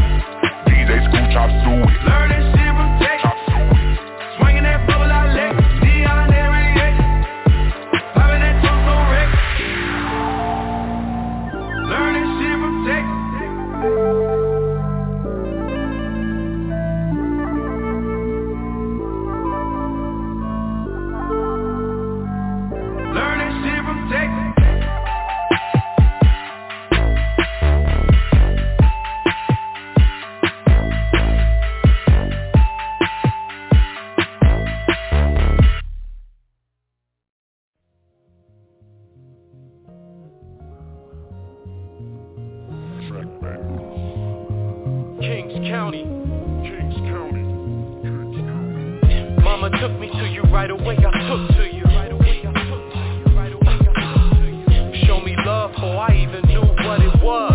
D J Screw Chop Suey. Learn that shit from Texas. Swinging that bubble out Lex. Neon every X. Popping that toast on Rex. Learn that shit from Texas. Learn that shit from Texas. Kings County, Kings County, Mama took me to you right away, I took to you. Show me love before I even knew what it was.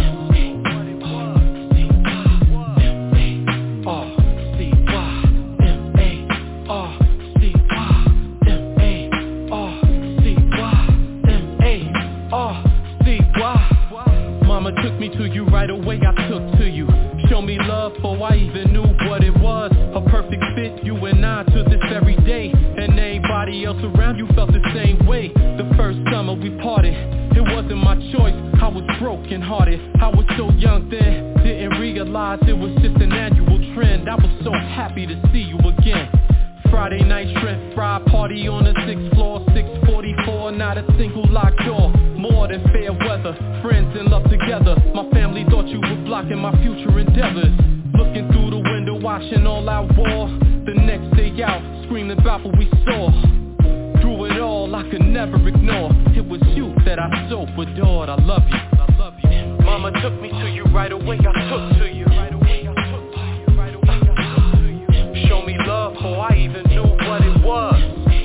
R C Y M A R C Y M A R C Y M A R C Y. Mama took me to you right away, I took to you. Show me love before I even knew what it was. A perfect fit, you and I to this very day. And everybody else around you felt the same way. The first summer we parted, it wasn't my choice. I was broken hearted, I was so young then. Didn't realize it was just an annual trend. I was so happy to see you again. Friday night shrimp fry party on the sixth floor. Six forty-four, not a single locked door. More than fair weather, friends in love together. My family thought you were blocking my future endeavors. Looking through the window, watching all our war. The next day out, screaming about what we saw. Through it all, I could never ignore. It was you that I so adored. I love you, I love you. Mama took me to you right away, I took to you. Show me love before I even knew what it was.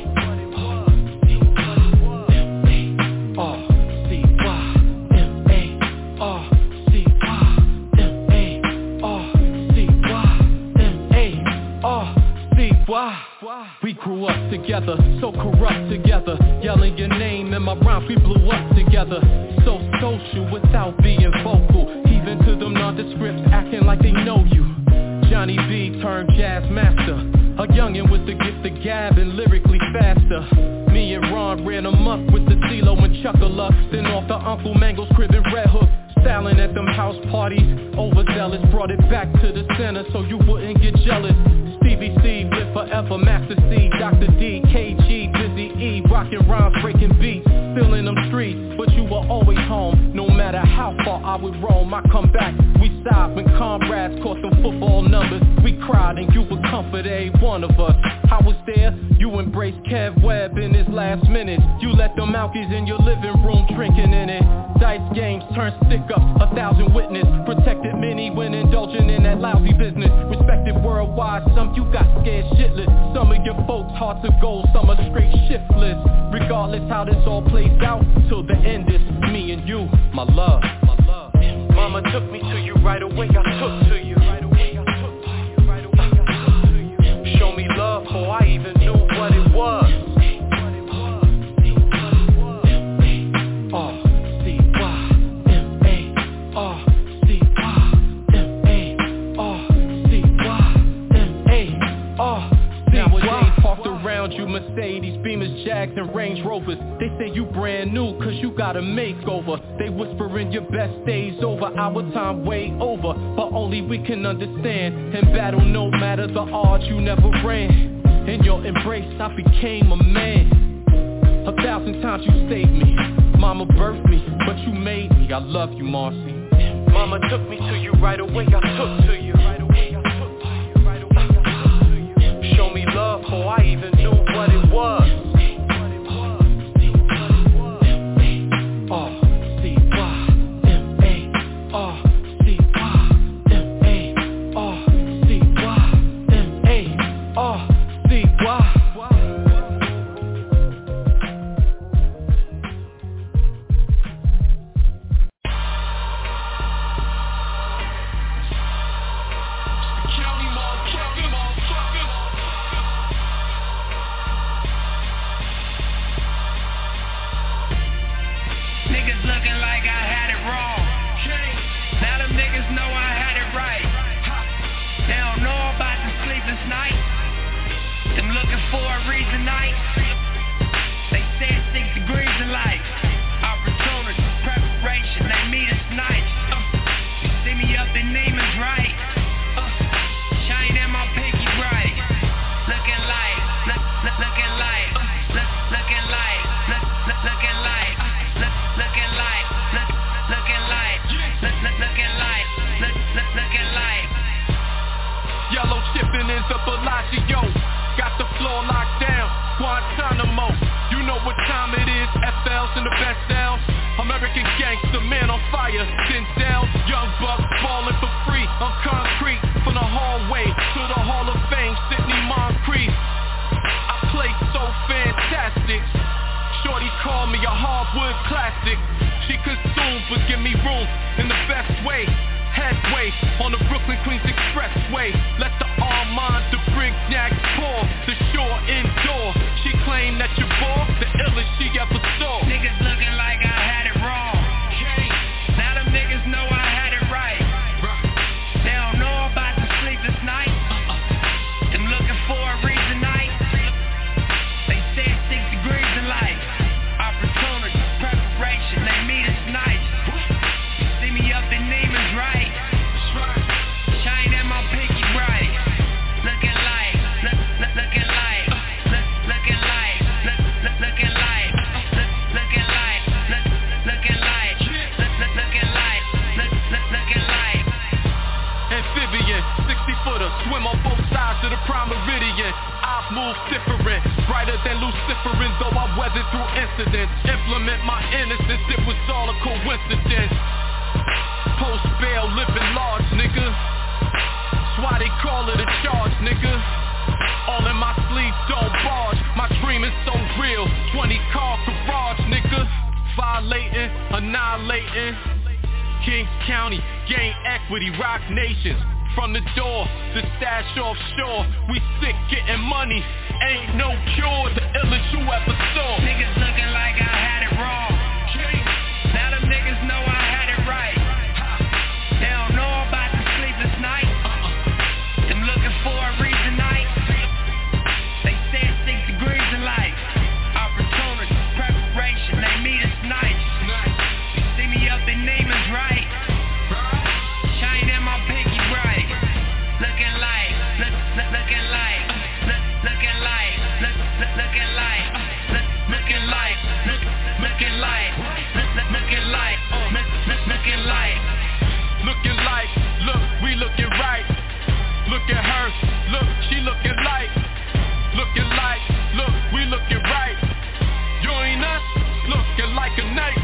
R C Y M A R C Y M A R C Y M A R C Y. We grew up together, so corrupt together. Yelling your name in my rhymes, we blew up together. So social without being vocal. Even to them nondescripts acting like they know you. Johnny B turned jazz master. A youngin' with the gift of gab and lyrically faster. Me and Ron ran amok with the CeeLo and Chuckler. Then off the Uncle Mango's crib and Red Hook. Styling yelling at them house parties. Overzealous, brought it back to the center so you wouldn't get jealous. Stevie C, live forever, Master C, Doctor D, K G, Busy E, rockin' rhymes, breaking beats, still in them streets, but you were always home. No matter how far I would roam, I come back, we side when comrades caught some football numbers. We cried and you would comfort every one of us. I was there, you embraced Kev Webb in his last minutes. You let them Malkies in your living room drinking in it. Dice games turned stick up, a thousand witness. Protected many when indulging in that lousy business. Respected worldwide, some you got scared shitless. Some of your folks hearts of gold, some are straight shiftless. Regardless how this all plays out, till the end is me and you, my love, my love. Mama took me to you right away, I took to you right away, I took to you right away, I took to you. Show me love before I even knew what it was. You Mercedes, Beamers, Jags, and Range Rovers. They say you brand new cause you got a makeover. They whispering your best days over, our time way over. But only we can understand. In battle no matter the odds you never ran. In your embrace I became a man. A thousand times you saved me. Mama birthed me, but you made me. I love you, Marcy. Mama took me to you right away, I took to you right away, I took to you right away, I took to you. Show me love before I even knew what it was. They meet us nice. See me up in Neiman's, right? looking like, look, looking like, look, looking like, uh, looking like, looking like, look, we looking right. Look at her, look, she looking like, looking like, look, we looking right. Join us, looking like a night.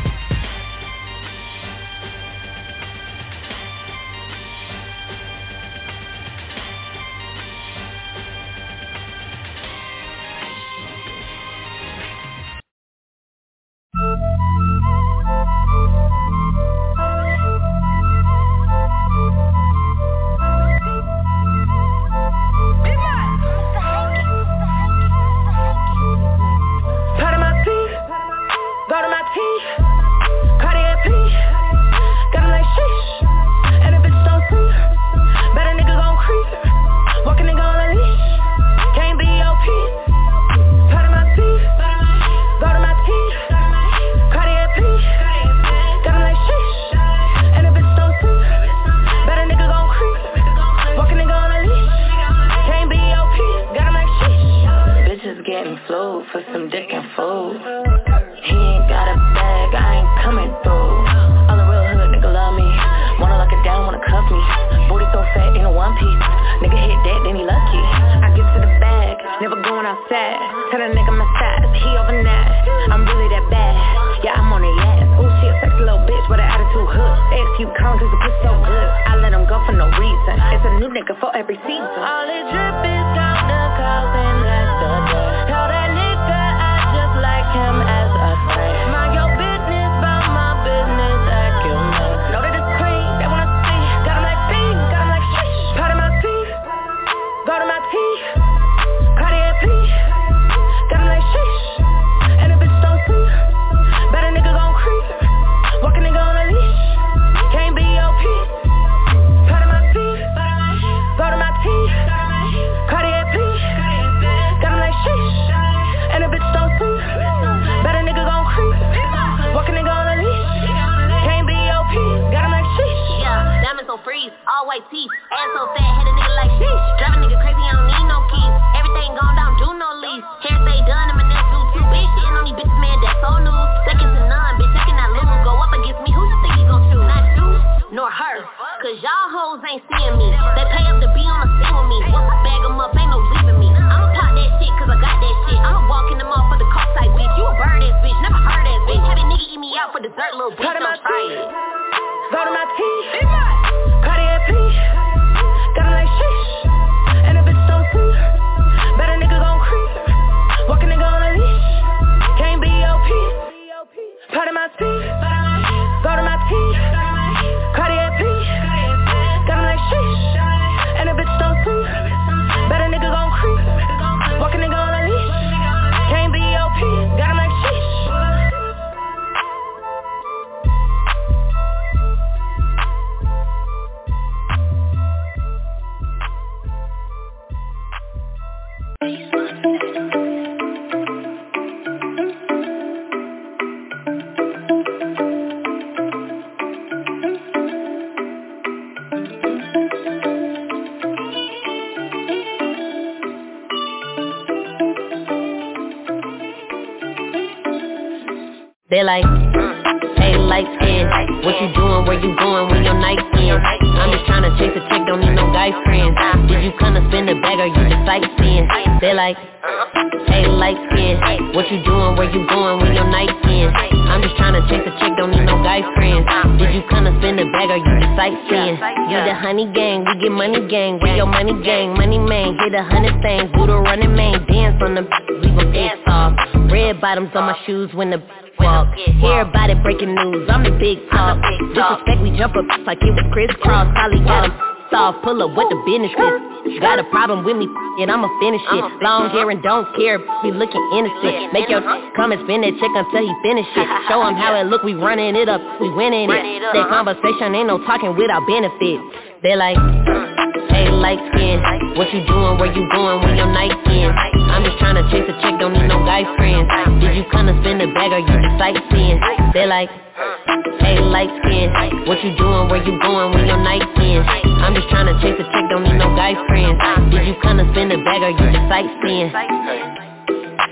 They're like, hey, light skin, what you doing, where you going when your night in? I'm just tryna chase a chick, don't need no guy friends. Did you come to spend a bag or you just sightseeing? They're like, hey, light skin, what you doing, where you going when your night in? I'm just tryna chase a chick, don't need no guy friends. Did you come to spend a bag or you just sightseeing? You the honey gang, we get money gang, we your money gang, money man, get a hundred things, do the running man, dance on the we gon' dance off. Red bottoms on my shoes when the walk. Hear about it, breaking news, I'm the big talk. Disrespect, we jump up like it was crisscross. Probably got him soft, pull up what the business is. Got a problem with me, and I'ma finish it. Long hair and don't care, be looking innocent. Make your come and spin that check until he finish it. Show him how it look, we running it up, we winning it. That conversation ain't no talking without benefit. They like, hey, light skin, what you doing, where you going when your night in? I'm just tryna chase a chick, don't need no guy friends. Did you come to spend a bag or you just sightseeing? They like, hey, light skin, what you doing, where you going when your night in? I'm just tryna chase a chick, don't need no guy friends. Did you come to spend a bag or you just sightseeing?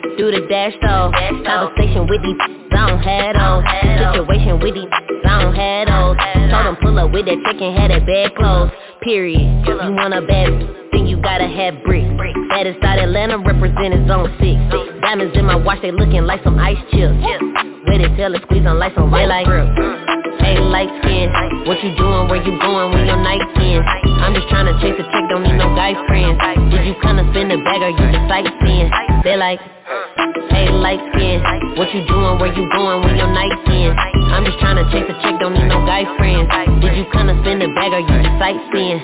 do the dash though. Conversation with these, I don't have those. Situation with these, I don't have those. Told them pull up with that chicken, had that bad clothes. Period. You want a bad, then you gotta have bricks. Baddest out Atlanta, represented zone six. Diamonds in my watch, they looking like some ice chips. With it, tell it, squeeze on like some white like grip. Hey, light skin, what you doing, where you going when your night ends? I'm just tryna chase a chick, don't need no guy friends. Did you kinda spin the bag or you just sightseeing? They like, hey, light skin, what you doing, where you going when your night ends? I'm just tryna chase a chick, don't need no guy friends. Did you kinda spin the bag or you just sightseeing?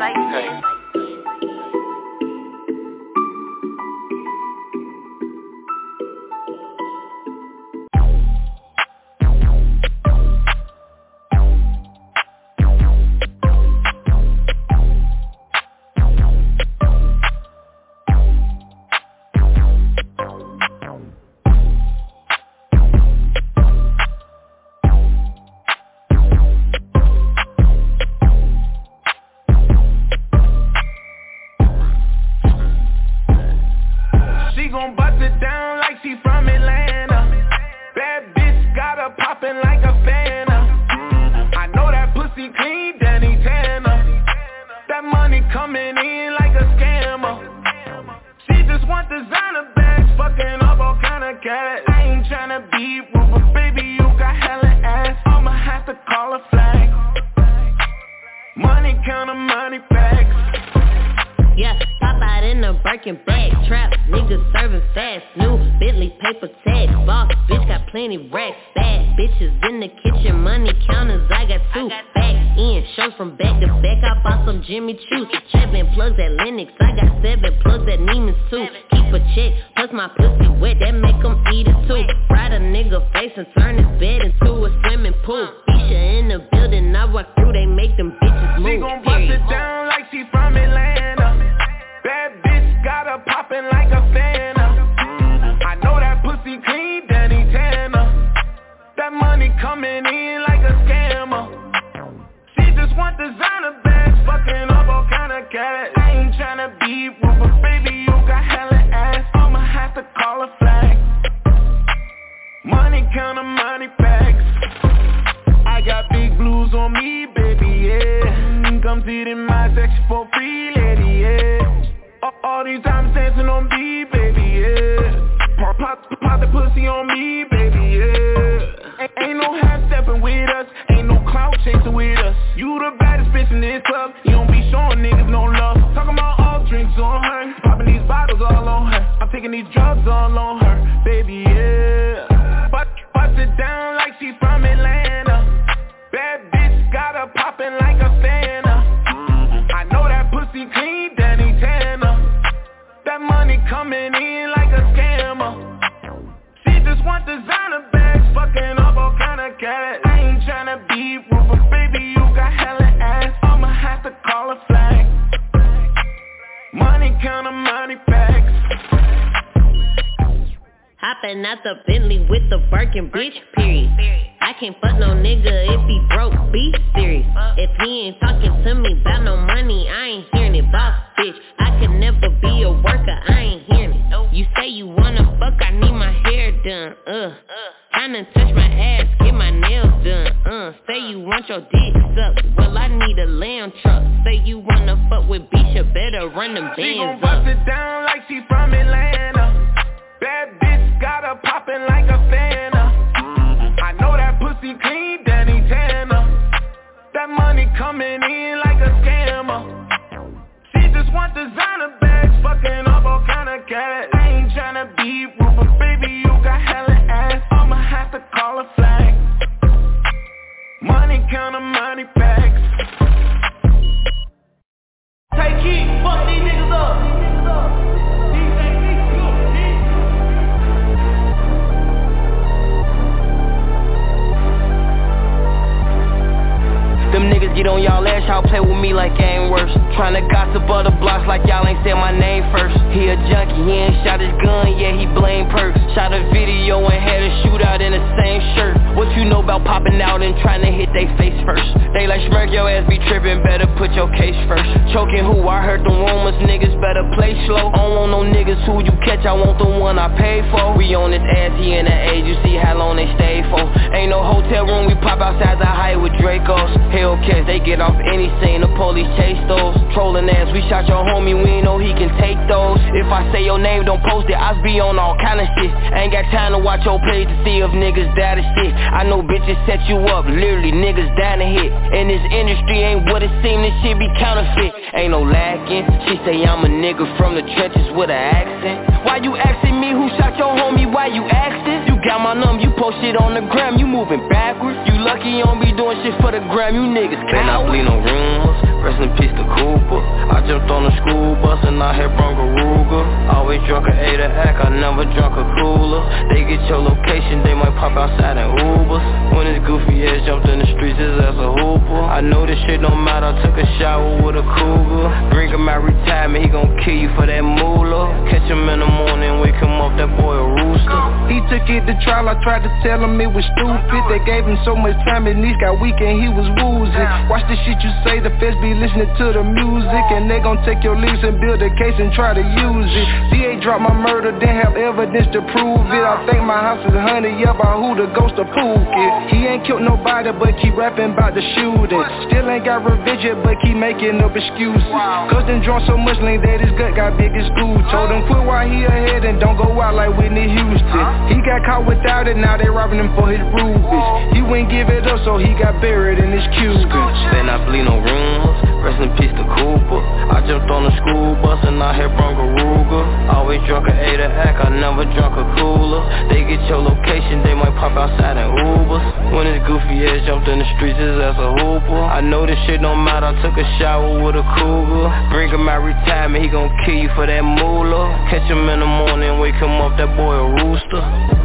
all popping out and trying to hit they face first. They like smirk your ass be trippin', better put your case first. Choking who, I heard the rumors, niggas better play slow. I don't want no niggas who you catch, I want the one I paid for. We on this ass, he in the age, you see how long they stay for. Ain't no hotel room, we pop outside the height with Dracos. Hellcats, they get off any scene, the police chase those. Trolling ass, we shot your homie, we ain't know he can take those. If I say your name, don't post it, I be on all kind of shit. Ain't got time to watch your page to see if niggas die to shit. I know bitches set you up, literally niggas down to hit. In this industry ain't what it seem, this shit be counterfeit. Ain't no lacking, she say I'm a nigga from the trenches with an accent. Why you asking me who shot your homie, why you asking? You got my number, you post shit on the gram, you moving backwards. You lucky you don't be doing shit for the gram, you niggas cowards. Man, I bleed no rumors, rest in peace to Cooper. I jumped on the school bus and I hit Bronco Ruger. Always drunk a A to act, I never drunk a cooler. They get your location, they might pop outside in Ubers. When this goofy ass jumped in the streets, his ass a hooper. I know this shit don't matter, I took a shower with a cougar. Bring him out retirement, he gon' kill you for that moolah. Catch him in the morning, wake him up, that boy a rooster. He took it to trial, I tried to tell him it was stupid. They gave him so much time, his knees got weak and he was woozy. Watch the shit you say, the feds be listening to the music. And they gon' take your lyrics and build a case and try to use it. D A dropped my murder, didn't have evidence to prove it. I think my house is haunted, yeah, by who the ghost of Pookie. He ain't killed nobody, but keep rapping about the shooting. Still ain't got revenge yet, but keep making up excuses. Cause them drunk so much lean that his gut got big as school. Told him quit while he ahead and don't go out like Whitney Houston. He got caught without it, now they robbing him for his rubies. He wouldn't give it up, so he got buried in his Cuban. Then I bleed no rumors, rest in peace to Cooper. I jumped on the school bus and I hit Bronco Ruger. Always drunk a A to act, I never drunk a cooler. They get your location, they might pop outside in Ubers. When this goofy ass jumped in the streets, his ass a hooper. I know this shit don't matter, I took a shower with a cougar. Bring him out retirement, he gon' kill you for that moolah. Catch him in the morning, wake him up, that boy a rooster.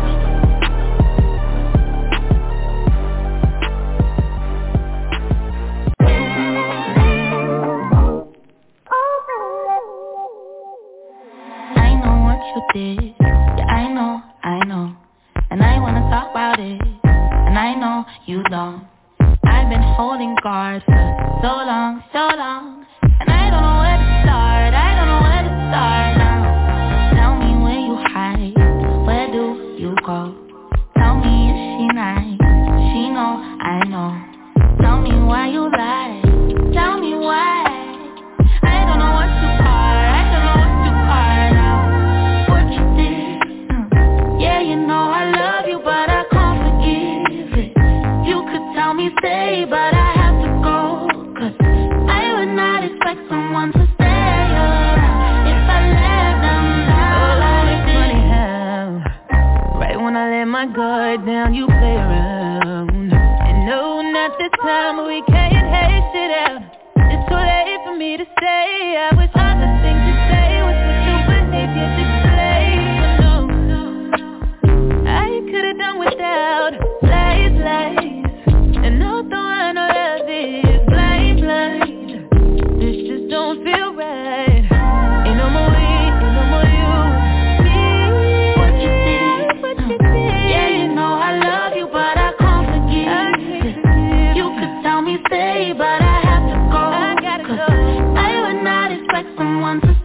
You did, yeah, I know, I know, and I wanna talk about it, and I know you don't. I've been holding guard for so long, so long, and I don't know where to start, I don't know where to start now. Tell me where you hide, where do you go? Tell me is she nice, she know, I know. Tell me why you lie, tell me why. I don't know what to hard, I don't know what to hard now. Yeah, you know I love you, but I can't forgive it. You could tell me stay, but I have to go. Cause I would not expect someone to stay around if I let them down. Oh, it's funny how right when I let my guard down, you play around. And no, not this time, but we can't haste it out. It's too late for me to say. I wish all the things you say was what you behavior display. Could've done without lies, lies. And no one or else is blind, blind. This just don't feel right. Ain't no more we, ain't no more you. Me, what you did, what you did. Yeah, you know I love you, but I can't forgive. I can't forgive. You could tell me stay, but I have to go. I gotta go. I would not expect someone to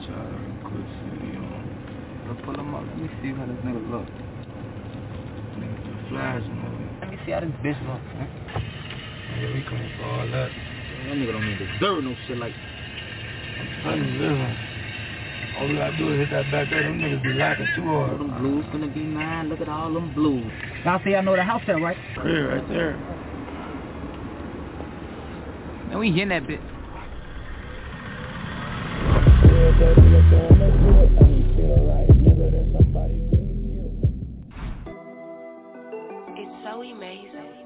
with y'all real quick, so, you know. Let's pull him up. Let me see how this nigga look. Nigga do flash movie. Let me see how this bitch look, man. Yeah, we coming for all that. That nigga don't even deserve no shit like that. I'm living. All we gotta do is hit that back there. Them niggas be lacking too hard. Them blues gonna be mine. Look at all them blues. Y'all see I know the house there, right? Crib right there. And we in that bit. It's so amazing.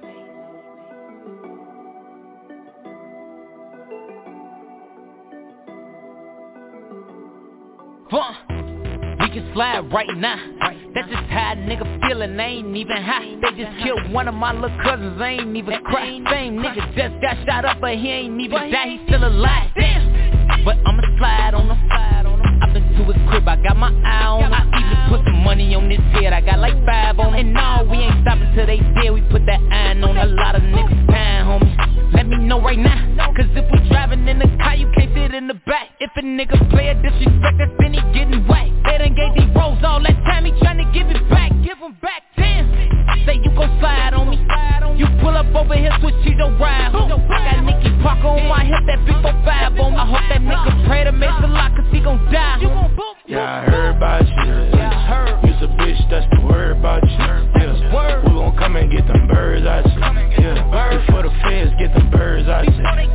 Fuck, we can slide right now. That's just how a nigga feelin', they ain't even high. They just killed one of my little cousins, they ain't even cry. Same nigga just got shot up, but he ain't even die, he still alive. Damn, but I'ma slide on him. I've been to his crib, I got my eye on him. I even put some money on his head, I got like five on him. And no, we ain't stopping till they dead, we put that iron on a lot of niggas dying, homie. Let me know right now, cause if we driving in the car, you can't fit in the back. If a nigga play a disrespect, that's then he getting whacked. They done gave these rolls all that time, he tryna give it back. Give him back, damn. Say you gon' slide on me. You pull up over here, switch to the ride. I got Nicky Parker on my hip, that big four five on me. I hope that nigga pray to make the lock, cause he gon' die. Yeah, I heard about you. Yeah, I heard. You's a bitch, that's the word about you. Yeah, we gon' come and get them birds out you. Yeah, before the feds get them birds out you.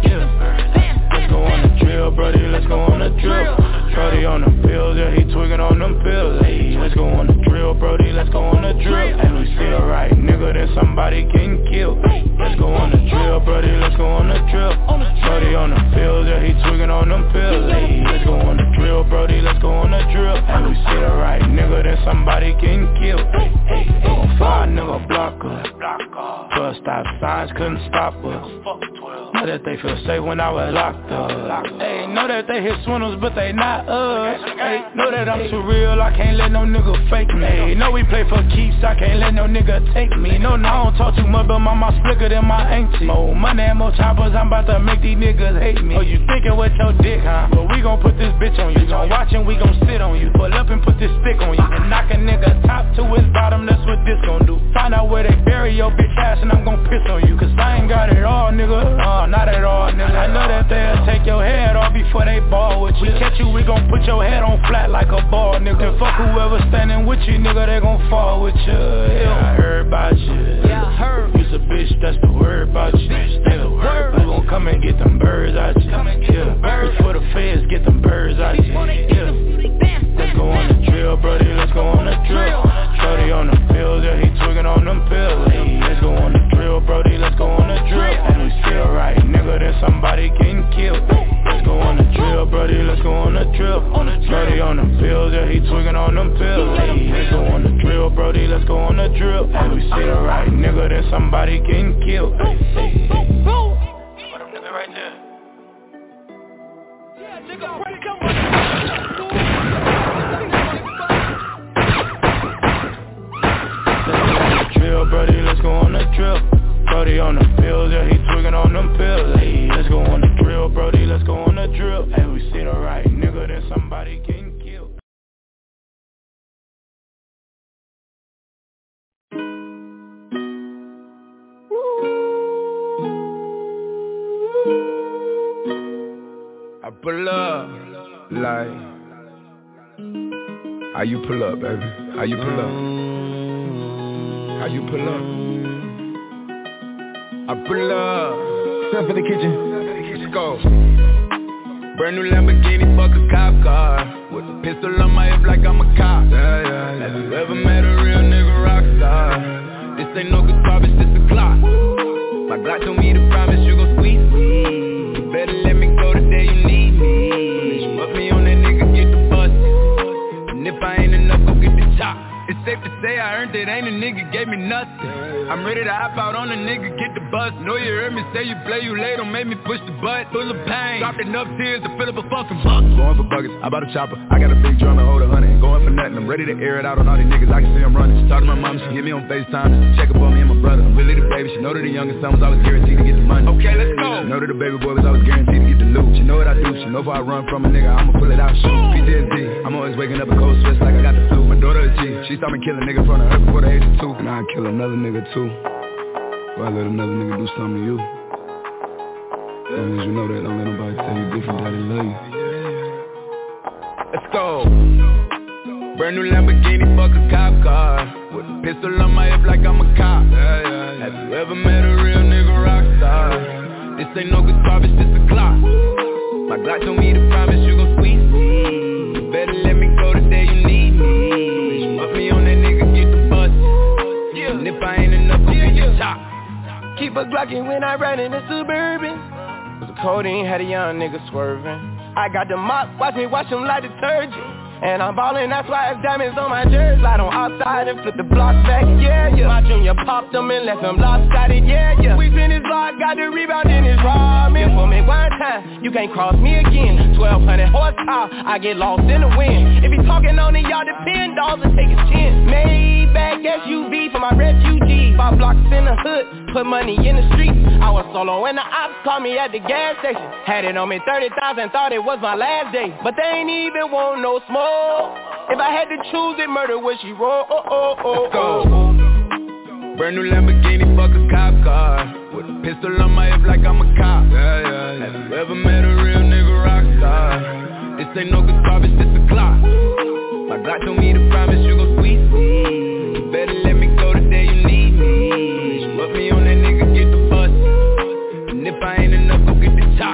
Yeah, let's go on the drill, brody, let's go on the drill. Brody on the pills, yeah, he twigging on them pills. Hey, let's go on the drill, brody, let's go on the drill. And we see a right nigga, then somebody getting killed. Let's go on the drill, brody, let's go on the drill. Brody on the pills, yeah, he twigging on them pills. Hey, let's go on the drill, brody, let's go on the drill. And we see a right nigga, then somebody getting killed. Hey, hey, hey, five nigga block us. Bus stop signs couldn't stop us. Know that they feel safe when I was locked up. Hey, know that they hit swindles, but they not us. Hey, know that I'm too real, I can't let no nigga fake me. Hey, know we play for keeps, I can't let no nigga take me. No, no, I don't talk too much, but my mouth slicker than my auntie. More money and more choppers, I'm about to make these niggas hate me. Oh, you thinking with your dick, huh? But we gon' put this bitch on you. Gon' watch and we gon' sit on you. Pull up and put this stick on you. And knock a nigga top to his bottom, that's what this gon' do. Find out where they bury your bitch ass and I'm gon' piss on you. Cause I ain't got it all, nigga. Uh, not at all, nigga. I know that they'll take your head off before they ball with you. We catch you, we gon' put your head on flat like a ball, nigga. And fuck whoever standing with you, nigga, they gon' fall with you. Yeah, I heard about you. Yeah, I heard. You's a bitch, that's the word about you. Yeah, we gon' come and get them birds out you. Yeah, before the feds get them birds out you. Yeah, let's go on the drill, brody, let's go on the drill. Shorty on the pills, yeah, he twigging on them pills. Hey, let's go on the drill, brody, let's go on the drill. And we still right, nigga, then somebody getting killed. Let's go on the drill, brody, let's go on the drill. Shorty on the pills, yeah, he twigging on them pills. Hey, let's go on the drill, brody, let's go on the drill. And we still right, nigga, then somebody getting killed. Hey, hey, hey. Put them nigga right there. Yeah, nigga, break up. Drill, brody, let's go on the drill. Brody on the pills, yeah, he twigging on them pills. Hey, let's go on the drill, brody, let's go on the drill. Hey, we see the right nigga, then somebody getting killed. I pull up, like, how you pull up, baby? How you pull up? How you pull up? I pull up. Step in the kitchen. Let's go. Brand new Lamborghini, fuck a cop car. With a pistol on my hip like I'm a cop. Yeah, yeah, yeah. Have you ever met a real nigga rock star? This ain't no guitar, bitch, this a clock. My Glock told me to promise you gon' squeeze me. You better let me go the day you need me. Bitch, put me on that nigga, get the bus. And if I ain't enough, go get the chop. It's safe to say I earned it, ain't a nigga gave me nothing. I'm ready to hop out on a nigga, get the bus. Know you heard me say you play, you late, don't make me push the butt. Full of pain, dropped enough tears to fill up a fucking buck. Going for buckets, I bought a chopper. I got a big drum and hold a hundred. Going for nothing, I'm ready to air it out on all these niggas. I can see them running. She talked to my mom, she hit me on FaceTime. Check up on me and my brother. I'm really the baby. She know that the youngest son was always guaranteed to get the money. Okay, let's go. She know that the baby boy was always guaranteed to get the loot. She know what I do. She know if I run from a nigga, I'ma pull it out, shoot. P T S D, I'm always waking up a cold sweats like I got the flu. My daughter a G, she saw me kill a nigga in front of her before the age of two. And I'll kill another nigga too. Or I let another nigga do something to you. As long as you know that, don't let nobody tell you different, that they love you. Let's go. Brand new Lamborghini, fuck a cop car. With a pistol on my hip like I'm a cop. Yeah, yeah, yeah. Have you ever met a real nigga rock star? This ain't no guitar, bitch, this a clock. My Glock told me to promise you gon' squeeze me. You better let me go the day you need me. Fuck me on that nigga, get the bus. Yeah. And if I ain't enough, go yeah, get yeah. the top. Keep a Glockin' when I ride in the Suburban. The codeine had a young nigga swerving. I got the mop, watch me wash him like detergent. And I'm ballin', that's why it's diamonds on my jersey. Slide on outside and flip the blocks back, yeah, yeah. My junior popped them and left them lopsided, yeah, yeah. We spin his block, got the rebound in his ramen. For me one time, you can't cross me again. twelve hundred horsepower, I get lost in the wind. If he talking on it, y'all depend, dogs will take his chin. Maybach S U V for my refugees. Five blocks in the hood, put money in the streets. I was solo and the ops called me at the gas station. Had it on me thirty thousand, thought it was my last day. But they ain't even want no smoke. If I had to choose it, murder would she roll? Oh, oh, oh, Let's go. Brand new Lamborghini, fuck a cop car. With a pistol on my hip like I'm a cop. Yeah, yeah, yeah. Have you ever met a real nigga rock star? This ain't no guitar, bitch, this a clock. My Glock told me to promise you gon' squeeze me. You better let me go the day you need me. Put me on that nigga, get the bus. And if I ain't enough, go get the top.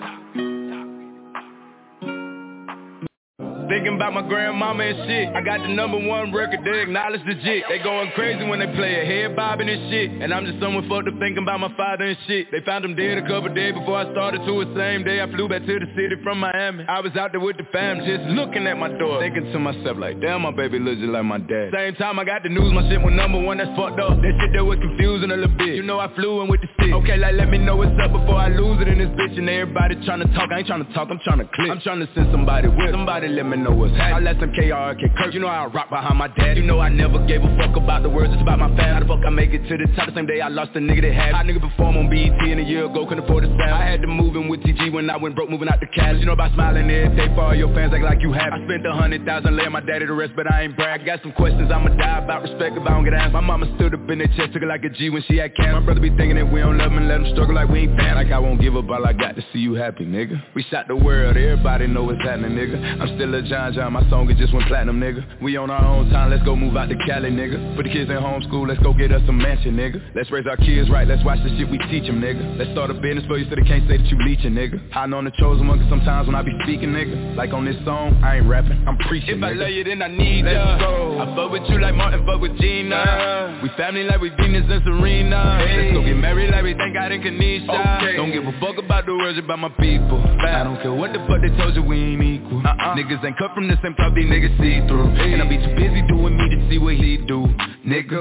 Thinking about my grandmama and shit. I got the number one record, they acknowledge the jit. They going crazy when they play it, head bobbing and shit. And I'm just someone fucked up thinking about my father and shit. They found him dead a couple days before I started to the same day I flew back to the city from Miami. I was out there with the fam, just looking at my door, thinking to myself like, damn, my baby looks just like my dad. Same time I got the news, my shit was number one, that's fucked up. That shit that was confusing a little bit. You know I flew in with the stick. Okay, like let me know what's up before I lose it in this bitch. And everybody trying to talk, I ain't trying to talk, I'm trying to click. I'm trying to send somebody with, somebody let me know what's happening. Some K R K Kirk, you know how I rock behind my dad. You know I never gave a fuck about the words, it's about my fam. How the fuck I make it to the top the same day I lost a nigga that had hot nigga perform on B E T and a year ago, couldn't afford the sound. I had to move in with T G when I went broke, moving out the Cali. You know about smiling every day for all your fans, act like you have. I spent a hundred thousand laying my daddy to rest, but I ain't brag. I got some questions I'ma die about, respect if I don't get asked. My mama stood up in their chest, took it like a G when she had cancer. My brother be thinking that we don't love him and let him struggle like we ain't fan. Like I won't give up, all I got to see you happy, nigga. We shot the world, everybody know what's happening, nigga. I'm still a John John, my song it just went platinum, nigga. We on our own time, let's go move out to Cali, nigga. Put the kids in homeschool, let's go get us a mansion, nigga. Let's raise our kids right, let's watch the shit we teach them, nigga. Let's start a business for you so they can't say that you leeching, nigga. I know I'm the chosen one, cause sometimes when I be speaking, nigga, like on this song, I ain't rapping, I'm preaching, If nigga. I love you, then I need ya. Let's go. I fuck with you like Martin fuck with Gina. Uh, we family like we Venus and Serena. Hey. Let's go get married like we thank God in Kanisha. Okay. Don't give a fuck about the words about my people. I don't care what the fuck they told you, we ain't equal. Uh-uh. Niggas ain't cut from the same cloth, these niggas see through. Hey. And I be too busy doing me to see what he do, nigga.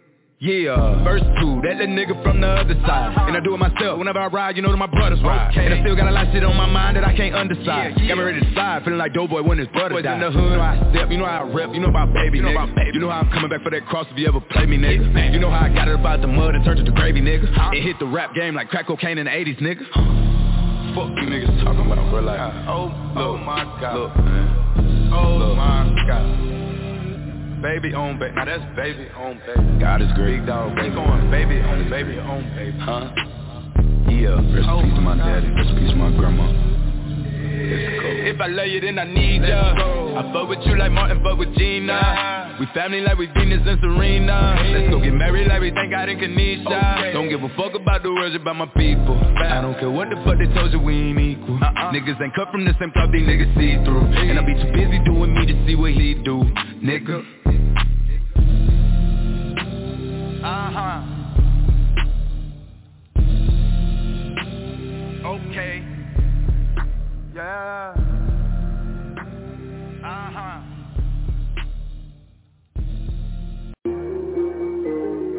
Yeah, verse two, that the nigga from the other side. And I do it myself, whenever I ride, you know that my brothers ride. Okay. And I still got a lot of shit on my mind that I can't underside. Yeah, yeah. Got me ready to slide, feeling like Doughboy when his brother died. In the hood, you know how I step, you know how I rep, you know about baby, you know about baby. You know how I'm coming back for that cross if you ever play me, nigga. Yeah, you know how I got it about the mud and turned it to gravy, nigga. Huh? And hit the rap game like crack cocaine in the eighties, nigga. Fuck you niggas talking about, bro, like, oh, oh my God, look, man. Oh look. My God. Baby on baby, now that's baby on baby. God is great, big dog. Baby going baby on baby on baby, huh? Yeah, rest in peace to my daddy, rest in peace to my grandma. If I love you, then I need ya. I fuck with you like Martin fuck with Gina. We family like we Venus and Serena. Let's go get married like we thank God in Kanisha. Don't give a fuck about the words about my people. I don't care what the fuck they told you, we ain't equal. Uh-uh. Niggas ain't cut from the same cloth, these niggas see through. And I be too busy doing me to see what he do, nigga. Uh-huh. Okay. Yeah. Uh-huh.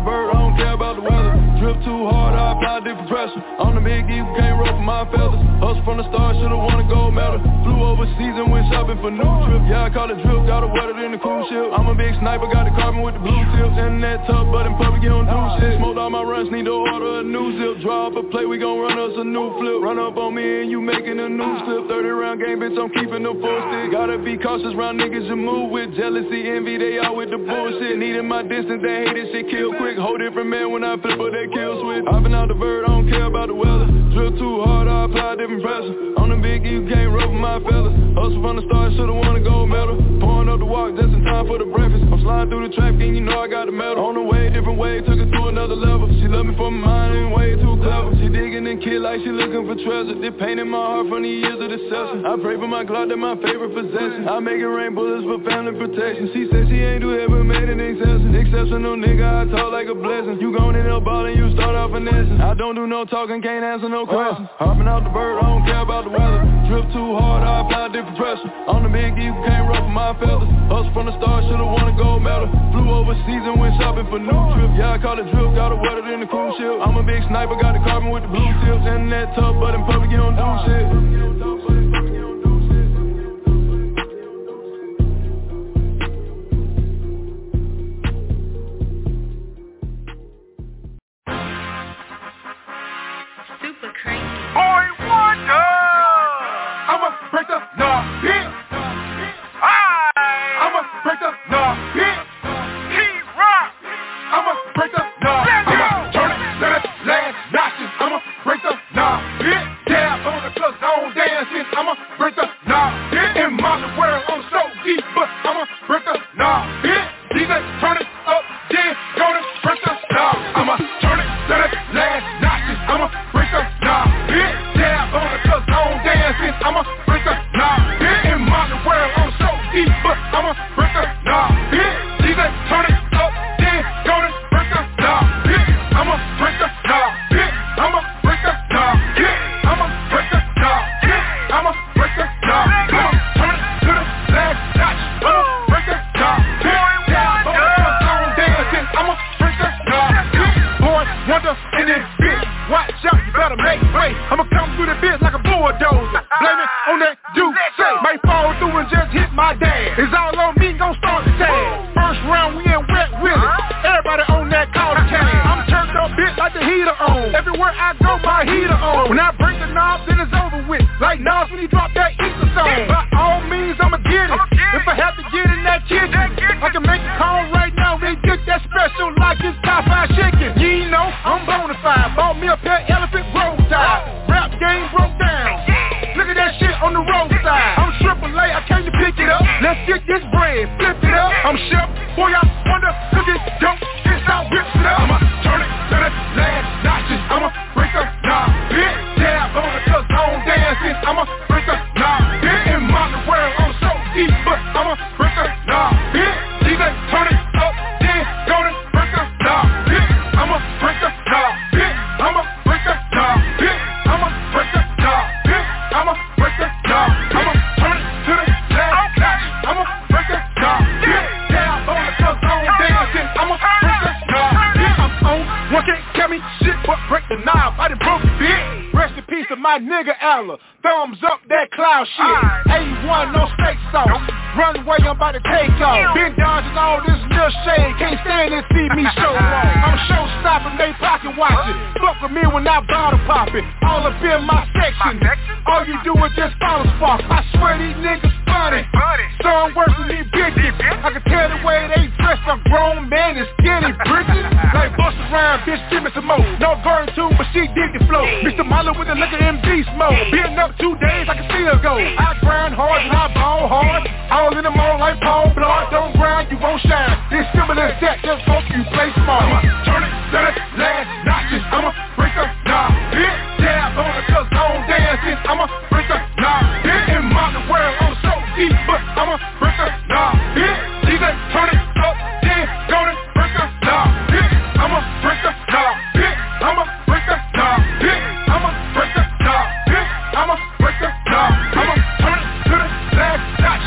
the bird, I don't care about the weather. Drip too hard, I apply different pressure. I'm the big eagle, can't roll for my feathers. Hustle from the start, should've won a gold medal. Flew overseas and went shopping for new trip. Yeah, I call it drip, got it wetter than the cruise ship. I'm a big sniper, got the carbon with the blue tips. In that tub, but in public, you don't do shit. Smoked all my runs, need to order a new zip. Draw up a play, we gon' run us a new flip. Run up on me and you making a new slip. thirty round game, bitch, I'm keeping the full stick. Gotta be cautious round niggas you move with. Jealousy, envy, they all with the bullshit. Needing my distance, they hate this shit, kill quick. Whole different man when I flip, but they kill switch. I've been out the bird, I don't care about the weather. Drip too hard, I apply different pressure. On the big E, you can't roll for my feathers. Hustle from the start, should've won a gold medal. Pouring up the walk, just in time for the breakfast. I'm sliding through the traffic and you know I got the medal. On the way, different way, took it to another level. She love me for my mind and way too clever. She digging and kid like she looking for treasure. They painted my heart from the years of deception. I pray for my Glock, that my favorite possession. I make it rain bullets for family protection. She said she ain't do it, but made an exception. Exceptional nigga, I talk like a blessing. You gon' end up ballin', you start off finessing. I don't do no talking, can't answer no questions. Hopping out the bird, I don't care about the weather. Drip too hard, I apply different pressure. On the big E, can't roll for my feathers. Hustle from the start, should've won a gold medal. Flew overseas and went shopping for new trip. Yeah, I call it drip, got it wetter than the cruise ship. I'm a big sniper, got the carbon with the blue tips. In that tub, but in public, you don't do shit.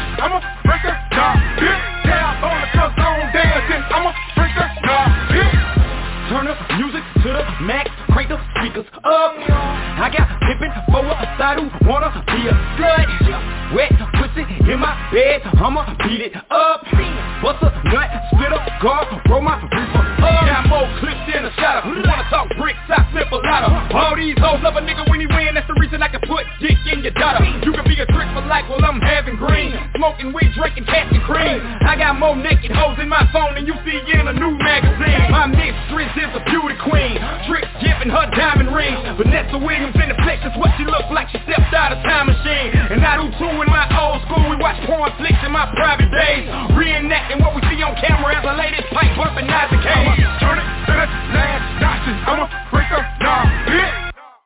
I'ma break the, nah, bitch. Turn the music to the max, crank the speakers up. I got pimpin' for a side who wanna be a slut. Wet pussy in my bed, I'ma beat it up. Bust a nut, split up, guard, roll my reefer up. Got more clips than a shotter. You wanna talk bricks, I flip a ladder. All these hoes love a nigga when he win, that's the reason I can put dick in your daughter. You can be a trick for life while I'm having green. Smoking weed, drinking cat and cream. I got more naked hoes in my phone than you see in a new magazine. My mistress is a beauty queen. Tricks giving her diamond rings. Vanessa Williams in the flex is what she looks like. She stepped out of time machine. And I do too in my old school. We watch porn flicks in my private days. Reenacting what we see on camera as I lay this pipe bumping Isaac Hayes. Turn it to the last doctor. I'ma break up now, bitch.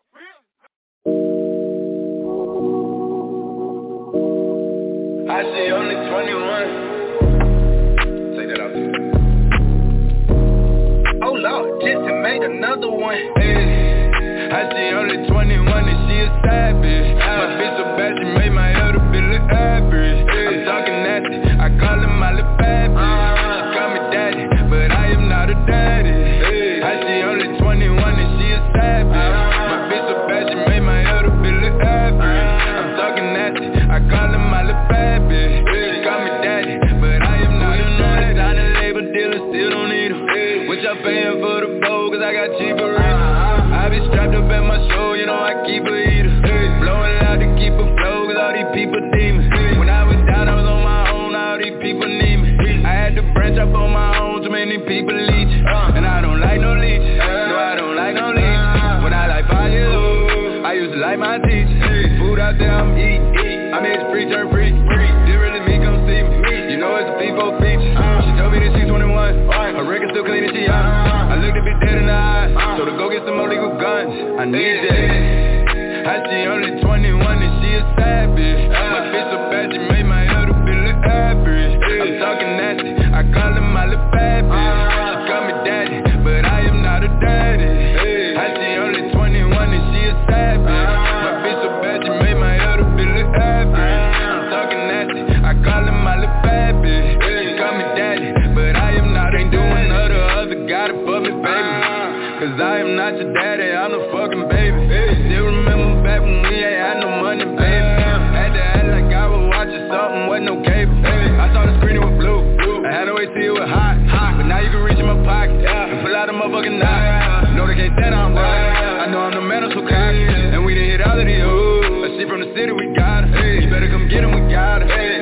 I see only twenty-one. Take that out there. Oh Lord, just to make another one. Hey, I see only twenty-one and she a savage. My bitch so bad she made my other bitch look average. I'm talking nasty, I call him my little baby. She call me daddy, but I am not a daddy. I see only twenty-one and she a savage. My bitch so bad she made my other bitch look average. I'm talking nasty, I call him my little baby. She call me daddy, but I am not a daddy. Sign a label dealer, still don't need her. What y'all paying for the bowl, cause I got cheaper reasons. I be strapped up at my show, you know I keep a heater. Blowing loud to keep a flow, cause all these people demons. When I was down, I was on my own, all these people need me. I had to branch up on my own, too many people leech. And I don't like no leech, no I don't like no leech. When I like fire, I used to like my teacher. Food out there, I'm eat, eat. I made free turn free, free. Did really me, come see me. You know it's a people feature. She told me that she's twenty-one, her record still clean and she honest. I looked a bit dead in the eyes, so to go get some more legal guns, I need that. I see only twenty-one and she a savage. My bitch so bad she made my other bitch look average. I'm talking nasty, I call him my little baby. She call me daddy, but I am not a daddy. I see only twenty-one and she a savage. My bitch so bad she made my other bitch look average. I'm talking nasty, I call him my little baby. She call me daddy, but I am not. Ain't doing other other got it for me, baby. Cause I am not your daddy, I'm the fucking baby. Still remember back when we ain't had no money, baby. Had to act like I was watching something, wasn't no cable. I saw the screen, it was blue. I had to wait till it was hot. But now you can reach in my pocket and pull out a motherfucking knife. No, they can't stand on boy. I know I'm the man, I'm so cocky. And we done hit all of these hoes. A shit from the city, we got her. You better come get him, we got her.